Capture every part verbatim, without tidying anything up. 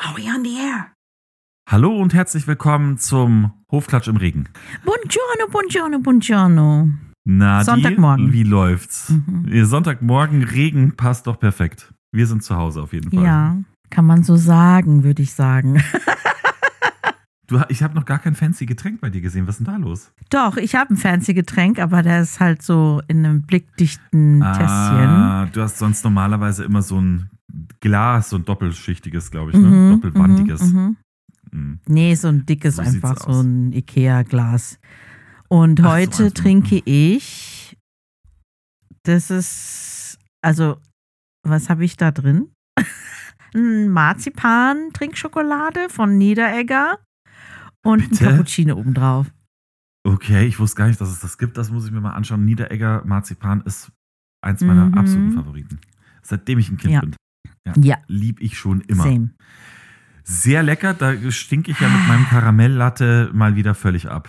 Are we on the air? Hallo und herzlich willkommen zum Hofklatsch im Regen. Buongiorno, buongiorno, buongiorno. Na, Sonntagmorgen. Die, wie läuft's? Mhm. Sonntagmorgen, Regen passt doch perfekt. Wir sind zu Hause auf jeden Fall. Ja, kann man so sagen, würde ich sagen. Du, ich habe noch gar kein fancy Getränk bei dir gesehen. Was ist denn da los? Doch, ich habe ein fancy Getränk, aber der ist halt so in einem blickdichten Tässchen. Ah, du hast sonst normalerweise immer so ein Glas, so ein doppelschichtiges, glaube ich, ne? Mhm, Doppelwandiges. Mhm, mhm. Mhm. Nee, so ein dickes So einfach, sieht's so aus. ein Ikea-Glas. Und Ach so, heute also, trinke ich, das ist, also, was habe ich da drin? Ein Marzipan-Trinkschokolade von Niederegger und Bitte? ein Cappuccino obendrauf. Okay, ich wusste gar nicht, dass es das gibt. Das muss ich mir mal anschauen. Niederegger Marzipan ist eins meiner Mhm. absoluten Favoriten. Seitdem ich ein Kind Ja. bin. Ja, Lieb ich schon immer. same. Sehr lecker, da stinke ich ja mit meinem Karamelllatte mal wieder völlig ab.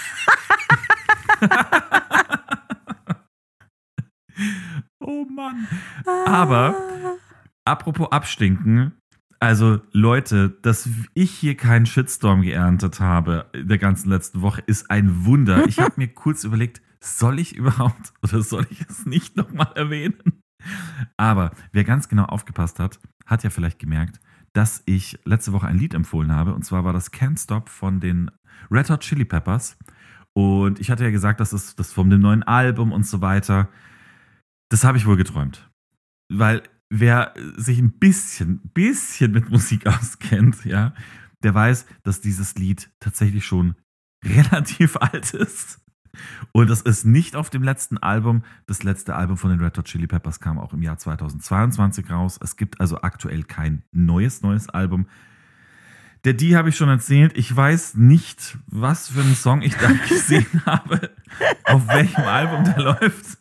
Oh Mann. Aber apropos abstinken, also Leute, dass ich hier keinen Shitstorm geerntet habe in der ganzen letzten Woche, ist ein Wunder. Ich habe mir kurz überlegt, soll ich überhaupt oder soll ich es nicht nochmal erwähnen? Aber wer ganz genau aufgepasst hat, hat ja vielleicht gemerkt, dass ich letzte Woche ein Lied empfohlen habe. Und zwar war das Can't Stop von den Red Hot Chili Peppers. Und ich hatte ja gesagt, das ist das von dem neuen Album und so weiter. Das habe ich wohl geträumt. Weil wer sich ein bisschen, bisschen mit Musik auskennt, ja, der weiß, dass dieses Lied tatsächlich schon relativ alt ist. Und das ist nicht auf dem letzten Album. Das letzte Album von den Red Hot Chili Peppers kam auch im Jahr zweitausendzweiundzwanzig raus. Es gibt also aktuell kein neues, neues Album. Der Die habe ich schon erzählt. Ich weiß nicht, was für einen Song ich da gesehen habe, auf welchem Album der läuft.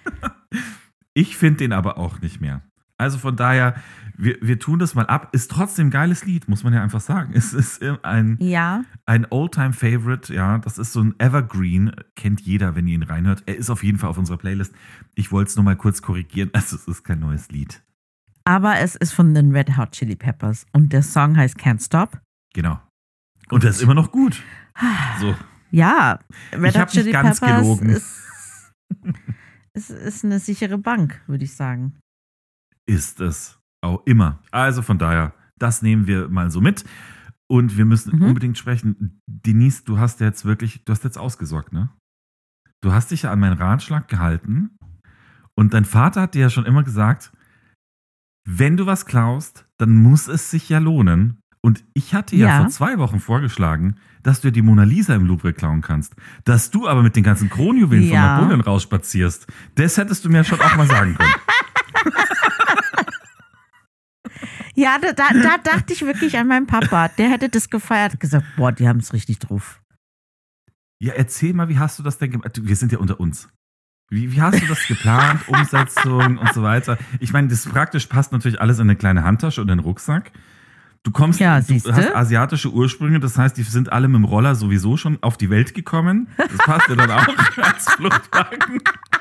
Ich finde den aber auch nicht mehr. Also von daher, wir, wir tun das mal ab. Ist trotzdem ein geiles Lied, muss man ja einfach sagen. Es ist ein, Ja, ein Oldtime-Favorite, ja. Das ist so ein Evergreen, kennt jeder, wenn ihr ihn reinhört. Er ist auf jeden Fall auf unserer Playlist. Ich wollte es nur mal kurz korrigieren. Also es ist kein neues Lied. aber es ist von den Red Hot Chili Peppers und der Song heißt Can't Stop. Genau. Und der ist immer noch gut. So. Ja, Red Ich hab Hot Chili nicht ganz Peppers gelogen. ist, ist, ist eine sichere Bank, würde ich sagen. Ist es auch immer. Also von daher, das nehmen wir mal so mit. Und wir müssen Mhm. unbedingt sprechen. Denise, du hast jetzt wirklich, du hast jetzt ausgesorgt, ne? Du hast dich ja an meinen Ratschlag gehalten. Und dein Vater hat dir ja schon immer gesagt, wenn du was klaust, dann muss es sich ja lohnen. Und ich hatte ja, Ja. vor zwei Wochen vorgeschlagen, dass du dir die Mona Lisa im Louvre klauen kannst. Dass du aber mit den ganzen Kronjuwelen von Ja. Napoleon rausspazierst. Das hättest du mir schon auch mal sagen können. Ja, da, da, da dachte ich wirklich an meinen Papa. Der hätte das gefeiert, gesagt, boah, die haben es richtig drauf. Ja, erzähl mal, wie hast du das denn gemacht? Wir sind ja unter uns. Wie, wie hast du das geplant, Umsetzung und so weiter? Ich meine, das praktisch passt natürlich alles in eine kleine Handtasche und in den Rucksack. Du kommst, Ja, du siehste. hast asiatische Ursprünge, das heißt, die sind alle mit dem Roller sowieso schon auf die Welt gekommen. Das passt ja dann auch als Fluchtwagen.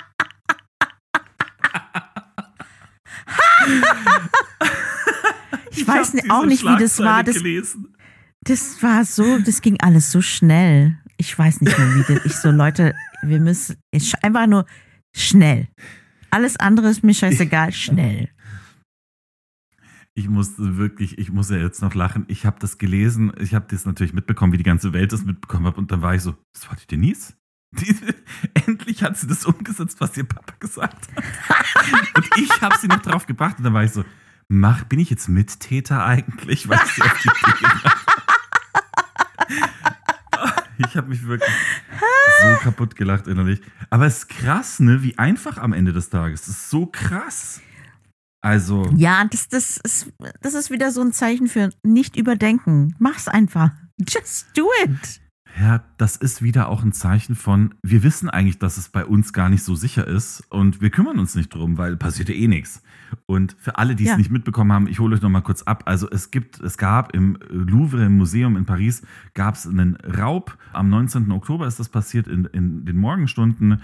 Ich weiß hab ni- auch diese nicht, wie das war. Schlagzeile Das, gelesen. das war so, das ging alles so schnell. Ich weiß nicht mehr, wie das. Ich so, Leute, wir müssen ich, einfach nur schnell. Alles andere ist mir scheißegal, schnell. Ich musste wirklich, ich muss ja jetzt noch lachen. Ich habe das gelesen, ich habe das natürlich mitbekommen, wie die ganze Welt das mitbekommen hat. Und dann war ich so, das war die Denise? Die, endlich hat sie das umgesetzt, was ihr Papa gesagt hat. Und ich habe sie noch drauf gebracht. Und dann war ich so, mach, bin ich jetzt Mittäter eigentlich? Weil ich sie auf die Idee gebracht habe. Ich habe mich wirklich so kaputt gelacht innerlich. Aber es ist krass, ne? Wie einfach am Ende des Tages. Das ist so krass. Also. Ja, das, das, ist, das ist wieder so ein Zeichen für nicht überdenken. Mach's einfach. Just do it. Ja, das ist wieder auch ein Zeichen von, wir wissen eigentlich, dass es bei uns gar nicht so sicher ist und wir kümmern uns nicht drum, weil passiert ja eh nichts. Und für alle, die es Ja. nicht mitbekommen haben, ich hole euch noch mal kurz ab. Also es gibt, es gab im Louvre, im Museum in Paris, gab es einen Raub. Am neunzehnten Oktober ist das passiert in, in den Morgenstunden.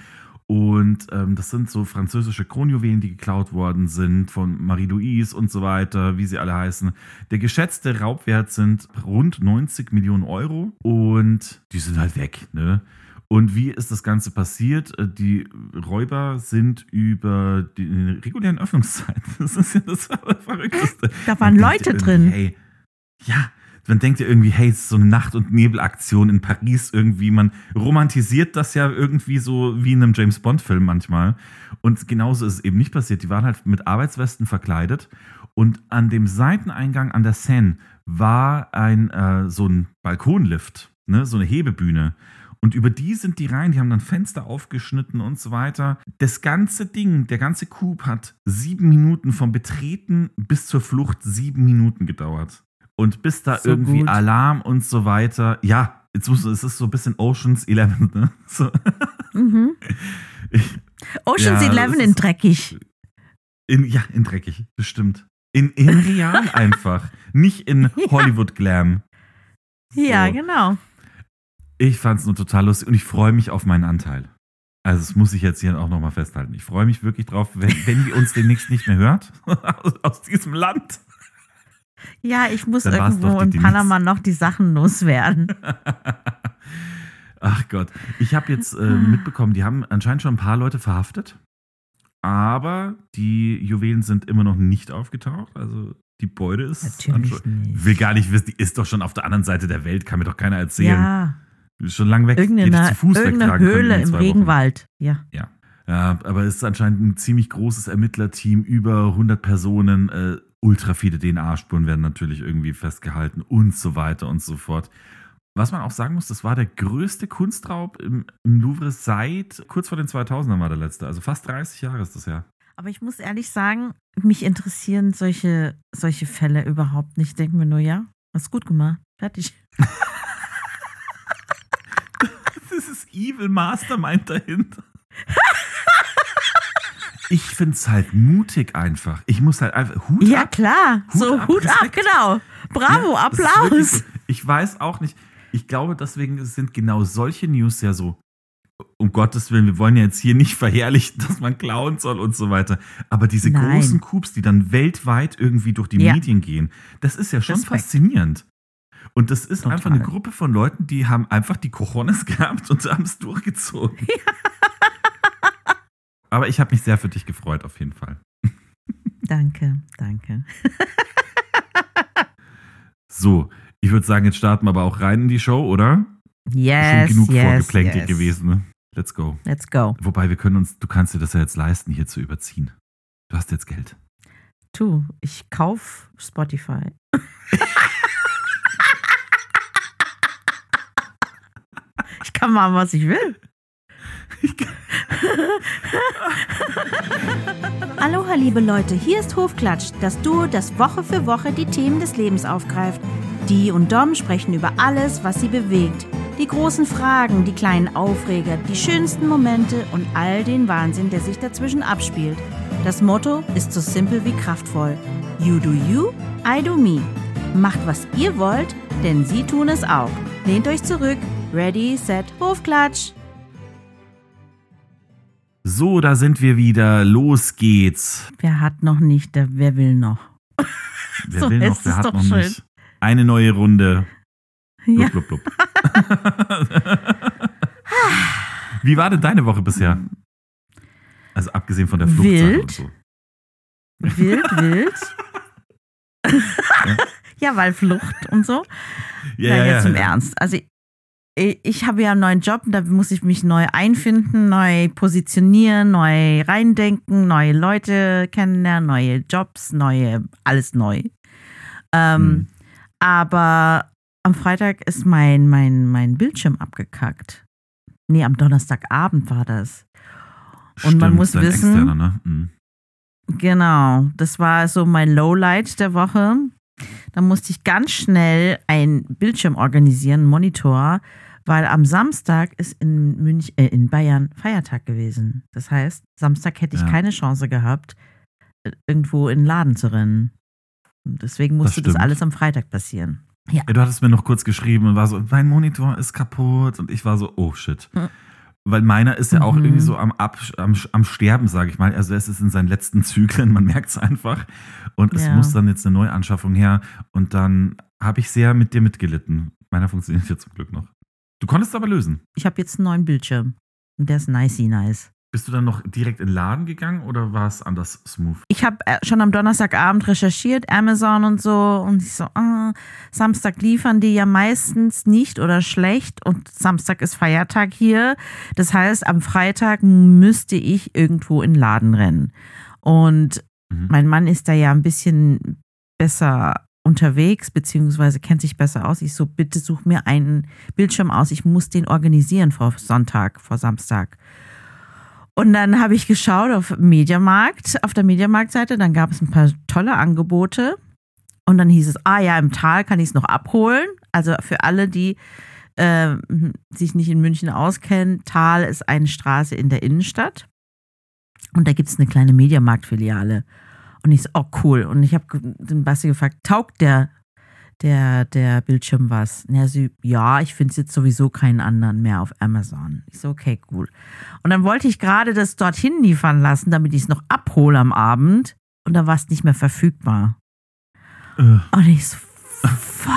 Und ähm, das sind so französische Kronjuwelen, die geklaut worden sind von Marie-Louise und so weiter, wie sie alle heißen. Der geschätzte Raubwert sind rund neunzig Millionen Euro und die sind halt weg, ne? Und wie ist das Ganze passiert? Die Räuber sind über die regulären Öffnungszeiten. Das ist ja das Verrückteste. Da waren Leute drin. Hey, ja, man denkt ja irgendwie, hey, es ist so eine Nacht- und Nebelaktion in Paris irgendwie. Man romantisiert das ja irgendwie so wie in einem James-Bond-Film manchmal. Und genauso ist es eben nicht passiert. Die waren halt mit Arbeitswesten verkleidet. Und an dem Seiteneingang an der Seine war ein äh, so ein Balkonlift, ne, so eine Hebebühne. Und über die sind die rein, die haben dann Fenster aufgeschnitten und so weiter. Das ganze Ding, der ganze Coup hat sieben Minuten vom Betreten bis zur Flucht sieben Minuten gedauert. Und bis da so irgendwie gut. Alarm und so weiter. Ja, jetzt muss, es ist so ein bisschen Ocean's Eleven, ne? So. Mhm. Ich, Ocean's ja, Eleven in dreckig. In, ja, in dreckig, bestimmt. In, in real einfach. Nicht in ja. Hollywood Glam. So. Ja, genau. Ich fand es nur total lustig und ich freue mich auf meinen Anteil. Also das muss ich jetzt hier auch nochmal festhalten. Ich freue mich wirklich drauf, wenn, wenn ihr uns demnächst nicht mehr hört, aus, aus diesem Land. Ja, ich muss irgendwo in Panama noch die Sachen loswerden. Ach Gott. Ich habe jetzt äh, mitbekommen, die haben anscheinend schon ein paar Leute verhaftet, aber die Juwelen sind immer noch nicht aufgetaucht. Also die Beute ist... Natürlich nicht. Will gar nicht wissen, die ist doch schon auf der anderen Seite der Welt, kann mir doch keiner erzählen. Ja. Schon lang weg, irgendeine, zu Fuß irgendeine Höhle im Regenwald. Ja. ja. Ja, aber es ist anscheinend ein ziemlich großes Ermittlerteam, über hundert Personen, äh, ultra viele D N A-Spuren werden natürlich irgendwie festgehalten und so weiter und so fort. Was man auch sagen muss, das war der größte Kunstraub im, im Louvre seit kurz vor den zweitausendern war der letzte, also fast dreißig Jahre ist das ja. Aber ich muss ehrlich sagen, mich interessieren solche, solche Fälle überhaupt nicht. Ich denke mir nur, ja, hast gut gemacht, fertig. Das ist Evil Mastermind dahinter. Ich finde es halt mutig einfach. Ich muss halt einfach Hut ja, ab. klar. Hut so ab, Hut ab, Respekt. genau. Bravo, ja, Applaus. So. Ich weiß auch nicht. Ich glaube, deswegen sind genau solche News ja so, um Gottes Willen, wir wollen ja jetzt hier nicht verherrlichen, dass man klauen soll und so weiter. Aber diese Nein. großen Coups, die dann weltweit irgendwie durch die ja. Medien gehen, das ist ja schon Respekt. Faszinierend. Und das ist Total. einfach eine Gruppe von Leuten, die haben einfach die Cojones gehabt und haben es durchgezogen. Ja. Aber ich habe mich sehr für dich gefreut, auf jeden Fall. Danke, danke. So, ich würde sagen, jetzt starten wir aber auch rein in die Show, oder? Yes, Schon genug yes, Vorgeplänkel yes. gewesen, ne? Let's go. Let's go. Wobei, wir können uns, du kannst dir das ja jetzt leisten, hier zu überziehen. Du hast jetzt Geld. Tu, ich kauf Spotify. Ich kann machen, was ich will. Aloha, liebe Leute, hier ist Hofklatsch, das Duo, das Woche für Woche die Themen des Lebens aufgreift. Die und Dom sprechen über alles, was sie bewegt. Die großen Fragen, die kleinen Aufreger, die schönsten Momente und all den Wahnsinn, der sich dazwischen abspielt. Das Motto ist so simpel wie kraftvoll. You do you, I do me. Macht, was ihr wollt, denn sie tun es auch. Lehnt euch zurück. Ready, set, Hofklatsch. So, da sind wir wieder. Los geht's. Wer hat noch nicht, der, wer will noch? Wer so will noch, wer hat noch schön. Nicht? Eine neue Runde. Ja. Blub, blub, blub. Wie war denn deine Woche bisher? Also abgesehen von der Flucht wild. Und so. Wild, wild. ja. ja, weil Flucht und so. Ja, Nein, ja, jetzt ja, im ja. Ernst. Also ich, ich habe ja einen neuen Job, da muss ich mich neu einfinden, neu positionieren, neu reindenken, neue Leute kennenlernen, neue Jobs, neue, alles neu. Ähm, hm. Aber am Freitag ist mein, mein, mein Bildschirm abgekackt. Nee, am Donnerstagabend war das. Und Stimmt, man muss dein wissen, Externer, ne? Mhm. Genau, das war so mein Lowlight der Woche. Da musste ich ganz schnell einen Bildschirm organisieren, einen Monitor, weil am Samstag ist in München, äh, in Bayern Feiertag gewesen. Das heißt, Samstag hätte ich Ja. keine Chance gehabt, irgendwo in den Laden zu rennen. Und deswegen musste das, das alles am Freitag passieren. Ja. Ja, du hattest mir noch kurz geschrieben und war so, mein Monitor ist kaputt und ich war so, oh shit. Hm. Weil meiner ist ja auch Mhm. irgendwie so am, Ab, am, am Sterben, sage ich mal. Also es ist in seinen letzten Zyklen, man merkt es einfach. Und es Ja. muss dann jetzt eine Neuanschaffung her. Und dann habe ich sehr mit dir mitgelitten. Meiner funktioniert jetzt zum Glück noch. Du konntest aber lösen. Ich habe jetzt einen neuen Bildschirm. Und der ist nicey nice. Bist du dann noch direkt in den Laden gegangen oder war es anders smooth? Ich habe äh, schon am Donnerstagabend recherchiert, Amazon und so. Und ich so, ah, Samstag liefern die ja meistens nicht oder schlecht. Und Samstag ist Feiertag hier. Das heißt, am Freitag müsste ich irgendwo in den Laden rennen. Und Mhm. mein Mann ist da ja ein bisschen besser unterwegs, beziehungsweise kennt sich besser aus. Ich so, bitte such mir einen Bildschirm aus. Ich muss den organisieren vor Sonntag, vor Samstag. Und dann habe ich geschaut auf Mediamarkt, auf der Mediamarkt-Seite, dann gab es ein paar tolle Angebote. Und dann hieß es, ah ja, im Tal kann ich es noch abholen. Also für alle, die äh, sich nicht in München auskennen, Tal ist eine Straße in der Innenstadt. Und da gibt es eine kleine Mediamarkt-Filiale. Und ich so, oh cool. Und ich habe den Basti gefragt, taugt der, der, der Bildschirm was? Und er so, ja, ich finde es jetzt sowieso keinen anderen mehr auf Amazon. Ich so, okay, cool. Und dann wollte ich gerade das dorthin liefern lassen, damit ich es noch abhole am Abend. Und da war es nicht mehr verfügbar. Äh. Und ich so, fuck.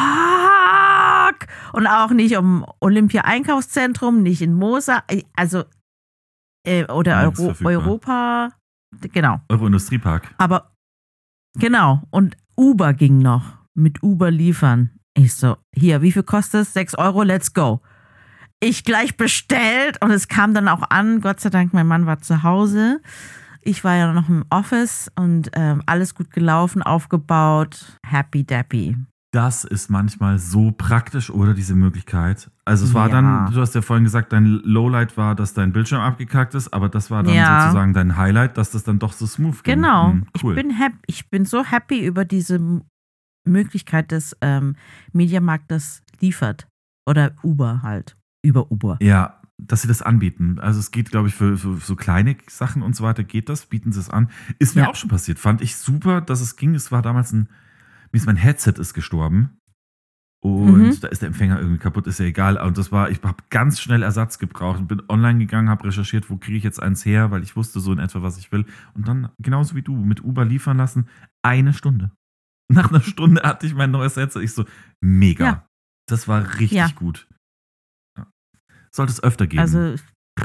Und auch nicht um Olympia-Einkaufszentrum, nicht in Mosa, also, äh, oder Nirgends Euro, verfügbar. Europa, genau. Euro-Industriepark. Aber, genau. Und Uber ging noch. Mit Uber liefern. Ich so, hier, wie viel kostet es? sechs Euro, let's go. Ich gleich bestellt und es kam dann auch an. Gott sei Dank, mein Mann war zu Hause. Ich war ja noch im Office und ähm, alles gut gelaufen, aufgebaut. Happy dappy. Das ist manchmal so praktisch, oder diese Möglichkeit. Also es war Ja. dann, du hast ja vorhin gesagt, dein Lowlight war, dass dein Bildschirm abgekackt ist, aber das war dann Ja. sozusagen dein Highlight, dass das dann doch so smooth ging. Genau. Hm, cool. Ich bin happy, ich bin so happy über diese M- Möglichkeit, dass ähm, Mediamarkt das liefert. Oder Uber halt. Über Uber. Ja, dass sie das anbieten. Also es geht, glaube ich, für, für so kleine Sachen und so weiter geht das, bieten sie es an. Ist mir Ja. auch schon passiert. Fand ich super, dass es ging. Es war damals ein, wie ist mein Headset ist gestorben. Und Mhm. da ist der Empfänger irgendwie kaputt, ist ja egal. Und das war, ich habe ganz schnell Ersatz gebraucht und bin online gegangen, habe recherchiert, wo kriege ich jetzt eins her, weil ich wusste so in etwa, was ich will. Und dann, genauso wie du, mit Uber liefern lassen, eine Stunde. Nach einer Stunde hatte ich mein neues Headset. Ich so, mega. Ja. Das war richtig Ja. gut. Ja. Sollte es öfter geben. Also,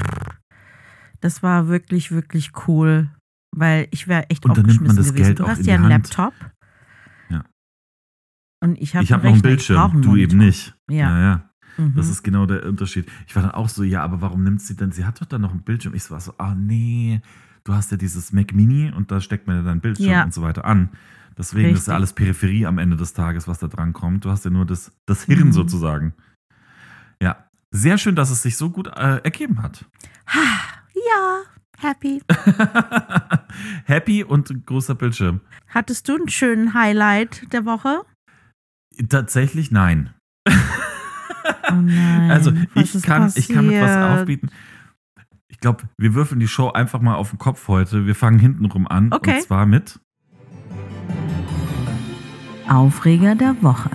das war wirklich, wirklich cool. Weil ich wäre echt Und dann nimmt man aufgeschmissen das gewesen. Geld Du auch hast in ja die einen Hand. Laptop. Ja. Und ich habe ich habe noch einen Bildschirm, du eben nicht. Ja. ja, ja. Mhm. Das ist genau der Unterschied. Ich war dann auch so, ja, aber warum nimmt sie denn? Sie hat doch dann noch einen Bildschirm. Ich war so, ah nee, du hast ja dieses Mac Mini und da steckt man ja deinen Bildschirm Ja. und so weiter an. Deswegen ist ja Richtig. alles Peripherie am Ende des Tages, was da dran kommt. Du hast ja nur das, das Hirn Mhm. sozusagen. Ja, sehr schön, dass es sich so gut äh, ergeben hat. Ja, happy. Happy und großer Bildschirm. Hattest du einen schönen Highlight der Woche? Tatsächlich nein. Oh nein. Also was ich ist kann, ich kann mit was passiert? aufbieten. Ich glaube, wir würfeln die Show einfach mal auf den Kopf heute. Wir fangen hintenrum an. Okay. Und zwar mit Aufreger der Woche.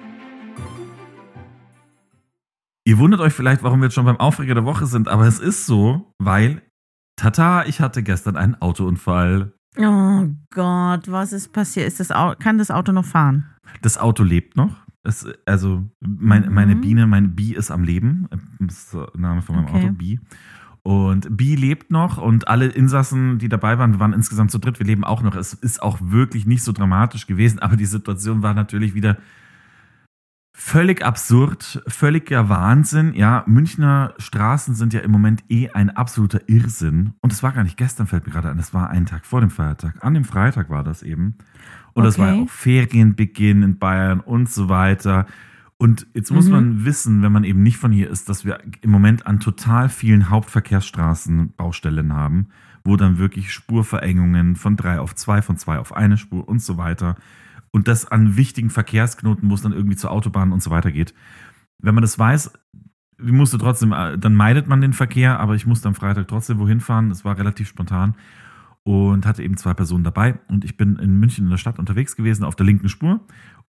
Ihr wundert euch vielleicht, warum wir jetzt schon beim Aufreger der Woche sind, aber es ist so, weil, tata, ich hatte gestern einen Autounfall. Oh Gott, was ist passiert? Ist das Au- kann das Auto noch fahren? Das Auto lebt noch. Es, also mein, Mhm. meine Biene, mein Bi ist am Leben. Das ist der Name von meinem Okay. Auto, Bi. Und Bi lebt noch und alle Insassen, die dabei waren, wir waren insgesamt zu dritt, wir leben auch noch. Es ist auch wirklich nicht so dramatisch gewesen, aber die Situation war natürlich wieder völlig absurd, völliger Wahnsinn. Ja, Münchner Straßen sind ja im Moment eh ein absoluter Irrsinn. Und es war gar nicht gestern, fällt mir gerade ein, das war ein Tag vor dem Feiertag. An dem Freitag war das eben. Und das war ja Okay. auch Ferienbeginn in Bayern und so weiter. Und jetzt muss Mhm. man wissen, wenn man eben nicht von hier ist, dass wir im Moment an total vielen Hauptverkehrsstraßen Baustellen haben, wo dann wirklich Spurverengungen von drei auf zwei, von zwei auf eine Spur und so weiter. Und das an wichtigen Verkehrsknoten, wo es dann irgendwie zur Autobahn und so weiter geht. Wenn man das weiß, musste trotzdem, dann meidet man den Verkehr, aber ich musste am Freitag trotzdem wohin fahren. Es war relativ spontan und hatte eben zwei Personen dabei. Und ich bin in München in der Stadt unterwegs gewesen, auf der linken Spur.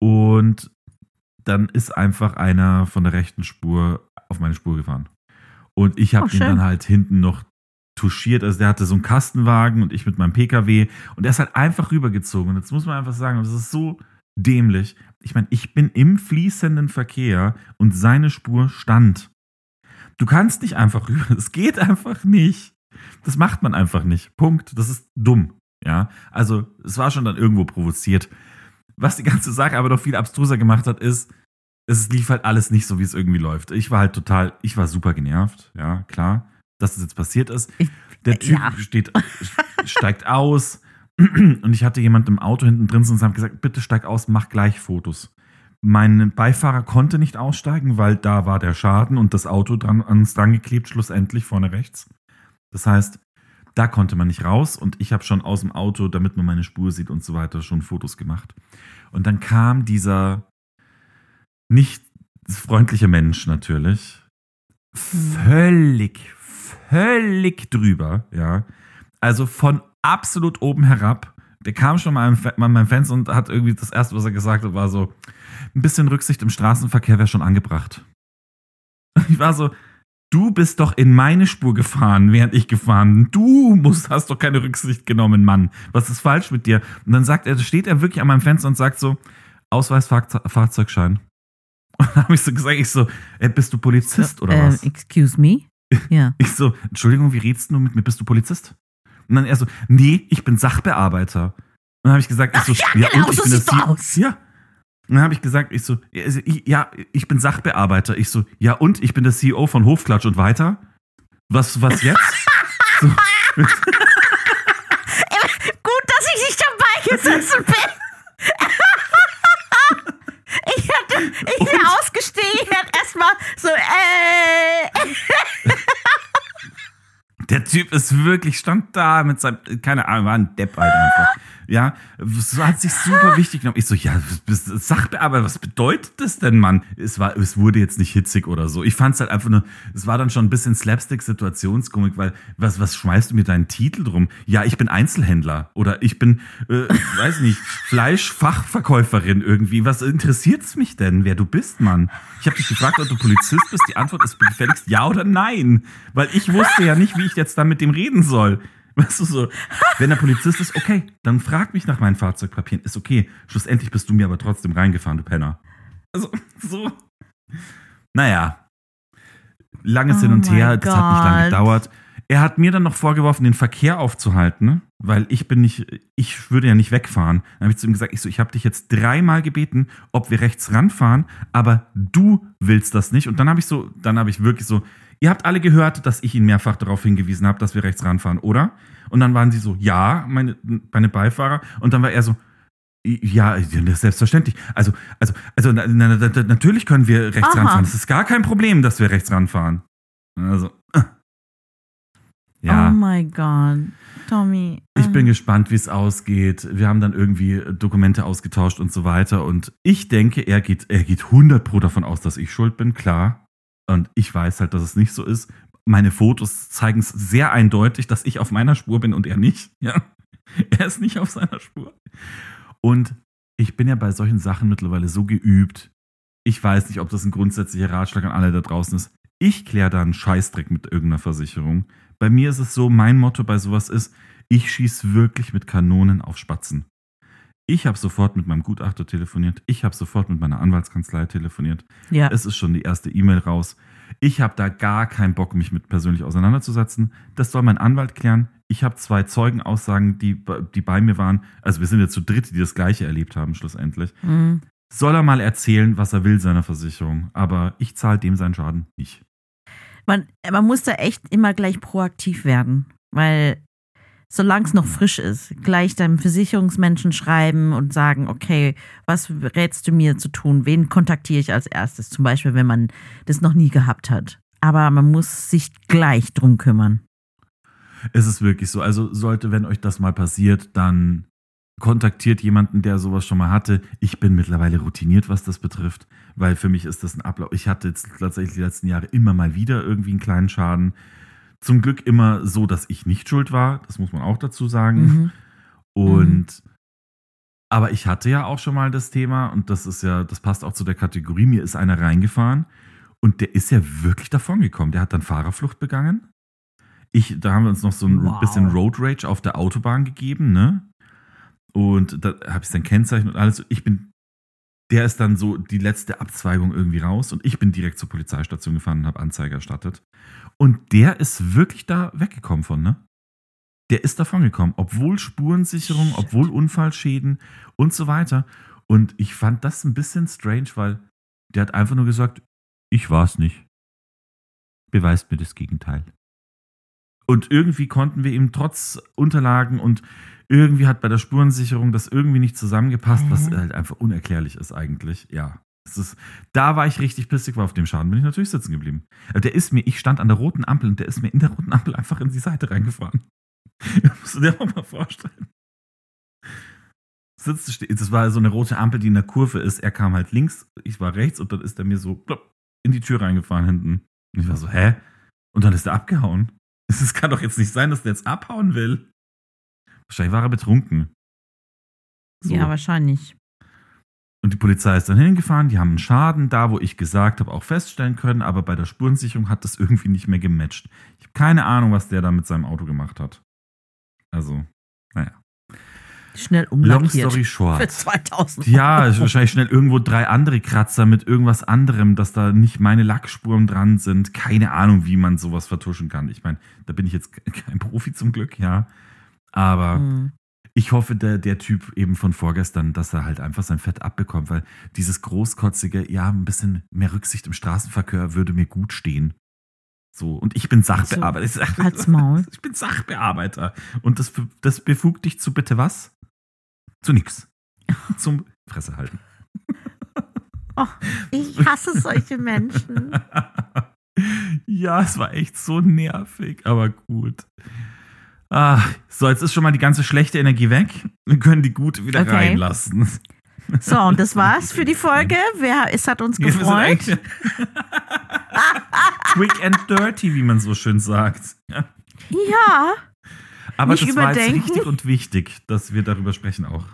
Und dann ist einfach einer von der rechten Spur auf meine Spur gefahren. Und ich habe Oh, ihn schön. dann halt hinten noch touchiert. Also der hatte so einen Kastenwagen und ich mit meinem P K W. Und er ist halt einfach rübergezogen. Und jetzt muss man einfach sagen, das ist so dämlich. Ich meine, ich bin im fließenden Verkehr und seine Spur stand. Du kannst nicht einfach rüber. Das geht einfach nicht. Das macht man einfach nicht. Punkt. Das ist dumm. Ja, also es war schon dann irgendwo provoziert. Was die ganze Sache aber noch viel abstruser gemacht hat, ist, es lief halt alles nicht so, wie es irgendwie läuft. Ich war halt total, ich war super genervt. Ja, klar, dass das jetzt passiert ist. Ich, Der Typ ja. steht, steigt aus und ich hatte jemanden im Auto hinten drin und habe gesagt, bitte steig aus, mach gleich Fotos. Mein Beifahrer konnte nicht aussteigen, weil da war der Schaden und das Auto dran, an uns dran geklebt, schlussendlich vorne rechts. Das heißt, da konnte man nicht raus und ich habe schon aus dem Auto, damit man meine Spur sieht und so weiter, schon Fotos gemacht. Und dann kam dieser nicht freundliche Mensch natürlich völlig, völlig drüber, ja. Also von absolut oben herab. Der kam schon mal an meinem Fenster und hat irgendwie das erste, was er gesagt hat, war so, ein bisschen Rücksicht im Straßenverkehr wäre schon angebracht. Ich war so, du bist doch in meine Spur gefahren, während ich gefahren bin. Du musst, hast doch keine Rücksicht genommen, Mann. Was ist falsch mit dir? Und dann sagt er, steht er wirklich an meinem Fenster und sagt so, Ausweis, Fahrze- Fahrzeugschein. Und dann habe ich so gesagt, ich so, ey, bist du Polizist oder äh, was? Excuse me? Ja. Ich so, Entschuldigung, wie redest du mit mir? Bist du Polizist? Und dann er so, nee, ich bin Sachbearbeiter. Und dann habe ich gesagt, ich so, Ach, ja, genau, und ich so bin sieht's das doch aus. Ja. Und dann habe ich gesagt, ich so, also ich, ja, ich bin Sachbearbeiter. Ich so, ja und? Ich bin der C E O von Hofklatsch und weiter? Was, was jetzt? So. Gut, dass ich nicht dabei gesessen bin. Ich hätte, ich wäre Und? ausgestiegen, ich hätte erstmal so, äh. Der Typ ist wirklich, stand da mit seinem, keine Ahnung, war ein Depp halt einfach. Ja, so hat sich super wichtig genommen. Ich so, ja, bist Sachbearbeiter, was bedeutet das denn, Mann? Es war, es wurde jetzt nicht hitzig oder so. Ich fand es halt einfach nur, es war dann schon ein bisschen Slapstick-Situationskomik, weil, was, was schmeißt du mir deinen Titel drum? Ja, ich bin Einzelhändler oder ich bin, äh, weiß nicht, Fleischfachverkäuferin irgendwie. Was interessiert es mich denn, wer du bist, Mann? Ich habe dich gefragt, ob du Polizist bist. Die Antwort ist gefälligst ja oder nein. Weil ich wusste ja nicht, wie ich jetzt da mit dem reden soll. Weißt du so, wenn der Polizist ist, okay, dann frag mich nach meinen Fahrzeugpapieren. Ist okay. Schlussendlich bist du mir aber trotzdem reingefahren, du Penner. Also, so. Naja. Langes Oh Hin und her, mein das hat nicht lange Gott. gedauert. Er hat mir dann noch vorgeworfen, den Verkehr aufzuhalten, weil ich bin nicht, ich würde ja nicht wegfahren. Dann habe ich zu ihm gesagt, ich so, ich habe dich jetzt dreimal gebeten, ob wir rechts ranfahren, aber du willst das nicht. Und dann habe ich so, dann habe ich wirklich so, ihr habt alle gehört, dass ich ihn mehrfach darauf hingewiesen habe, dass wir rechts ranfahren, oder? Und dann waren sie so, ja, meine, meine Beifahrer. Und dann war er so, ja, das ist selbstverständlich. Also, also, also na, na, na, natürlich können wir rechts Aha. ranfahren. Es ist gar kein Problem, dass wir rechts ranfahren. Also, äh. ja. Oh mein Gott, Tommy. Ich bin gespannt, wie es ausgeht. Wir haben dann irgendwie Dokumente ausgetauscht und so weiter. Und ich denke, er geht, er geht hundert Pro davon aus, dass ich schuld bin, klar. Und ich weiß halt, dass es nicht so ist. Meine Fotos zeigen es sehr eindeutig, dass ich auf meiner Spur bin und er nicht. Ja, er ist nicht auf seiner Spur. Und ich bin ja bei solchen Sachen mittlerweile so geübt. Ich weiß nicht, ob das ein grundsätzlicher Ratschlag an alle da draußen ist. Ich kläre da einen Scheißdreck mit irgendeiner Versicherung. Bei mir ist es so, mein Motto bei sowas ist, ich schieße wirklich mit Kanonen auf Spatzen. Ich habe sofort mit meinem Gutachter telefoniert. Ich habe sofort mit meiner Anwaltskanzlei telefoniert. Ja. Es ist schon die erste E-Mail raus. Ich habe da gar keinen Bock, mich mit persönlich auseinanderzusetzen. Das soll mein Anwalt klären. Ich habe zwei Zeugenaussagen, die, die bei mir waren. Also wir sind jetzt zu dritt, die das Gleiche erlebt haben, schlussendlich. Mhm. Soll er mal erzählen, was er will seiner Versicherung. Aber ich zahle dem seinen Schaden nicht. Man, man muss da echt immer gleich proaktiv werden, weil solange es noch frisch ist, gleich deinem Versicherungsmenschen schreiben und sagen, okay, was rätst du mir zu tun? Wen kontaktiere ich als erstes? Zum Beispiel, wenn man das noch nie gehabt hat. Aber man muss sich gleich drum kümmern. Es ist wirklich so. Also sollte, wenn euch das mal passiert, dann kontaktiert jemanden, der sowas schon mal hatte. Ich bin mittlerweile routiniert, was das betrifft, weil für mich ist das ein Ablauf. Ich hatte jetzt tatsächlich die letzten Jahre immer mal wieder irgendwie einen kleinen Schaden. Zum Glück immer so, dass ich nicht schuld war. Das muss man auch dazu sagen. Mhm. Und mhm. aber ich hatte ja auch schon mal das Thema und das ist ja, das passt auch zu der Kategorie. Mir ist einer reingefahren Und der ist ja wirklich davongekommen. Der hat dann Fahrerflucht begangen. Ich, da haben wir uns noch so ein Wow. bisschen Road Rage auf der Autobahn gegeben, ne? Und da habe ich sein Kennzeichen und alles. Ich bin, der ist dann so die letzte Abzweigung irgendwie raus und ich bin direkt zur Polizeistation gefahren und habe Anzeige erstattet. Und der ist wirklich da weggekommen von, ne? Der ist davon gekommen, obwohl Spurensicherung, Shit. obwohl Unfallschäden und so weiter. Und ich fand das ein bisschen strange, weil der hat einfach nur gesagt, ich war's nicht. Beweist mir das Gegenteil. Und irgendwie konnten wir ihm trotz Unterlagen und irgendwie hat bei der Spurensicherung das irgendwie nicht zusammengepasst, was Hä? halt einfach unerklärlich ist eigentlich. Ja, es ist, da war ich richtig pissig, weil auf dem Schaden bin ich natürlich sitzen geblieben. Aber der ist mir, ich stand an der roten Ampel und der ist mir in der roten Ampel einfach in die Seite reingefahren. Das musst du dir auch mal vorstellen. Sitzt, ste- das war so eine rote Ampel, die in der Kurve ist. Er kam halt links, ich war rechts und dann ist er mir so plopp, in die Tür reingefahren hinten. Und ich war so, hä? Und dann ist er abgehauen. Es kann doch jetzt nicht sein, dass der jetzt abhauen will. Wahrscheinlich war er betrunken. So. Ja, wahrscheinlich. Und die Polizei ist dann hingefahren, die haben einen Schaden da, wo ich gesagt habe, auch feststellen können, aber bei der Spurensicherung hat das irgendwie nicht mehr gematcht. Ich habe keine Ahnung, was der da mit seinem Auto gemacht hat. Also, naja. Schnell Long umlackiert. story Für short. zweitausend. Ja, ist wahrscheinlich schnell irgendwo drei andere Kratzer mit irgendwas anderem, dass da nicht meine Lackspuren dran sind. Keine Ahnung, wie man sowas vertuschen kann. Ich meine, da bin ich jetzt kein Profi zum Glück, ja. Aber Hm. ich hoffe, der, der Typ eben von vorgestern, dass er halt einfach sein Fett abbekommt, weil dieses großkotzige, ja, ein bisschen mehr Rücksicht im Straßenverkehr würde mir gut stehen. So, und ich bin Sachbearbeiter. Halt's Maul. Ich bin Sachbearbeiter. Und das, das befugt dich zu bitte was? Zu nix. Zum Fresse halten. Oh, ich hasse solche Menschen. Ja, es war echt so nervig, aber gut. Ah, so, jetzt ist schon mal die ganze schlechte Energie weg. Wir können die gute wieder Okay. reinlassen. So, und das war's für die Folge. Wer, es hat uns Wir sind gefreut. eigentlich- Quick and dirty, wie man so schön sagt. Ja. Ja. Aber Nicht das war jetzt überdenken. richtig und wichtig, dass wir darüber sprechen auch.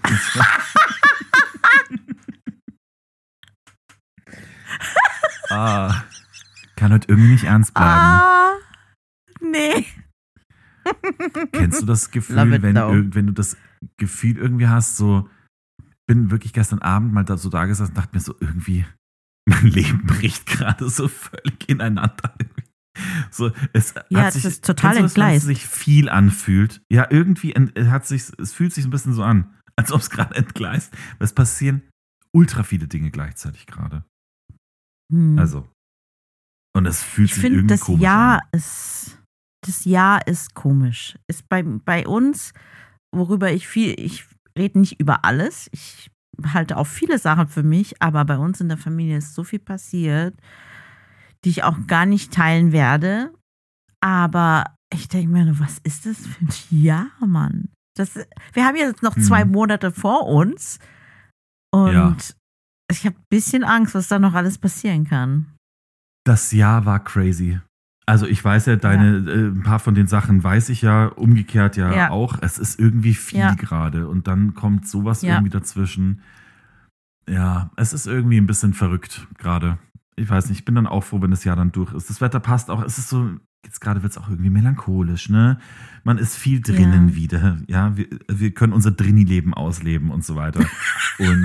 ah, kann heute irgendwie nicht ernst bleiben. Ah. Nee. Kennst du das Love Gefühl, it wenn, though. irg- wenn du das Gefühl irgendwie hast, so, bin wirklich gestern Abend mal da so da gesessen und dachte mir so, irgendwie, mein Leben bricht gerade so völlig ineinander. So, es Ja, hat es sich, ist total kennst du das, wenn es entgleist. sich viel anfühlt. Ja, irgendwie ent- es hat sich, es fühlt sich ein bisschen so an, als ob es gerade entgleist. Weil es passieren ultra viele Dinge gleichzeitig gerade. Hm. Also. Und es fühlt ich sich finde, irgendwie das komisch Jahr an. ist, das Jahr ist komisch. Ist bei, bei uns, worüber ich viel, ich rede nicht über alles. Ich halte auch viele Sachen für mich, aber bei uns in der Familie ist so viel passiert, die ich auch gar nicht teilen werde. Aber ich denke mir, was ist das für ein Jahr, Mann? Das, wir haben jetzt noch zwei Mhm. Monate vor uns und Ja. ich habe ein bisschen Angst, was da noch alles passieren kann. Das Jahr war crazy. Also ich weiß ja, deine, äh, ein paar von den Sachen weiß ich ja, umgekehrt ja, Ja. auch. Es ist irgendwie viel Ja. gerade und dann kommt sowas Ja. irgendwie dazwischen. Ja, es ist irgendwie ein bisschen verrückt gerade. Ich weiß nicht, ich bin dann auch froh, wenn das Jahr dann durch ist. Das Wetter passt auch, es ist so, jetzt gerade wird es auch irgendwie melancholisch, ne? Man ist viel drinnen Ja. wieder, ja, wir, wir können unser Drini-Leben ausleben und so weiter. Und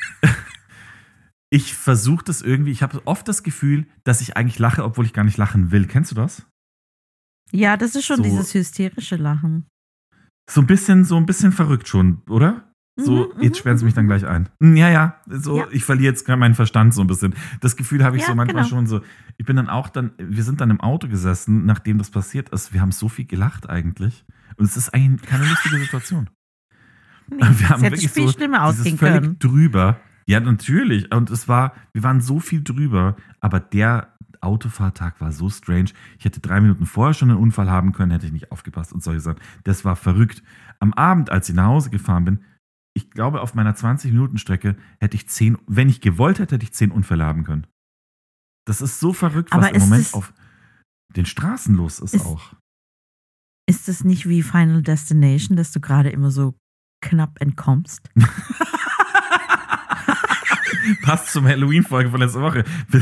ich versuche das irgendwie, ich habe oft das Gefühl, dass ich eigentlich lache, obwohl ich gar nicht lachen will. Kennst du das? Ja, das ist schon So- dieses hysterische Lachen. So ein bisschen, so ein bisschen verrückt schon, oder? So, Mhm, jetzt mhm, sperren sie mich dann gleich ein. Hm, Ja, ja, so, Ja. ich verliere jetzt gerade meinen Verstand so ein bisschen. Das Gefühl habe ich Ja, so manchmal genau. schon so. Ich bin dann auch dann, wir sind dann im Auto gesessen, nachdem das passiert ist. Wir haben so viel gelacht eigentlich. Und es ist eigentlich keine lustige Situation. Nee, Wir es haben hätte wirklich viel so schlimmer dieses ausgehen völlig können. drüber. Ja, natürlich. Und es war, wir waren so viel drüber, aber der Autofahrtag war so strange. Ich hätte drei Minuten vorher schon einen Unfall haben können, hätte ich nicht aufgepasst und solche Sachen. Das war verrückt. Am Abend, als ich nach Hause gefahren bin, ich glaube, auf meiner zwanzig-Minuten-Strecke hätte ich zehn, wenn ich gewollt hätte, hätte ich zehn Unfälle haben können. Das ist so verrückt, was Aber im ist Moment es- auf den Straßen los ist, ist- auch. Ist es nicht wie Final Destination, dass du gerade immer so knapp entkommst? Passt zum Halloween-Folge von letzter Woche.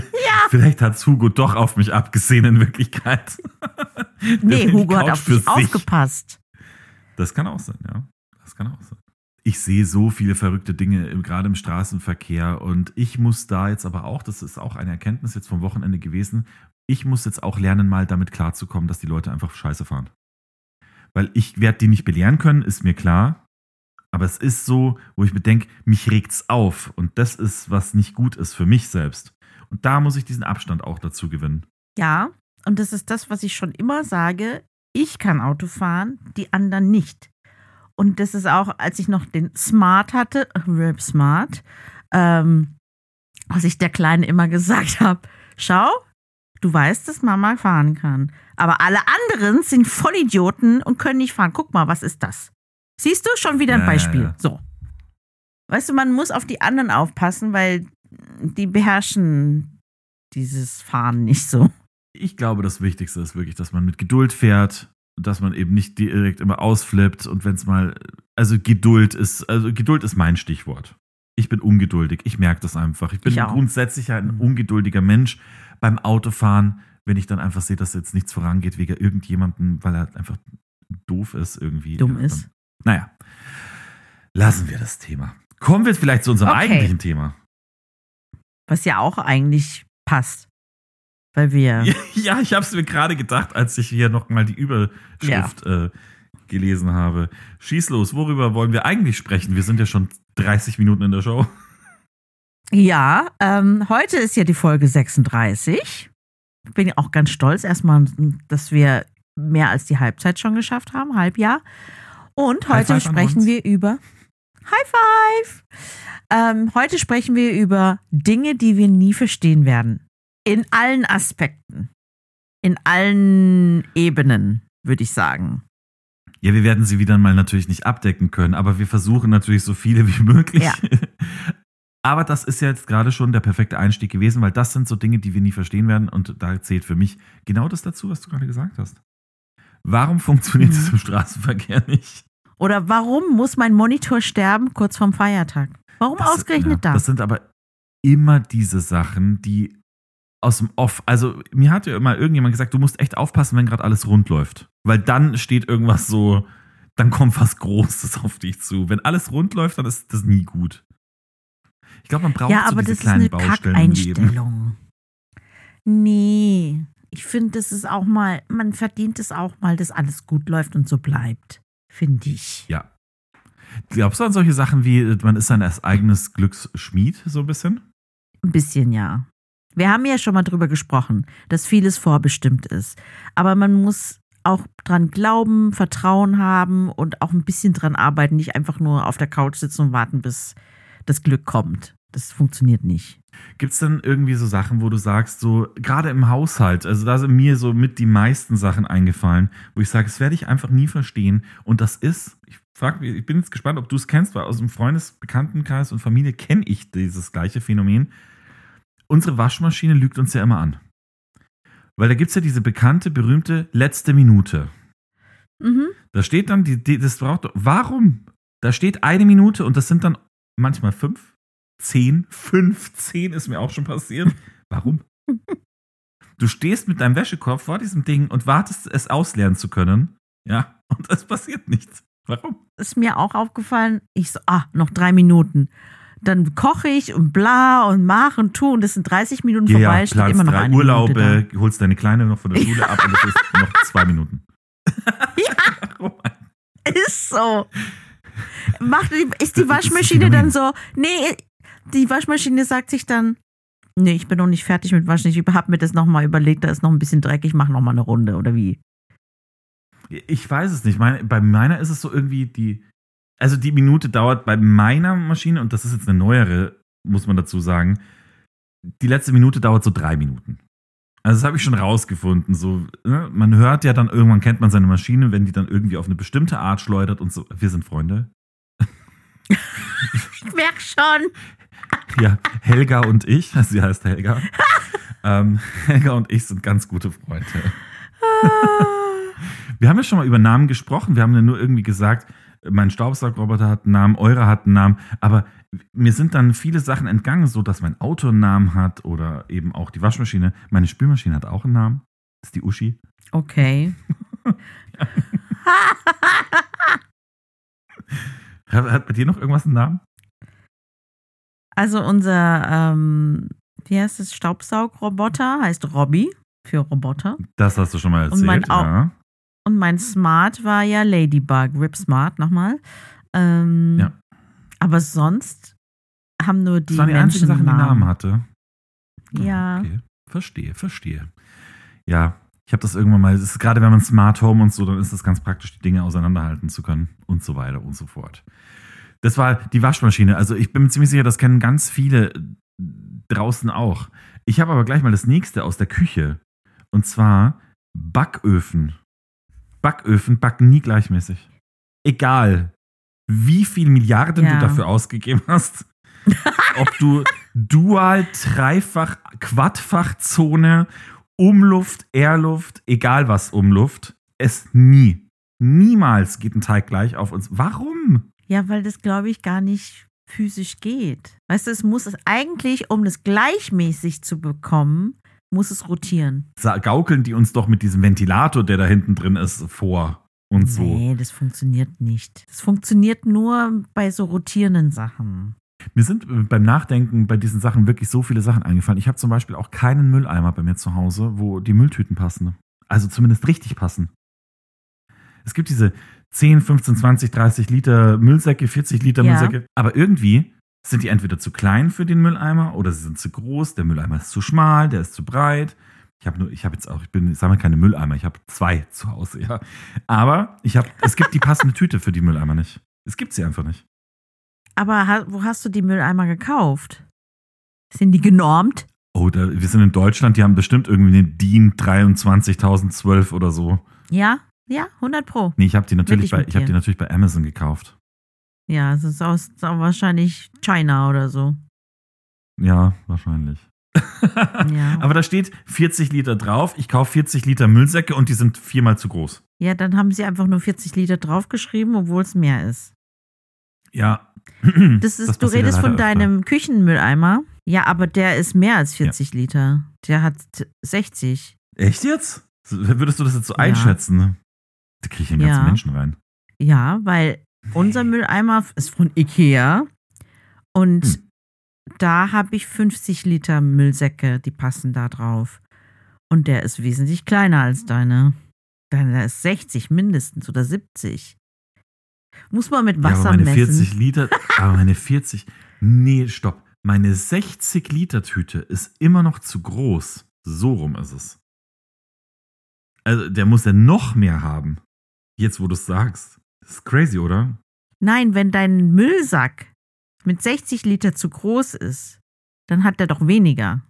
Vielleicht hat Hugo doch auf mich abgesehen in Wirklichkeit. Nee, Hugo hat auf dich aufgepasst. Das kann auch sein, ja. Das kann auch sein. Ich sehe so viele verrückte Dinge, gerade im Straßenverkehr. Und ich muss da jetzt aber auch, das ist auch eine Erkenntnis jetzt vom Wochenende gewesen, ich muss jetzt auch lernen, mal damit klarzukommen, dass die Leute einfach scheiße fahren. Weil ich werde die nicht belehren können, ist mir klar. Aber es ist so, wo ich mir denke, mich regt's auf. Und das ist, was nicht gut ist für mich selbst. Und da muss ich diesen Abstand auch dazu gewinnen. Ja, und das ist das, was ich schon immer sage. Ich kann Auto fahren, die anderen nicht. Und das ist auch, als ich noch den Smart hatte, Rip Smart, ähm, als ich der Kleinen immer gesagt habe, schau, du weißt, dass Mama fahren kann. Aber alle anderen sind Vollidioten und können nicht fahren. Guck mal, was ist das? Siehst du, schon wieder ein Ja, Beispiel. ja, ja. So. Weißt du, man muss auf die anderen aufpassen, weil die beherrschen dieses Fahren nicht so. Ich glaube, das Wichtigste ist wirklich, dass man mit Geduld fährt, dass man eben nicht direkt immer ausflippt und wenn es mal, also Geduld ist, also Geduld ist mein Stichwort. Ich bin ungeduldig, ich merke das einfach. Ich bin Ich auch. grundsätzlich ein ungeduldiger Mensch beim Autofahren, wenn ich dann einfach sehe, dass jetzt nichts vorangeht wegen irgendjemandem, weil er einfach doof ist irgendwie. Dumm Ja, ist. Dann, naja, lassen wir das Thema. Kommen wir jetzt vielleicht zu unserem Okay. eigentlichen Thema. Was ja auch eigentlich passt. Weil wir. Ja, ich habe es mir gerade gedacht, als ich hier nochmal die Überschrift äh, gelesen habe. Schieß los, worüber wollen wir eigentlich sprechen? Wir sind ja schon dreißig Minuten in der Show. Ja, ähm, heute ist ja die Folge sechsunddreißig. Bin ja auch ganz stolz erstmal, dass wir mehr als die Halbzeit schon geschafft haben, Halbjahr. Und High heute five an sprechen uns. wir über High Five. Ähm, heute sprechen wir über Dinge, die wir nie verstehen werden. In allen Aspekten. In allen Ebenen, würde ich sagen. Ja, wir werden sie wieder mal natürlich nicht abdecken können, aber wir versuchen natürlich so viele wie möglich. Ja. Aber das ist ja jetzt gerade schon der perfekte Einstieg gewesen, weil das sind so Dinge, die wir nie verstehen werden und da zählt für mich genau das dazu, was du gerade gesagt hast. Warum funktioniert es Mhm. im Straßenverkehr nicht? Oder warum muss mein Monitor sterben kurz vorm Feiertag? Warum Das- ausgerechnet ja, das? Das sind aber immer diese Sachen, die aus dem Off, also mir hat ja immer irgendjemand gesagt, du musst echt aufpassen, wenn gerade alles rund läuft. Weil dann steht irgendwas so, dann kommt was Großes auf dich zu. Wenn alles rund läuft, dann ist das nie gut. Ich glaube, man braucht Ja, so aber diese das ist kleinen eine Baustellen im Leben. Kackeinstellung. Nee, ich finde, das ist auch mal, man verdient es auch mal, dass alles gut läuft und so bleibt. Finde ich. Ja. Glaubst du an solche Sachen wie, man ist sein eigenes Glücksschmied, so ein bisschen? Ein bisschen, ja. Wir haben ja schon mal drüber gesprochen, dass vieles vorbestimmt ist. Aber man muss auch dran glauben, Vertrauen haben und auch ein bisschen dran arbeiten, nicht einfach nur auf der Couch sitzen und warten, bis das Glück kommt. Das funktioniert nicht. Gibt es denn irgendwie so Sachen, wo du sagst, so gerade im Haushalt, also da sind mir so mit die meisten Sachen eingefallen, wo ich sage, das werde ich einfach nie verstehen. Und das ist, ich frag, ich bin jetzt gespannt, ob du es kennst, weil aus dem Freundes-, Bekanntenkreis und Familie kenne ich dieses gleiche Phänomen. Unsere Waschmaschine lügt uns ja immer an. Weil da gibt es ja diese bekannte, berühmte letzte Minute. Mhm. Da steht dann, die, die, das braucht, warum? Da steht eine Minute und das sind dann manchmal fünf, zehn, fünfzehn ist mir auch schon passiert. Warum? Du stehst mit deinem Wäschekorb vor diesem Ding und wartest, es ausleeren zu können. Ja, und es passiert nichts. Warum? Ist mir auch aufgefallen, ich so, ah, noch drei Minuten. Dann koche ich und bla und mache und tue und das sind dreißig Minuten Ja, vorbei, ja, steht planst immer noch drei eine Urlaube, Minute holst deine Kleine noch von der Schule ab und es ist noch zwei Minuten. Ja. Oh Mann. da. Ist so. Macht die, ist die Das ist ein Waschmaschine Phänomen. dann so, nee, die Waschmaschine sagt sich dann, nee, ich bin noch nicht fertig mit Waschen, ich habe mir das nochmal überlegt, da ist noch ein bisschen Dreck, ich mache nochmal eine Runde oder wie? Ich weiß es nicht. Meine, bei meiner ist es so irgendwie die, also die Minute dauert bei meiner Maschine, und das ist jetzt eine neuere, muss man dazu sagen, die letzte Minute dauert so drei Minuten. Also das habe ich schon rausgefunden. So, ne? Man hört ja dann, irgendwann kennt man seine Maschine, wenn die dann irgendwie auf eine bestimmte Art schleudert und so. Wir sind Freunde. Ich merke schon. Ja, Helga und ich, also sie heißt Helga. ähm, Helga und ich sind ganz gute Freunde. Wir haben ja schon mal über Namen gesprochen. Wir haben ja nur irgendwie gesagt, mein Staubsaugerroboter hat einen Namen, eure hat einen Namen, aber mir sind dann viele Sachen entgangen, so dass mein Auto einen Namen hat oder eben auch die Waschmaschine. Meine Spülmaschine hat auch einen Namen. Das ist die Uschi. Okay. hat, hat bei dir noch irgendwas einen Namen? Also unser, ähm, wie heißt es, Staubsaugroboter heißt Robby für Roboter. Das hast du schon mal erzählt, Und mein, ja. Und mein Smart war ja Ladybug, Rip Smart nochmal. Ähm, ja. Aber sonst haben nur die Das waren die Menschen einzigen Sachen, die Namen hatte. Ja. Okay, verstehe, verstehe. Ja, ich habe das irgendwann mal, das ist, gerade wenn man Smart Home und so, dann ist es ganz praktisch, die Dinge auseinanderhalten zu können und so weiter und so fort. Das war die Waschmaschine. Also ich bin mir ziemlich sicher, das kennen ganz viele draußen auch. Ich habe aber gleich mal das nächste aus der Küche. Und zwar Backöfen. Backöfen backen nie gleichmäßig. Egal, wie viel Milliarden Ja. du dafür ausgegeben hast. Ob du Dual, Dreifach, Quadfachzone, Umluft, Airluft, egal was Umluft, es nie, niemals geht ein Teig gleich auf uns. Warum? Ja, weil das, glaube ich, gar nicht physisch geht. Weißt du, es muss es eigentlich, um das gleichmäßig zu bekommen, muss es rotieren. Sa- Gaukeln die uns doch mit diesem Ventilator, der da hinten drin ist, vor und so. Nee, das funktioniert nicht. Das funktioniert nur bei so rotierenden Sachen. Mir sind äh, beim Nachdenken bei diesen Sachen wirklich so viele Sachen eingefallen. Ich habe zum Beispiel auch keinen Mülleimer bei mir zu Hause, wo die Mülltüten passen. Also zumindest richtig passen. Es gibt diese zehn, fünfzehn, zwanzig, dreißig Liter Müllsäcke, vierzig Liter Ja. Müllsäcke. Aber irgendwie sind die entweder zu klein für den Mülleimer oder sie sind zu groß. Der Mülleimer ist zu schmal, der ist zu breit. Ich habe nur, ich habe jetzt auch, ich bin, ich sammle keine Mülleimer, ich habe zwei zu Hause, ja. Aber ich habe, es gibt die passende Tüte für die Mülleimer nicht. Es gibt sie einfach nicht. Aber ha- wo hast du die Mülleimer gekauft? Sind die genormt? Oh, da, wir sind in Deutschland, die haben bestimmt irgendwie eine DIN dreiundzwanzigtausendzwölf oder so. Ja, ja, hundert Pro. Nee, ich habe die natürlich ich bei, mit ich habe dir. die natürlich bei Amazon gekauft. Ja, es ist aus, ist auch wahrscheinlich China oder so. Ja, wahrscheinlich. Ja. Aber da steht vierzig Liter drauf. Ich kaufe vierzig Liter Müllsäcke und die sind viermal zu groß. Ja, dann haben sie einfach nur vierzig Liter draufgeschrieben, obwohl es mehr ist. Ja. Das ist, Das du passiert redest ja von leider öfter. deinem Küchenmülleimer. Ja, aber der ist mehr als vierzig Liter. Der hat sechzig. Echt jetzt? Würdest du das jetzt so Ja. einschätzen? Da kriege ich den ganzen Ja. Menschen rein. Ja, weil unser Mülleimer ist von Ikea und Hm. da habe ich fünfzig Liter Müllsäcke, die passen da drauf. Und der ist wesentlich kleiner als deine. Deiner ist sechzig mindestens oder siebzig. Muss man mit Ja, Wasser aber meine messen. vierzig Liter, aber meine vierzig, nee, stopp. Meine sechzig Liter Tüte ist immer noch zu groß. So rum ist es. Also, der muss ja noch mehr haben. Jetzt, wo du es sagst. Das ist crazy, oder? Nein, wenn dein Müllsack mit sechzig Liter zu groß ist, dann hat der doch weniger.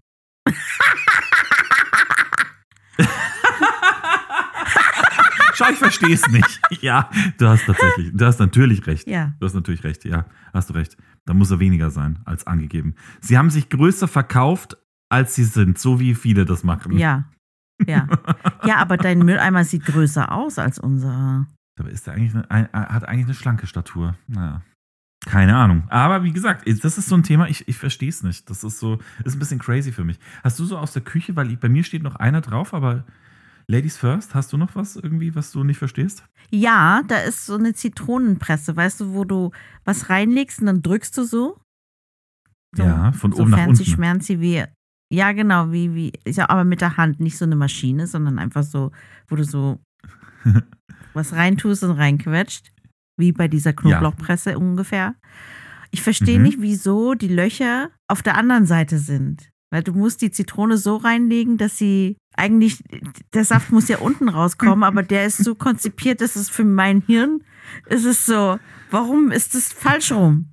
Schau, ich verstehe es nicht. Ja, du hast tatsächlich, du hast natürlich recht. Ja. Du hast natürlich recht, ja, hast du recht. Da muss er weniger sein als angegeben. Sie haben sich größer verkauft, als sie sind, so wie viele das machen. Ja. Ja. Ja, aber dein Mülleimer sieht größer aus als unserer. Aber ist der eigentlich eine, ein, hat eigentlich eine schlanke Statur. Naja. Keine Ahnung. Aber wie gesagt, das ist so ein Thema, ich, ich verstehe es nicht. Das ist so, ist ein bisschen crazy für mich. Hast du so aus der Küche, weil ich, bei mir steht noch einer drauf, aber Ladies first, hast du noch was irgendwie, was du nicht verstehst? Ja, da ist so eine Zitronenpresse, weißt du, wo du was reinlegst und dann drückst du so. so Ja, von so oben nach fancy unten. schmancy wie, ja genau, wie, wie, ist ja aber mit der Hand, nicht so eine Maschine, sondern einfach so, wo du so was reintust und reinquetscht, wie bei dieser Knoblauchpresse ungefähr. Ich verstehe Mhm. nicht, wieso die Löcher auf der anderen Seite sind. Weil du musst die Zitrone so reinlegen, dass sie eigentlich, der Saft muss ja unten rauskommen, aber der ist so konzipiert, dass es für mein Hirn, ist es so, warum ist es falsch rum?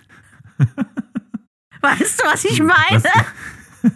Weißt du, was ich meine? Was,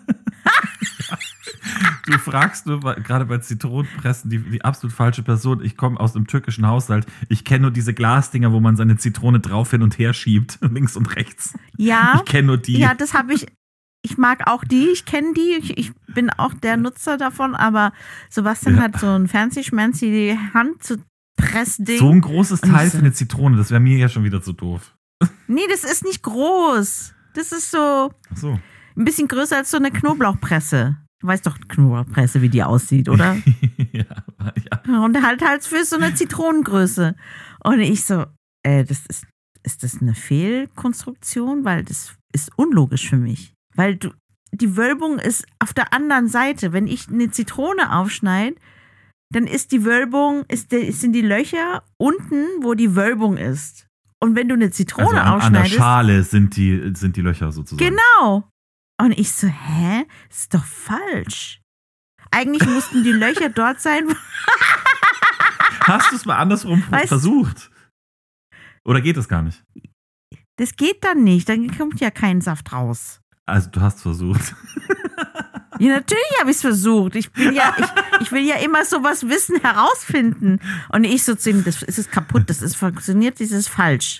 du fragst nur bei- gerade bei Zitronenpressen die, die absolut falsche Person. Ich komme aus einem türkischen Haushalt. Ich kenne nur diese Glasdinger, wo man seine Zitrone drauf hin und her schiebt, links und rechts. Ja, Ich kenne nur die. ja, das habe ich. Ich mag auch die, ich kenne die, ich, ich bin auch der Nutzer davon, aber Sebastian Ja. hat so ein fancy schmancy Hand, Pressding. So ein großes Und Teil ich so- für eine Zitrone, das wäre mir ja schon wieder zu doof. Nee, das ist nicht groß. Das ist so Ach so. ein bisschen größer als so eine Knoblauchpresse. Du weißt doch, Knoblauchpresse, wie die aussieht, oder? ja, ja. Und halt halt für so eine Zitronengröße. Und ich so, äh, das ist, ist das eine Fehlkonstruktion? Weil das ist unlogisch für mich. Weil du, die Wölbung ist auf der anderen Seite. Wenn ich eine Zitrone aufschneide, dann ist die Wölbung, ist der, sind die Löcher unten, wo die Wölbung ist. Und wenn du eine Zitrone Also an, an der aufschneidest. Schale sind die, sind die Löcher sozusagen. Genau. Und ich so, hä? Das ist doch falsch. Eigentlich mussten die Löcher dort sein. Hast du es mal andersrum Weißt- versucht? Oder geht das gar nicht? Das geht dann nicht. Dann kommt ja kein Saft raus. Also du hast versucht. Ja, natürlich habe ich es versucht. Ich bin ja, ich, ich will ja immer sowas wissen, herausfinden. Und ich so zu ihm, das ist kaputt, das ist funktioniert, das ist falsch.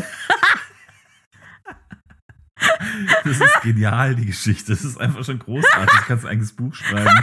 Das ist genial, die Geschichte. Das ist einfach schon großartig. Du kannst ein eigenes Buch schreiben.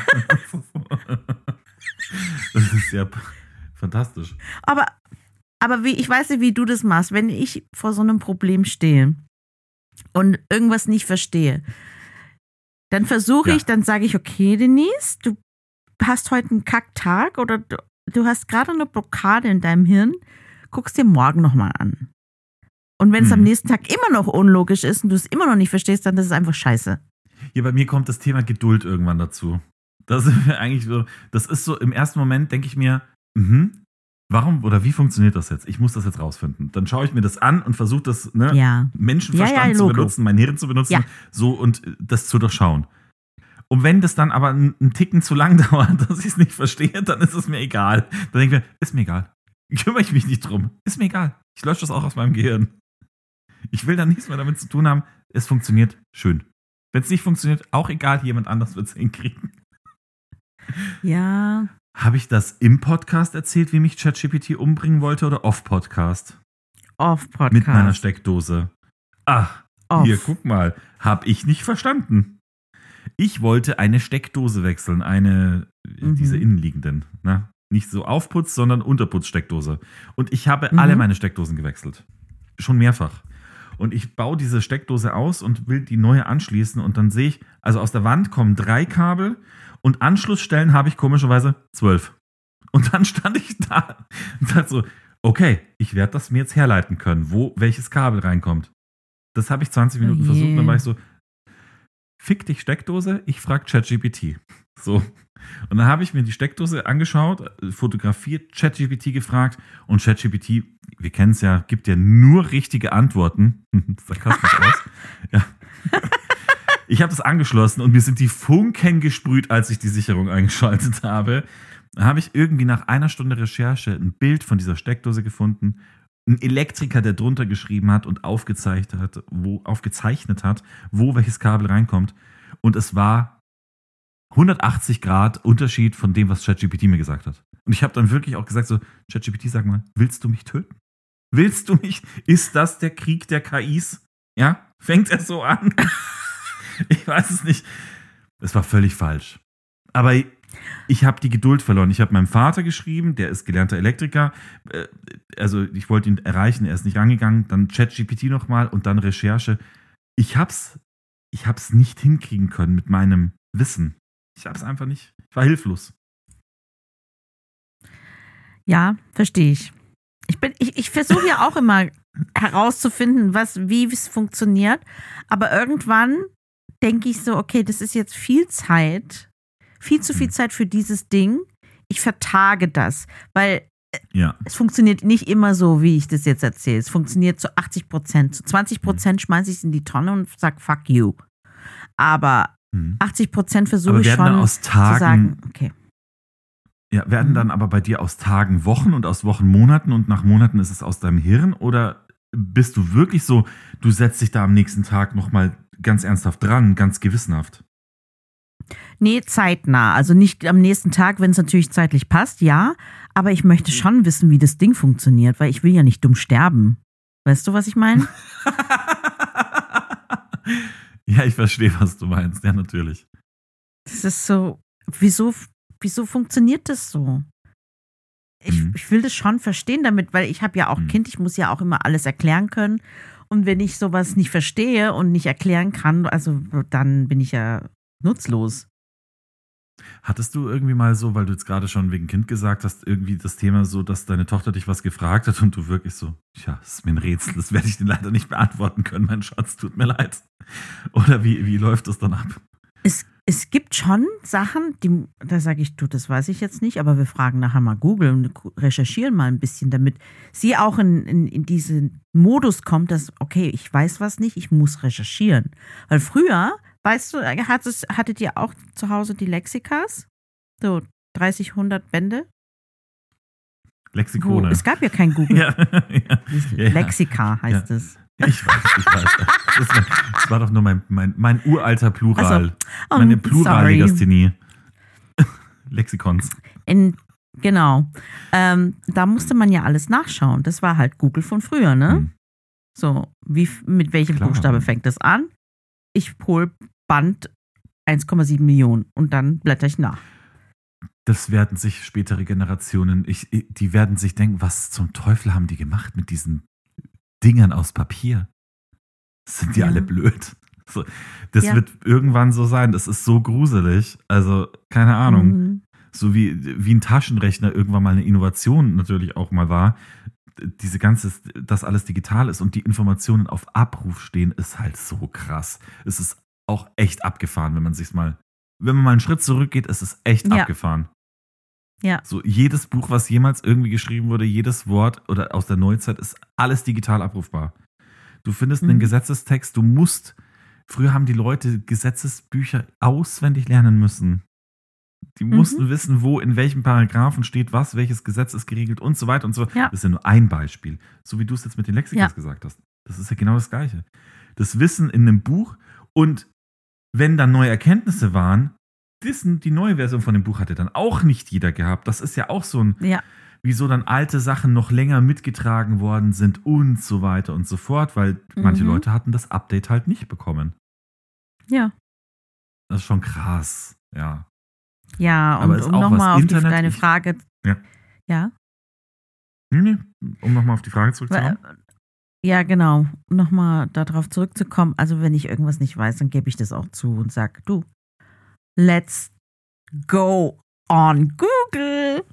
Das ist ja fantastisch. Aber, aber wie, ich weiß nicht, wie du das machst. Wenn ich vor so einem Problem stehe und irgendwas nicht verstehe, dann versuche Ja. ich, dann sage ich, okay, Denise, du hast heute einen Kacktag oder du, du hast gerade eine Blockade in deinem Hirn, guckst dir morgen nochmal an. Und wenn es Hm. am nächsten Tag immer noch unlogisch ist und du es immer noch nicht verstehst, dann ist es einfach scheiße. Hier bei mir kommt das Thema Geduld irgendwann dazu. Das ist mir eigentlich so, das ist so, im ersten Moment denke ich mir, mhm, warum oder wie funktioniert das jetzt? Ich muss das jetzt rausfinden. Dann schaue ich mir das an und versuche das, ne, Ja. Menschenverstand Ja, ja, zu Logo. benutzen, mein Hirn zu benutzen, Ja. so und das zu durchschauen. Und wenn das dann aber einen Ticken zu lang dauert, dass ich es nicht verstehe, dann ist es mir egal. Dann denke ich mir, ist mir egal. Kümmere ich mich nicht drum. Ist mir egal. Ich lösche das auch aus meinem Gehirn. Ich will dann nichts mehr damit zu tun haben. Es funktioniert, schön. Wenn es nicht funktioniert, auch egal, jemand anders wird es hinkriegen. Ja. Habe ich das im Podcast erzählt, wie mich ChatGPT umbringen wollte oder off-Podcast? Off-Podcast. Mit meiner Steckdose. Ach, Off. hier, guck mal. Hab ich nicht verstanden. Ich wollte eine Steckdose wechseln, eine, Mhm. diese innenliegenden, ne? Nicht so Aufputz, sondern Unterputzsteckdose. Und ich habe Mhm. alle meine Steckdosen gewechselt. Schon mehrfach. Und ich baue diese Steckdose aus und will die neue anschließen und dann sehe ich, also aus der Wand kommen drei Kabel und Anschlussstellen habe ich komischerweise zwölf. Und dann stand ich da und dachte so, okay, ich werde das mir jetzt herleiten können, wo welches Kabel reinkommt. Das habe ich zwanzig Minuten Oh je. versucht und dann war ich so, fick dich Steckdose, ich frage ChatGPT. So. Und dann habe ich mir die Steckdose angeschaut, fotografiert, ChatGPT gefragt und ChatGPT, wir kennen es ja, gibt ja nur richtige Antworten. Sarkastisch aus. Ja. Ich habe das angeschlossen und mir sind die Funken gesprüht, als ich die Sicherung eingeschaltet habe. Da habe ich irgendwie nach einer Stunde Recherche ein Bild von dieser Steckdose gefunden. Ein Elektriker, der drunter geschrieben hat und aufgezeichnet hat, wo, aufgezeichnet hat, wo welches Kabel reinkommt. Und es war hundertachtzig Grad Unterschied von dem, was ChatGPT mir gesagt hat. Und ich habe dann wirklich auch gesagt so, ChatGPT, sag mal, willst du mich töten? Willst du mich? Ist das der Krieg der K Is? Ja? Fängt er so an? Ich weiß es nicht. Es war völlig falsch. Aber ich habe die Geduld verloren. Ich habe meinem Vater geschrieben, der ist gelernter Elektriker. Äh, Also ich wollte ihn erreichen, er ist nicht rangegangen. Dann ChatGPT nochmal und dann Recherche. Ich hab's, ich hab's nicht hinkriegen können mit meinem Wissen. Ich hab's einfach nicht. Ich war hilflos. Ja, verstehe ich. Ich, bin, ich, ich versuche ja auch immer herauszufinden, was, wie es funktioniert. Aber irgendwann denke ich so, okay, das ist jetzt viel Zeit, viel zu viel Zeit für dieses Ding. Ich vertage das, weil Ja. es funktioniert nicht immer so, wie ich das jetzt erzähle. Es funktioniert zu achtzig Prozent. Zu zwanzig Prozent schmeiße ich es in die Tonne und sage, fuck you. Aber Mhm. achtzig Prozent versuche Aber ich werden schon dann aus zu Tagen, sagen, okay. ja, werden Mhm. dann aber bei dir aus Tagen Wochen und aus Wochen Monaten und nach Monaten ist es aus deinem Hirn oder bist du wirklich so, du setzt dich da am nächsten Tag nochmal ganz ernsthaft dran, ganz gewissenhaft? Nee, zeitnah. Also nicht am nächsten Tag, wenn es natürlich zeitlich passt, ja. Aber ich möchte schon wissen, wie das Ding funktioniert, weil ich will ja nicht dumm sterben. Weißt du, was ich meine? Ja, ich verstehe, was du meinst. Ja, natürlich. Das ist so, wieso, wieso funktioniert das so? ich, Mhm. ich will das schon verstehen damit, weil ich habe ja auch Mhm. Kind, ich muss ja auch immer alles erklären können. Und wenn ich sowas nicht verstehe und nicht erklären kann, also dann bin ich ja nutzlos. Hattest du irgendwie mal so, weil du jetzt gerade schon wegen Kind gesagt hast, irgendwie das Thema so, dass deine Tochter dich was gefragt hat und du wirklich so, ja, das ist mir ein Rätsel, das werde ich dir leider nicht beantworten können, mein Schatz, tut mir leid. Oder wie, wie läuft das dann ab? Es, es gibt schon Sachen, die, da sage ich, du, das weiß ich jetzt nicht, aber wir fragen nachher mal Google und recherchieren mal ein bisschen, damit sie auch in, in, in diesen Modus kommt, dass, okay, ich weiß was nicht, ich muss recherchieren. Weil früher, weißt du, hattet, hattet ihr auch zu Hause die Lexikas? So dreißig, hundert Bände? Wo, Lexikone. es gab ja kein Google. Ja, ja, ja, ja. Lexika heißt Ja. es. Ich weiß, ich weiß. Das war, das war doch nur mein, mein, mein uralter Plural. Also, oh, Meine sorry. Plurallegasthenie. Lexikons. In, genau. Ähm, da musste man ja alles nachschauen. Das war halt Google von früher, ne? Hm. So, wie, mit welchem Klar. Buchstabe fängt das an? Ich hol Band eins Komma sieben Millionen und dann blätter ich nach. Das werden sich spätere Generationen, ich, die werden sich denken, was zum Teufel haben die gemacht mit diesen Dingern aus Papier? Sind die Ja. alle blöd? So, das Ja. wird irgendwann so sein. Das ist so gruselig. Also, keine Ahnung. Mhm. So wie, wie ein Taschenrechner irgendwann mal eine Innovation natürlich auch mal war. Diese ganze, dass alles digital ist und die Informationen auf Abruf stehen, ist halt so krass. Es ist auch echt abgefahren, wenn man sich's mal, wenn man mal einen Schritt zurückgeht, ist es echt Ja. abgefahren. Ja. So jedes Buch, was jemals irgendwie geschrieben wurde, jedes Wort oder aus der Neuzeit, ist alles digital abrufbar. Du findest einen Mhm. Gesetzestext, du musst, früher haben die Leute Gesetzesbücher auswendig lernen müssen. Die Mhm. mussten wissen, wo in welchem Paragraphen steht was, welches Gesetz ist geregelt und so weiter und so. Ja. Das ist ja nur ein Beispiel. So wie du es jetzt mit den Lexikas Ja. gesagt hast. Das ist ja genau das Gleiche. Das Wissen in einem Buch und wenn dann neue Erkenntnisse waren, Wissen, die neue Version von dem Buch hatte dann auch nicht jeder gehabt. Das ist ja auch so ein, Ja. wieso dann alte Sachen noch länger mitgetragen worden sind und so weiter und so fort, weil manche Mhm. Leute hatten das Update halt nicht bekommen. Ja. Das ist schon krass, ja. Ja, Aber und ist um auch nochmal was auf die, Internet- deine ich- Frage. Ja. Ja. Nee, nee, um nochmal auf die Frage zurückzukommen. Ja, genau. Um nochmal darauf zurückzukommen. Also, wenn ich irgendwas nicht weiß, dann gebe ich das auch zu und sage, du, let's go on Google.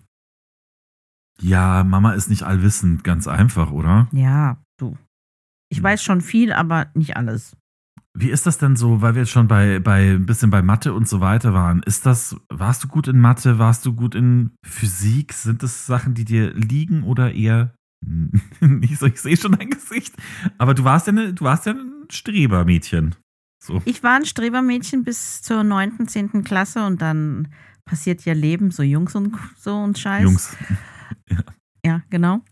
Ja, Mama ist nicht allwissend, ganz einfach, oder? Ja, du. Ich Hm. weiß schon viel, aber nicht alles. Wie ist das denn so, weil wir jetzt schon bei, bei ein bisschen bei Mathe und so weiter waren? Ist das, warst du gut in Mathe, warst du gut in Physik? Sind das Sachen, die dir liegen oder eher nicht so? Ich sehe schon dein Gesicht. Aber du warst ja, eine, du warst ja ein Strebermädchen. So. Ich war ein Strebermädchen bis zur neunten, zehnten Klasse und dann passiert ja Leben, so Jungs und so und Scheiß. Jungs. Ja, genau.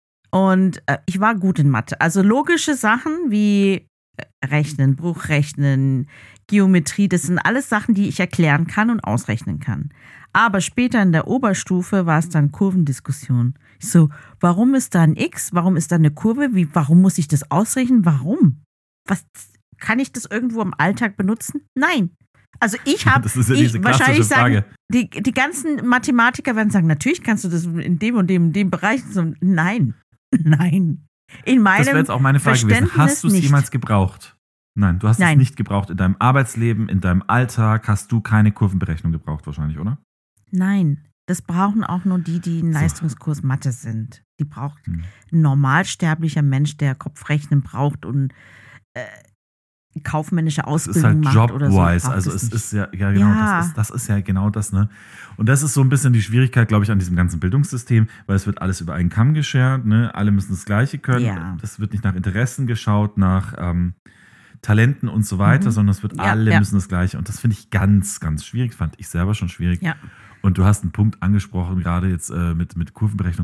Und äh, ich war gut in Mathe. Also logische Sachen wie äh, Rechnen, Bruchrechnen, Geometrie, das sind alles Sachen, die ich erklären kann und ausrechnen kann. Aber später in der Oberstufe war es dann Kurvendiskussion. Ich so, warum ist da ein X? Warum ist da eine Kurve? Wie, warum muss ich das ausrechnen? Warum? Was, kann ich das irgendwo im Alltag benutzen? Nein. Also ich habe, Das ist ja ich diese klassische wahrscheinlich sagen, Frage. die, die ganzen Mathematiker werden sagen, natürlich kannst du das in dem und dem, dem Bereich. So, nein, nein. In meinem Das wäre jetzt auch meine Frage gewesen. Verständnis Hast du es nicht. jemals gebraucht? Nein, du hast Nein. es nicht gebraucht. In deinem Arbeitsleben, in deinem Alltag hast du keine Kurvenberechnung gebraucht wahrscheinlich, oder? Nein, das brauchen auch nur die, die im So. Leistungskurs Mathe sind. Die braucht Hm. ein normalsterblicher Mensch, der Kopfrechnen braucht und äh, kaufmännische Es Ausbildung ist halt macht oder so. Jobwise, braucht also es es nicht. ist ja, ja genau, Ja. Das, ist, das ist ja genau das, ne? Und das ist so ein bisschen die Schwierigkeit, glaube ich, an diesem ganzen Bildungssystem, weil es wird alles über einen Kamm geschert, ne? Alle müssen das Gleiche können. Ja. Das wird nicht nach Interessen geschaut, nach ähm, Talenten und so weiter, Mhm. sondern es wird Ja, alle ja. müssen das Gleiche. Und das finde ich ganz, ganz schwierig, fand ich selber schon schwierig. Ja. Und du hast einen Punkt angesprochen, gerade jetzt äh, mit, mit Kurvenberechnung.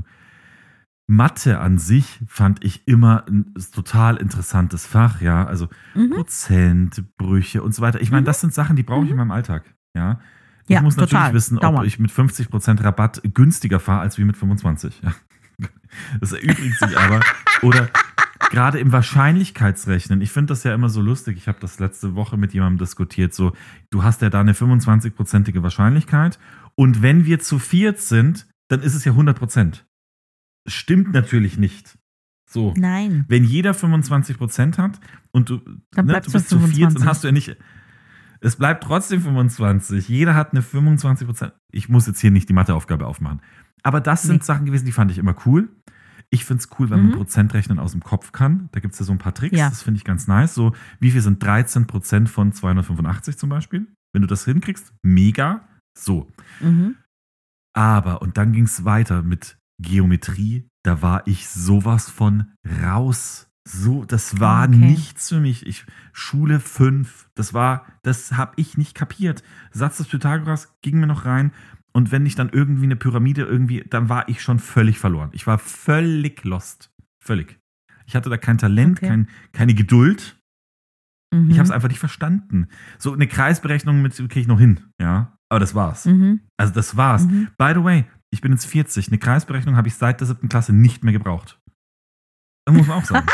Mathe an sich fand ich immer ein total interessantes Fach, ja. Also Mhm. Prozent, Brüche und so weiter. Ich meine, Mhm. das sind Sachen, die brauche ich in meinem Alltag, ja. Ich Ja, muss natürlich total. wissen, ob Dauernd. ich mit fünfzig Prozent Rabatt günstiger fahre als wie mit fünfundzwanzig. Ja. Das erübrigt sich aber. Oder gerade im Wahrscheinlichkeitsrechnen. Ich finde das ja immer so lustig. Ich habe das letzte Woche mit jemandem diskutiert. So, du hast ja da eine fünfundzwanzig-prozentige Wahrscheinlichkeit. Und wenn wir zu viert sind, dann ist es ja hundert Prozent. stimmt natürlich nicht. So. Nein. Wenn jeder fünfundzwanzig Prozent hat und du, Dann ne, bleibst du bist du zu viert, dann fünfundzwanzig. hast du ja nicht. Es bleibt trotzdem fünfundzwanzig. Jeder hat eine fünfundzwanzig Prozent. Ich muss jetzt hier nicht die Matheaufgabe aufmachen. Aber das sind Nee. Sachen gewesen, die fand ich immer cool. Ich finde es cool, wenn Mhm. man Prozentrechnen aus dem Kopf kann. Da gibt es ja so ein paar Tricks. Ja. Das finde ich ganz nice. So, wie viel sind dreizehn Prozent von zweihundertfünfundachtzig zum Beispiel? Wenn du das hinkriegst, mega. So. Mhm. Aber, und dann ging es weiter mit Geometrie. Da war ich sowas von raus. So, das war Okay. nichts für mich. Ich, Schule fünf, das war, das habe ich nicht kapiert. Satz des Pythagoras ging mir noch rein. Und wenn ich dann irgendwie eine Pyramide irgendwie, dann war ich schon völlig verloren. Ich war völlig lost. Völlig. Ich hatte da kein Talent, Okay. kein, keine Geduld. Mhm. Ich habe es einfach nicht verstanden. So eine Kreisberechnung mit kriege ich noch hin, ja. Aber das war's. Mhm. Also das war's. Mhm. By the way, ich bin jetzt vierzig. Eine Kreisberechnung habe ich seit der siebten Klasse nicht mehr gebraucht. Das muss man auch sagen.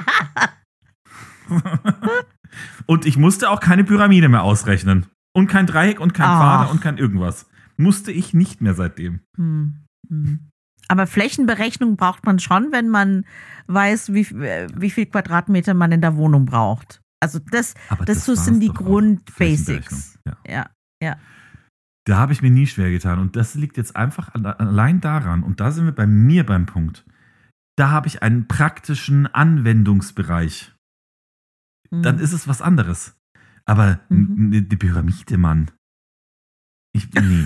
Und ich musste auch keine Pyramide mehr ausrechnen. Und kein Dreieck und kein Ach. Quader und kein irgendwas. Musste ich nicht mehr seitdem. Hm. Hm. Aber Flächenberechnung braucht man schon, wenn man weiß, wie, wie viel Quadratmeter man in der Wohnung braucht. Also das, Aber das, so war's sind die doch auch. Grundbasics. Flächenberechnung, Ja. Ja. Da habe ich mir nie schwer getan. Und das liegt jetzt einfach an- allein daran, und da sind wir bei mir beim Punkt, da habe ich einen praktischen Anwendungsbereich. Hm. Dann ist es was anderes. Aber Mhm. n- die Pyramide, Mann. Ich, nee.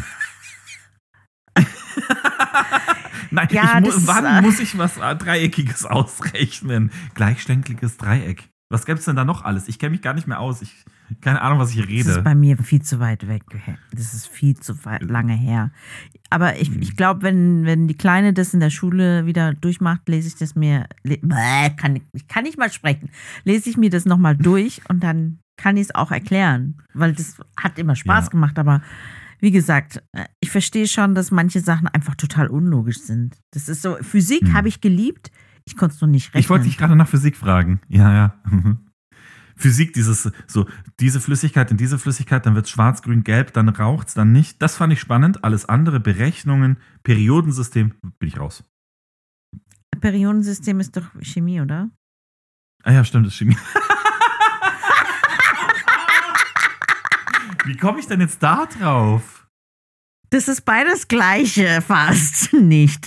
Nein, Ja, ich das mu ist, wann äh, muss ich was äh, Dreieckiges ausrechnen? Gleichschenkliges Dreieck. Was gäbe es denn da noch alles? Ich kenne mich gar nicht mehr aus. Ich keine Ahnung, was ich hier Das ist rede. bei mir viel zu weit weg. Das ist viel zu weit, lange her. Aber ich, ich glaube, wenn, wenn die Kleine das in der Schule wieder durchmacht, lese ich das mir, le Bäh, kann, ich kann nicht mal sprechen, lese ich mir das nochmal durch und dann kann ich es auch erklären. Weil das hat immer Spaß Ja. gemacht, aber wie gesagt, ich verstehe schon, dass manche Sachen einfach total unlogisch sind. Das ist so, Physik Hm. habe ich geliebt, ich konnte es nur nicht rechnen. Ich wollte dich gerade nach Physik fragen. Ja, ja. Physik, dieses, so, diese Flüssigkeit in diese Flüssigkeit, dann wird es schwarz, grün, gelb, dann raucht es, dann nicht. Das fand ich spannend. Alles andere, Berechnungen, Periodensystem, bin ich raus. Periodensystem ist doch Chemie, oder? Ah ja, stimmt, das ist Chemie. Wie komme ich denn jetzt da drauf? Das ist beides gleiche fast nicht.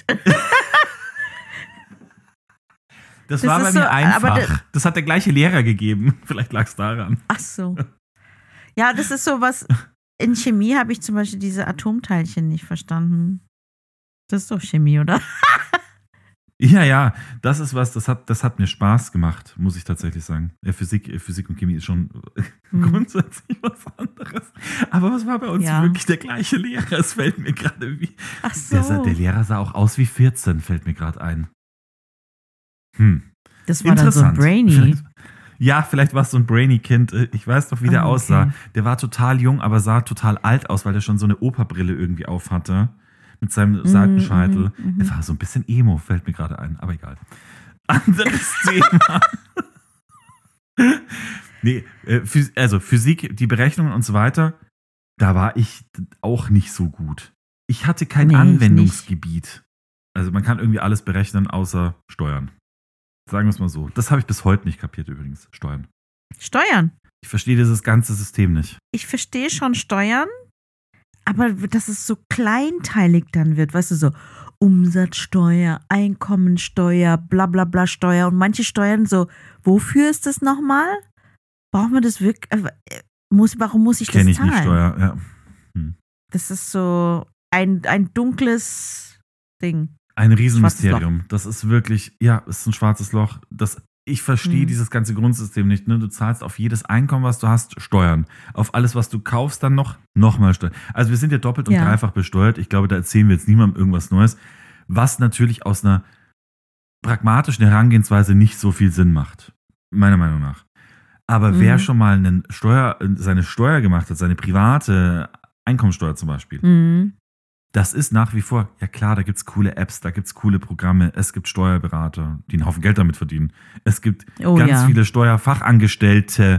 Das, Das war bei ist mir so, einfach. aber da- Das hat der gleiche Lehrer gegeben. Vielleicht lag es daran. Ach so. Ja, das ist so was. In Chemie habe ich zum Beispiel diese Atomteilchen nicht verstanden. Das ist doch Chemie, oder? Ja, ja, das ist was, das hat, das hat mir Spaß gemacht, muss ich tatsächlich sagen. Ja, Physik, Physik und Chemie ist schon Hm. grundsätzlich was anderes. Aber was war bei uns Ja. wirklich der gleiche Lehrer? Es fällt mir gerade wie. Ach so. Der, sah- der Lehrer sah auch aus wie vierzehn, fällt mir gerade ein. Hm. Das war dann so ein Interessant. Brainy. Vielleicht, ja, vielleicht war es so ein Brainy-Kind. Ich weiß doch, wie der Ah, okay. aussah. Der war total jung, aber sah total alt aus, weil der schon so eine Operbrille irgendwie auf hatte. Mit seinem Seitenscheitel. mhm, mhm. Er war so ein bisschen Emo, fällt mir gerade ein. Aber egal. Anderes Thema. Nee, äh, Phys- also Physik, die Berechnungen und so weiter, da war ich auch nicht so gut. Ich hatte kein Nee, ich Anwendungsgebiet. Also man kann irgendwie alles berechnen, außer Steuern. Sagen wir es mal so. Das habe ich bis heute nicht kapiert übrigens, Steuern. Steuern. Ich verstehe dieses ganze System nicht. Ich verstehe schon Steuern, aber dass es so kleinteilig dann wird, weißt du, so Umsatzsteuer, Einkommensteuer, bla bla bla Steuer und manche Steuern so, wofür ist das nochmal? Braucht man das wirklich? äh, Muss, warum muss ich das Kenne ich zahlen? nicht, Steuer. Ja. Das ist so ein, ein dunkles Ding. Ein Riesenmysterium. Das ist wirklich, ja, es ist ein schwarzes Loch. Das, ich verstehe Hm. dieses ganze Grundsystem nicht. Ne? Du zahlst auf jedes Einkommen, was du hast, Steuern. Auf alles, was du kaufst, dann noch, nochmal Steuern. Also wir sind ja doppelt und Ja. dreifach besteuert. Ich glaube, da erzählen wir jetzt niemandem irgendwas Neues. Was natürlich aus einer pragmatischen Herangehensweise nicht so viel Sinn macht. Meiner Meinung nach. Aber Mhm. wer schon mal einen Steuer, seine Steuer gemacht hat, seine private Einkommensteuer zum Beispiel, Mhm. das ist nach wie vor, ja klar, da gibt es coole Apps, da gibt es coole Programme, es gibt Steuerberater, die einen Haufen Geld damit verdienen. Es gibt Oh ganz ja. viele Steuerfachangestellte.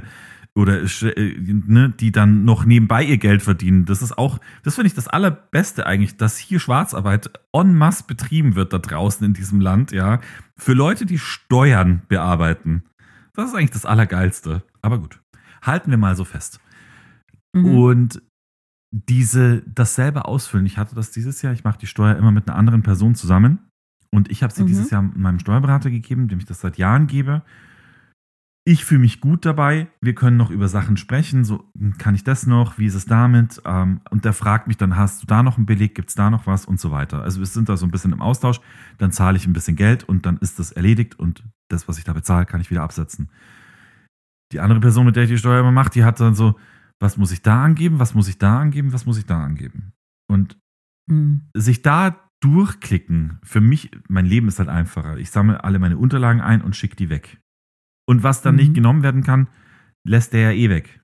oder ne, die dann noch nebenbei ihr Geld verdienen. Das ist auch, das finde ich das Allerbeste eigentlich, dass hier Schwarzarbeit en masse betrieben wird da draußen in diesem Land, ja, für Leute, die Steuern bearbeiten. Das ist eigentlich das Allergeilste. Aber gut, halten wir mal so fest. Mhm. Und diese, das selber ausfüllen, ich hatte das dieses Jahr, ich mache die Steuer immer mit einer anderen Person zusammen und ich habe sie mhm. dieses Jahr meinem Steuerberater gegeben, dem ich das seit Jahren gebe. Ich fühle mich gut dabei, wir können noch über Sachen sprechen, so kann ich das noch, wie ist es damit? Und der fragt mich dann, hast du da noch einen Beleg, gibt es da noch was und so weiter. Also wir sind da so ein bisschen im Austausch, dann zahle ich ein bisschen Geld und dann ist das erledigt und das, was ich da bezahle, kann ich wieder absetzen. Die andere Person, mit der ich die Steuer immer mache, die hat dann so, was muss ich da angeben, was muss ich da angeben, was muss ich da angeben? Und mhm. sich da durchklicken, für mich, mein Leben ist halt einfacher. Ich sammle alle meine Unterlagen ein und schicke die weg. Und was dann mhm. nicht genommen werden kann, lässt der ja eh weg.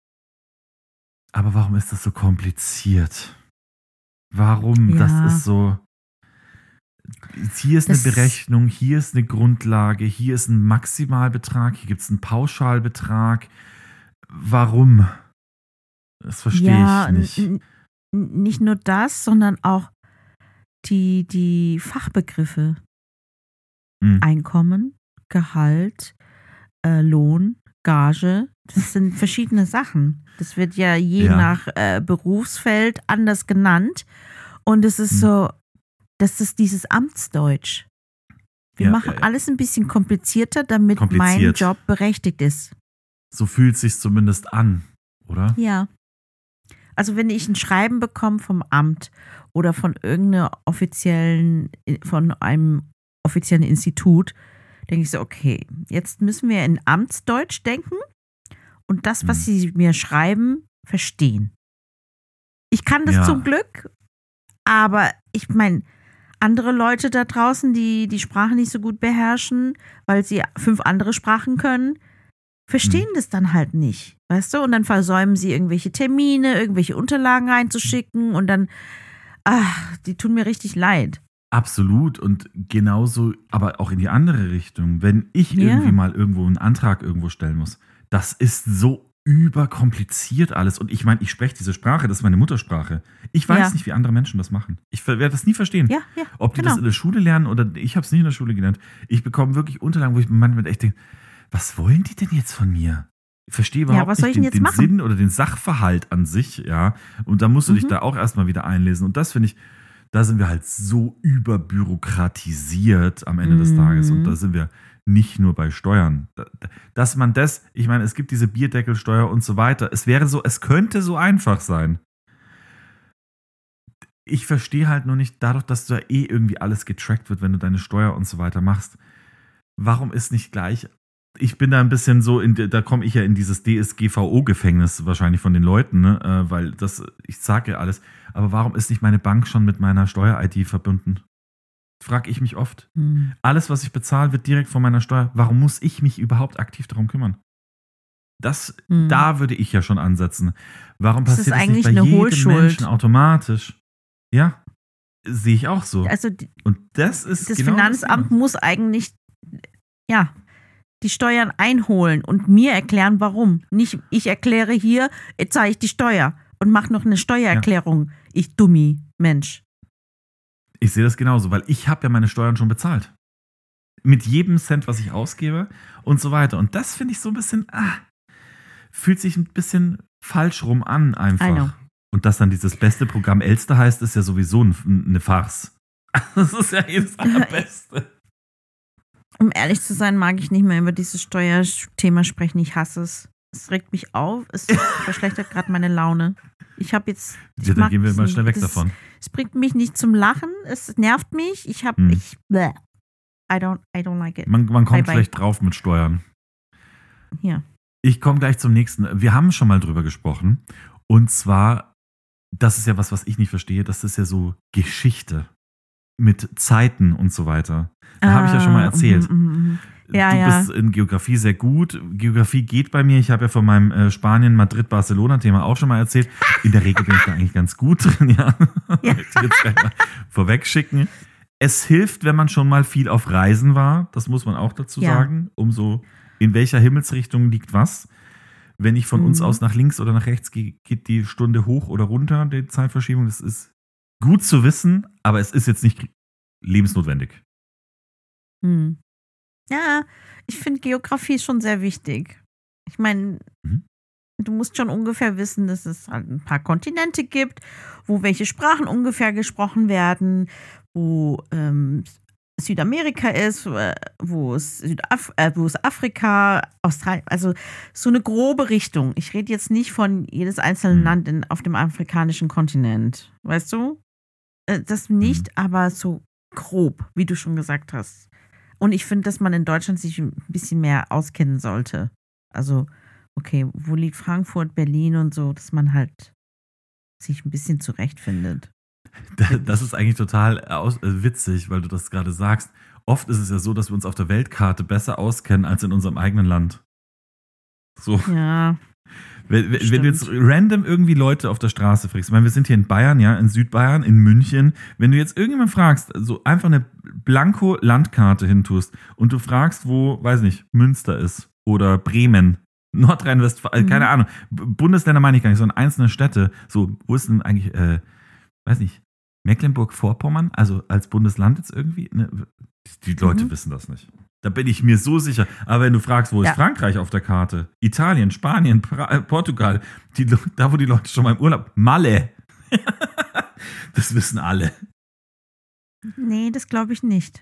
Aber warum ist das so kompliziert? Warum? Ja. Das ist so. Hier ist das eine Berechnung, hier ist eine Grundlage, hier ist ein Maximalbetrag, hier gibt es einen Pauschalbetrag. Warum? Das verstehe ja, ich nicht. N- n- nicht nur das, sondern auch die, die Fachbegriffe. Mhm. Einkommen, Gehalt, Lohn, Gage, das sind verschiedene Sachen. Das wird ja je ja. nach äh, Berufsfeld anders genannt. Und es ist hm. so, das ist dieses Amtsdeutsch. Wir ja, machen ja, ja. alles ein bisschen komplizierter, damit mein Job berechtigt ist. So fühlt es sich zumindest an, oder? Ja. Also wenn ich ein Schreiben bekomme vom Amt oder von irgendeiner offiziellen, von einem offiziellen Institut, denke ich so, okay, jetzt müssen wir in Amtsdeutsch denken und das, was hm. sie mir schreiben, verstehen. Ich kann das ja. zum Glück, aber ich meine, andere Leute da draußen, die die Sprache nicht so gut beherrschen, weil sie fünf andere Sprachen können, verstehen hm. das dann halt nicht, weißt du? Und dann versäumen sie irgendwelche Termine, irgendwelche Unterlagen reinzuschicken und dann, ach, die tun mir richtig leid. Absolut und genauso, aber auch in die andere Richtung. Wenn ich ja. irgendwie mal irgendwo einen Antrag irgendwo stellen muss, das ist so überkompliziert alles. Und ich meine, ich spreche diese Sprache, das ist meine Muttersprache. Ich weiß ja. nicht, wie andere Menschen das machen. Ich werde das nie verstehen. Ja, ja, Ob die genau. das in der Schule lernen oder ich habe es nicht in der Schule gelernt. Ich bekomme wirklich Unterlagen, wo ich manchmal echt denke, was wollen die denn jetzt von mir? Ich verstehe überhaupt ja, was soll nicht ich den, denn jetzt den machen? Sinn oder den Sachverhalt an sich. Ja. Und da musst du mhm. dich da auch erstmal wieder einlesen. Und das finde ich, da sind wir halt so überbürokratisiert am Ende mhm. des Tages. Und da sind wir nicht nur bei Steuern. Dass man das, ich meine, es gibt diese Bierdeckelsteuer und so weiter. Es wäre so, es könnte so einfach sein. Ich verstehe halt nur nicht, dadurch, dass da eh irgendwie alles getrackt wird, wenn du deine Steuer und so weiter machst. Warum ist nicht gleich? Ich bin da ein bisschen so, in, da komme ich ja in dieses D S G V O-Gefängnis wahrscheinlich von den Leuten, ne? Weil das, ich sage ja alles, aber warum ist nicht meine Bank schon mit meiner Steuer-I D verbunden? Frag ich mich oft. Hm. Alles, was ich bezahle, wird direkt von meiner Steuer. Warum muss ich mich überhaupt aktiv darum kümmern? Das, hm. da würde ich ja schon ansetzen. Warum das passiert das nicht bei jedem Hohlschuld. Menschen automatisch? Ja, sehe ich auch so. Also und das ist das genau Finanzamt das muss eigentlich, ja, die Steuern einholen und mir erklären, warum. Nicht, ich erkläre hier, jetzt zahle ich die Steuer und mache noch eine Steuererklärung. Ja. Ich Dummi, Mensch. Ich sehe das genauso, weil ich habe ja meine Steuern schon bezahlt. Mit jedem Cent, was ich ausgebe und so weiter. Und das finde ich so ein bisschen, ah, fühlt sich ein bisschen falsch rum an einfach. Und dass dann dieses beste Programm Elster heißt, ist ja sowieso eine Farce. Das ist ja das Allerbeste. Um ehrlich zu sein, mag ich nicht mehr über dieses Steuerthema sprechen. Ich hasse es. Es regt mich auf. Es verschlechtert gerade meine Laune. Ich habe jetzt. Ich ja, dann gehen wir mal schnell weg das, davon. Es bringt mich nicht zum Lachen. Es nervt mich. Ich habe. Hm. Ich. Bleh. I don't, I don't like it. Man, man kommt bye, schlecht bye. drauf mit Steuern. Ja. Ich komme gleich zum nächsten. Wir haben schon mal drüber gesprochen. Und zwar, das ist ja was, was ich nicht verstehe. Das ist ja so Geschichte. Mit Zeiten und so weiter. Da ah, habe ich ja schon mal erzählt. Mm, mm, ja, du ja. bist in Geografie sehr gut. Geografie geht bei mir. Ich habe ja von meinem äh, Spanien-Madrid-Barcelona-Thema auch schon mal erzählt. In der Regel bin ich da eigentlich ganz gut drin. Ja. Ja. Ich jetzt gleich mal vorwegschicken. Es hilft, wenn man schon mal viel auf Reisen war. Das muss man auch dazu ja. sagen. Um so, in welcher Himmelsrichtung liegt was. wenn ich von Mhm. uns aus nach links oder nach rechts gehe, geht die Stunde hoch oder runter, die Zeitverschiebung. Das ist gut zu wissen, aber es ist jetzt nicht lebensnotwendig. Hm. Ja, ich finde Geografie schon sehr wichtig. Ich meine, Mhm. du musst schon ungefähr wissen, dass es halt ein paar Kontinente gibt, wo welche Sprachen ungefähr gesprochen werden, wo ähm, Südamerika ist, äh, wo es, Südaf äh, wo es Afrika, Australien, also so eine grobe Richtung. Ich rede jetzt nicht von jedes einzelne Mhm. Land in, auf dem afrikanischen Kontinent. Weißt du? Äh, das nicht, aber so grob, wie du schon gesagt hast. Und ich finde, dass man in Deutschland sich ein bisschen mehr auskennen sollte. Also, okay, wo liegt Frankfurt, Berlin und so, dass man halt sich ein bisschen zurechtfindet. Das ist eigentlich total aus, äh, witzig, weil du das gerade sagst. Oft ist es ja so, dass wir uns auf der Weltkarte besser auskennen als in unserem eigenen Land. So. Ja, Wenn, wenn Stimmt. du jetzt random irgendwie Leute auf der Straße fragst, ich meine, wir sind hier in Bayern, ja, in Südbayern, in München. Wenn du jetzt irgendjemand fragst, so einfach eine Blanko-Landkarte hintust und du fragst, wo, weiß nicht, Münster ist oder Bremen, Nordrhein-Westfalen, Mhm. keine Ahnung, B- Bundesländer meine ich gar nicht, sondern einzelne Städte. So, wo ist denn eigentlich, äh, weiß nicht, Mecklenburg-Vorpommern, also als Bundesland jetzt irgendwie? Ne? Die Leute Mhm. wissen das nicht. Da bin ich mir so sicher. Aber wenn du fragst, wo Ja. ist Frankreich auf der Karte? Italien, Spanien, pra äh, Portugal, die, Le- da wo die Leute schon mal im Urlaub, Malle. Das wissen alle. nee, das glaube ich nicht.